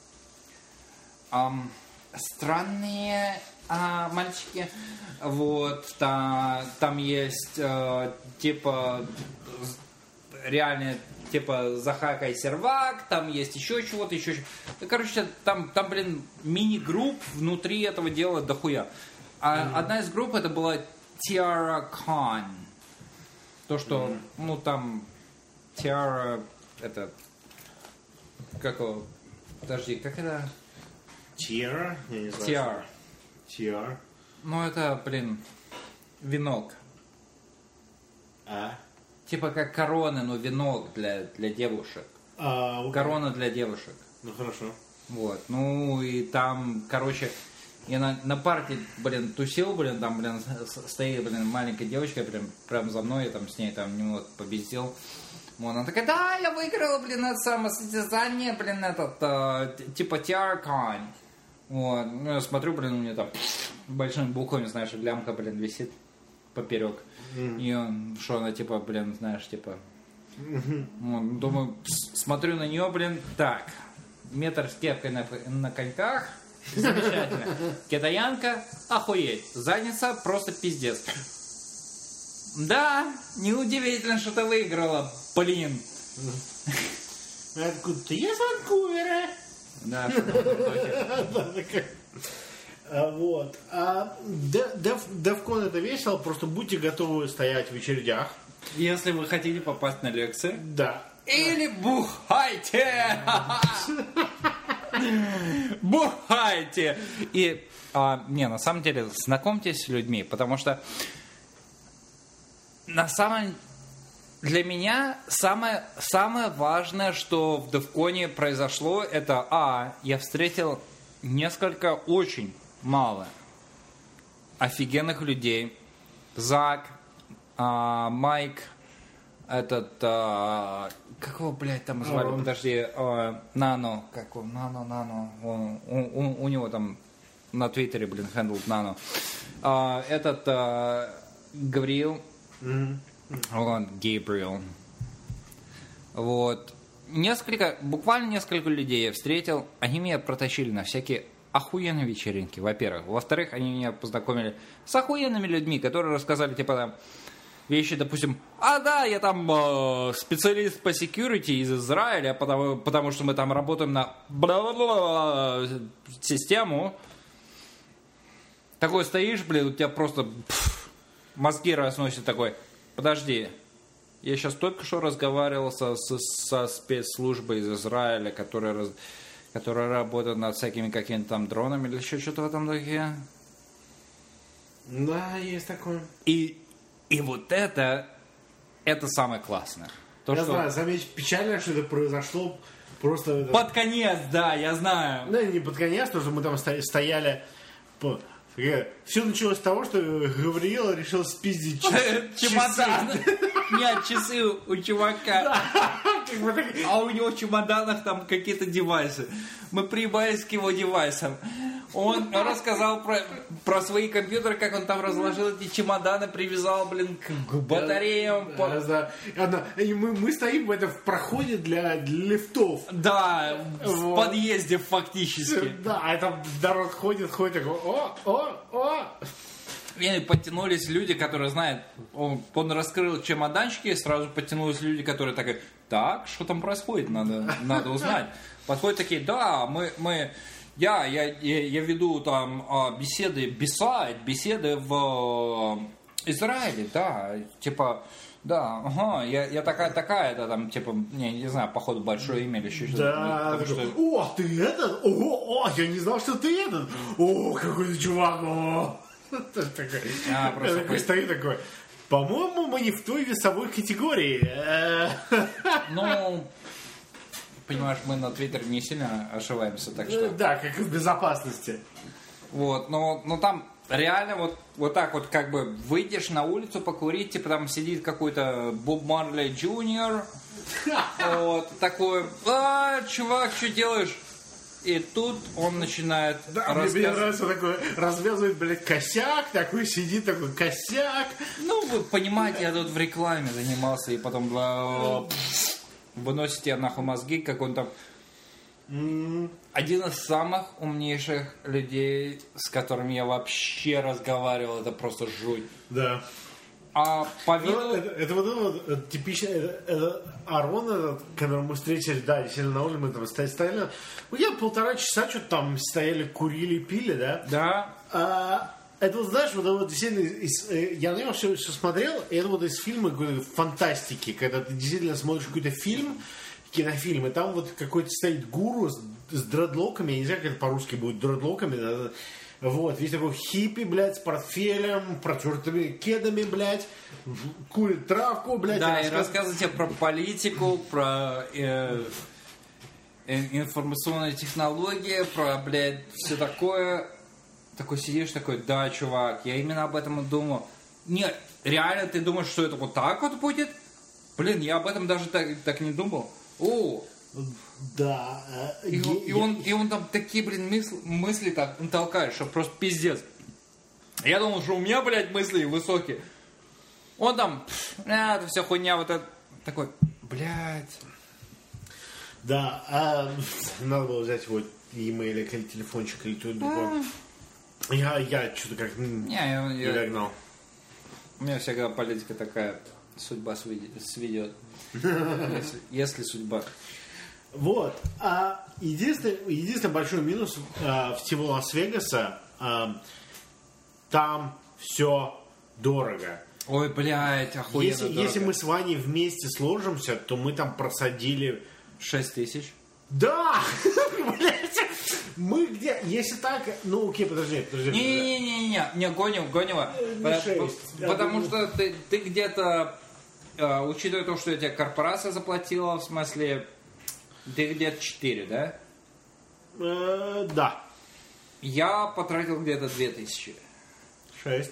э, странные э, мальчики. Вот, там, там есть э, типа... реально, типа, захакай сервак, там есть еще чего-то, еще чего-то. Короче, там, там, блин, мини-групп внутри этого дела дохуя. А mm-hmm. одна из групп это была TiaraCon. То, что, mm-hmm. ну, там, Tiara, это, как его, подожди, как это? Tiara? Я не знаю. Tiara. Tiara. Ну, это, блин, венок. А? Типа как корона, но венок для, для девушек. А, okay. Корона для девушек. Ну, хорошо. Вот. Ну, и там, короче, я на, на парке, блин, тусил, блин, там, блин, стоит, блин, маленькая девочка, прям, прям за мной, я там с ней там немного побездил. Вот, она такая, да, я выиграла, блин, это самое состязание, блин, этот, э, типа TiaraCon. Вот. Ну, я смотрю, блин, у меня там большими буквами, знаешь, лямка, блин, висит поперек. Mm. И он, что она, типа, блин, знаешь, типа... Mm-hmm. Вот, думаю, смотрю на нее, блин, так, метр с кепкой на, на коньках, Замечательно. Китаянка, охуеть. Задница просто пиздец. Да, неудивительно, что ты выиграла, блин. Откуда-то я с Ванкувера. Да, что Вот. А Девкон это весело, просто будьте готовы стоять в очередях. Если вы хотите попасть на лекции. Да. Или бухайте! Бухайте! И, а, не, на самом деле, знакомьтесь с людьми, потому что на самом для меня самое, самое важное, что в Девконе произошло, это, а, я встретил несколько очень мало офигенных людей. Зак, а, Майк, этот, а, как его, блядь, там звали, Арон. подожди, а, Нано, как он, Нано, Нано, он, у, у, у него там на Твиттере, блин, хендл Нано. А, этот а, Гавриил, Mm-hmm. вот, Гейбриэл. Вот. Несколько, буквально несколько людей я встретил, они меня протащили на всякие охуенные вечеринки, во-первых. Во-вторых, они меня познакомили с охуенными людьми, которые рассказали, типа, там, вещи, допустим, а да, я там э, специалист по security из Израиля, потому, потому что мы там работаем на бла-бла-бла систему. Такой стоишь, блин, у тебя просто пфф, мозги разносят такой. Подожди, я сейчас только что разговаривал со, со, со спецслужбой из Израиля, которая, раз, которая работает над всякими какими-то там дронами или еще что-то в этом духе. Да, есть такое. И, и вот это, это самое классное. То, я что... знаю, заметь, печально, что это произошло просто... Под конец, да, я знаю. Ну, не под конец, потому что мы там стояли... По... Все началось с того, что Гавриил решил спиздить чемодан. Нет, часы у чувака. А у него в чемоданах там какие-то девайсы. Мы приебались к его девайсам. Он рассказал про, про свои компьютеры, как он там разложил эти чемоданы, привязал, блин, к батареям. Да, да, да. И мы, мы стоим в этом в проходе для, для лифтов. Да, вот. В подъезде фактически. Да, а там народ ходит, ходит, такой, о, о, о. И подтянулись люди, которые знают, он, он раскрыл чемоданчики, и сразу подтянулись люди, которые такие, так, что там происходит, надо, надо узнать. Подходят такие, да, мы, мы я, я, я, я веду там беседы, бесайд, беседы в Израиле, да, типа, да, ага, я, я такая, такая, это там, типа, не, не знаю, походу большое имя или еще что-то. Да, что... о, ты этот, о, о, я не знал, что ты этот, о, какой ты чувак, о. А, просто такой стоит такой, по-моему, мы не в той весовой категории. Ну, понимаешь, мы на Твиттере не сильно ошибаемся, так что... Да, как и в безопасности. Вот, но, но там реально вот, вот так вот как бы выйдешь на улицу покурить, типа там сидит какой-то Боб Марли Джуниор, вот, такой, а, чувак, что делаешь? И тут он начинает да, рассказывать. Мне нравится такой, развязывает, блядь, косяк, такой сидит, такой косяк. Ну, вы понимаете, я тут в рекламе занимался, и потом бла, выносит тебе нахуй мозги, как он там... Mm. Один из самых умнейших людей, с которыми я вообще разговаривал, это просто жуть. Да. А по виду... Ну, это, это вот это вот это, типично, это, это Арон, этот, которого мы встретили, да, действительно на улице, мы там стояли, ну, я полтора часа что-то там стояли, курили, пили, да? Да. А, это вот, знаешь, вот, вот действительно, из, я на него все, все смотрел, и это вот из фильма фантастики, когда ты действительно смотришь какой-то фильм, кинофильм, и там вот какой-то стоит гуру с, с дредлоками, я не знаю, как это по-русски будет, дредлоками, да, вот, весь такой хиппи, блядь, с портфелем, протертыми кедами, блядь, курит травку, блядь. Да, и, и рассказывает тебе про политику, про э, э, информационные технологии, про, блядь, все такое. Такой сидишь, такой, да, чувак, я именно об этом и думал. Нет, реально ты думаешь, что это вот так вот будет? Блин, я об этом даже так, так не думал. О, да. И, я, и, он, и он там такие, блин, мысли, мысли так толкает, что просто пиздец. Я думал, что у меня, блядь, мысли высокие. Он там, а, это вся хуйня, вот это. Такой, блядь. Да, а, надо было взять его e-mail или телефончик, или то, или другое. Я, я что-то как не, я, не я, догнал. У меня всегда политика такая, судьба сведет. Если, если судьба. Вот. А единственный, единственный большой минус а, всего Лас-Вегаса, а, там все дорого. Ой, блядь, охуенно если, дорого. если мы с Ваней вместе сложимся, то мы там просадили... шесть тысяч. Да! Блядь! Мы где... Если так... Ну, окей, подожди, подожди. Не-не-не-не, не, гоним, гоним. Потому что ты, ты где-то, э, учитывая то, что тебе корпорация заплатила, в смысле, ты где-то четыре, да? Э, да. Я потратил где-то две тысячи. шесть.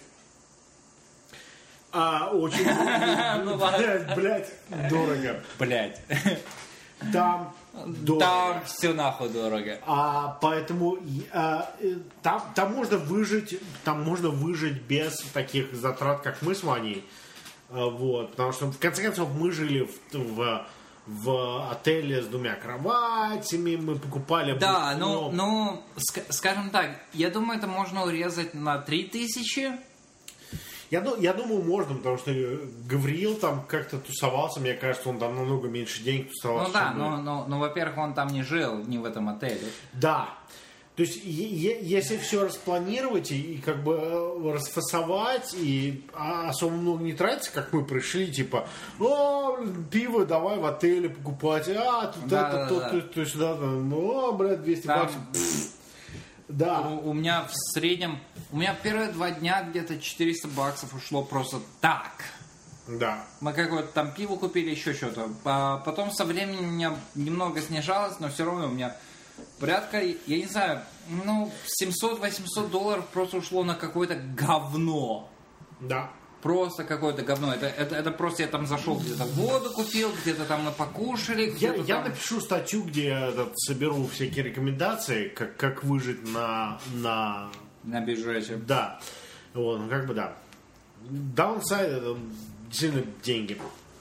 А, очень... Блядь, блядь, дорого. Блядь. Там дорого. Там все нахуй дорого. А, поэтому а, там, там можно выжить, там можно выжить без таких затрат, как мы с Ваней. А, вот, потому что в конце концов мы жили в, в, в отеле с двумя кроватями, мы покупали. Да, ну, ну, скажем так, я думаю, это можно урезать на три тысячи. Я, я думаю, можно, потому что Гавриил там как-то тусовался, мне кажется, он там намного меньше денег тусовался. Ну да, но, но, но, во-первых, он там не жил, не в этом отеле. Да. То есть, е- если все распланировать и, и как бы расфасовать, и особо много не тратить, как мы пришли, типа, о, пиво давай в отеле покупать, а, тут да, это, да, то, да. то, то сюда, там, о, блядь, двести там... баксов. Да. У, у меня в среднем, у меня первые два дня где-то четыреста баксов ушло просто так. Да. Мы какое-то там пиво купили, еще что-то. А потом со временем у меня немного снижалось, но все равно у меня порядка, я не знаю, ну, семьсот-восемьсот долларов просто ушло на какое-то говно. Да. Просто какое-то говно. Это, это, это просто я там зашел, где-то воду купил, где-то там мы покушали. Я, я там... напишу статью, где я этот, соберу всякие рекомендации, как, как выжить на... На, на бюджете. Да. Вот, ну как бы да. Даунсайд это действительно деньги.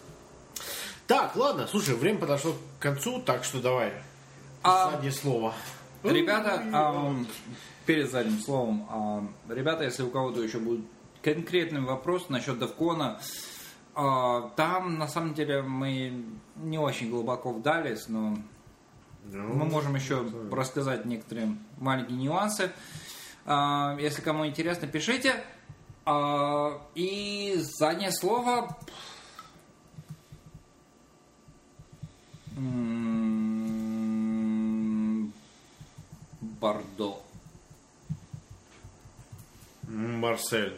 Так, ладно, слушай, время подошло к концу, так что давай. А... Заднее слово. Ребята, эм, перед задним словом, эм, ребята, если у кого-то еще будет конкретный вопрос насчет Девкона, э, там на самом деле мы не очень глубоко вдались, но ну, мы можем еще рассказать некоторые маленькие нюансы. Э, если кому интересно, пишите. Э, и заднее слово... Бордо. Марсель.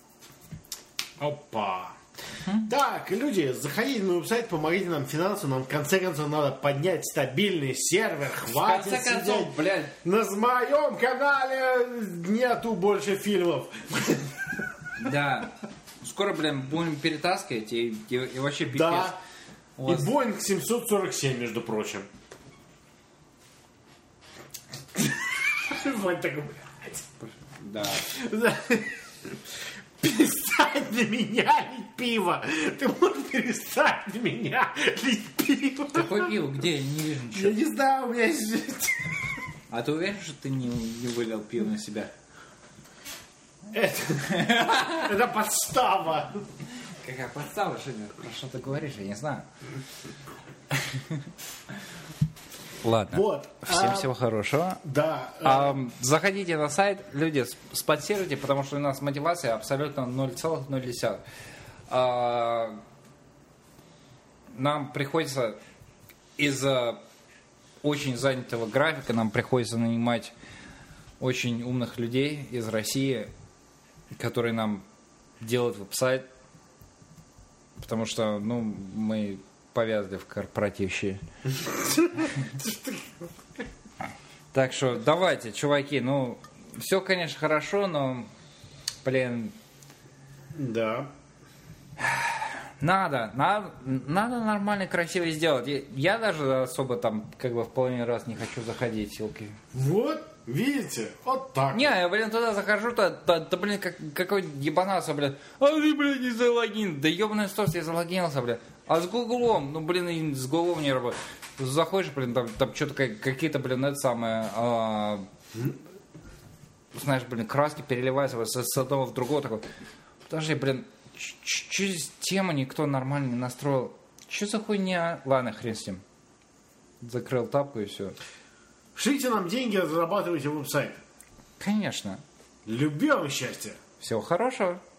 Опа. Хм? Так, люди, заходите на веб-сайт, помогите нам финансово. Нам в конце концов надо поднять стабильный сервер. Хватит в конце концов, сидеть. Блядь. На моем канале нету больше фильмов. Да. Скоро, блин, будем перетаскивать и, и, и вообще пипец. Да. вас... И Боинг семьсот сорок семь, между прочим. Вот такой, блядь. Да. Перестань на меня лить пиво. Ты можешь перестать на меня лить пиво. Какое пиво? Где? Я не вижу ничего. Я не знаю, у меня есть... А ты уверен, что ты не, не вылил пиво на себя? Это, это подстава. Какая подстава, что, про что ты говоришь, я не знаю. Ладно. Вот. Всем а, всего хорошего. Да. А, заходите на сайт, люди, спонсируйте, потому что у нас мотивация абсолютно ноль целых ноль десятых. А, нам приходится из-за очень занятого графика, нам приходится нанимать очень умных людей из России, которые нам делают веб-сайт, потому что, ну, мы повязли в корпоративщине. Так что давайте, чуваки, ну, все, конечно, хорошо, но, блин... Да. Надо, надо, надо нормально, красиво сделать. Я даже особо там, как бы, в половине раз не хочу заходить, силки. Вот Видите? Вот так. Не, я, блин, туда захожу, то, то, то блин, как, какой ебанался, блин. А ты, блин, не залогин. Да ебаный сос, я залогинился, блин. А с Гуглом, ну, блин, и с Гуглом не работает. Заходишь, блин, там, там что-то какие-то, блин, это самое... А, знаешь, блин, краски переливаются с, с одного в другого. Такой, подожди, блин, что тему никто нормально не настроил? Что за хуйня? Ладно, хрен с ним. Закрыл тапку и все. Шлите нам деньги, зарабатывайте веб-сайт. Конечно. Любви вам счастья. Всего хорошего.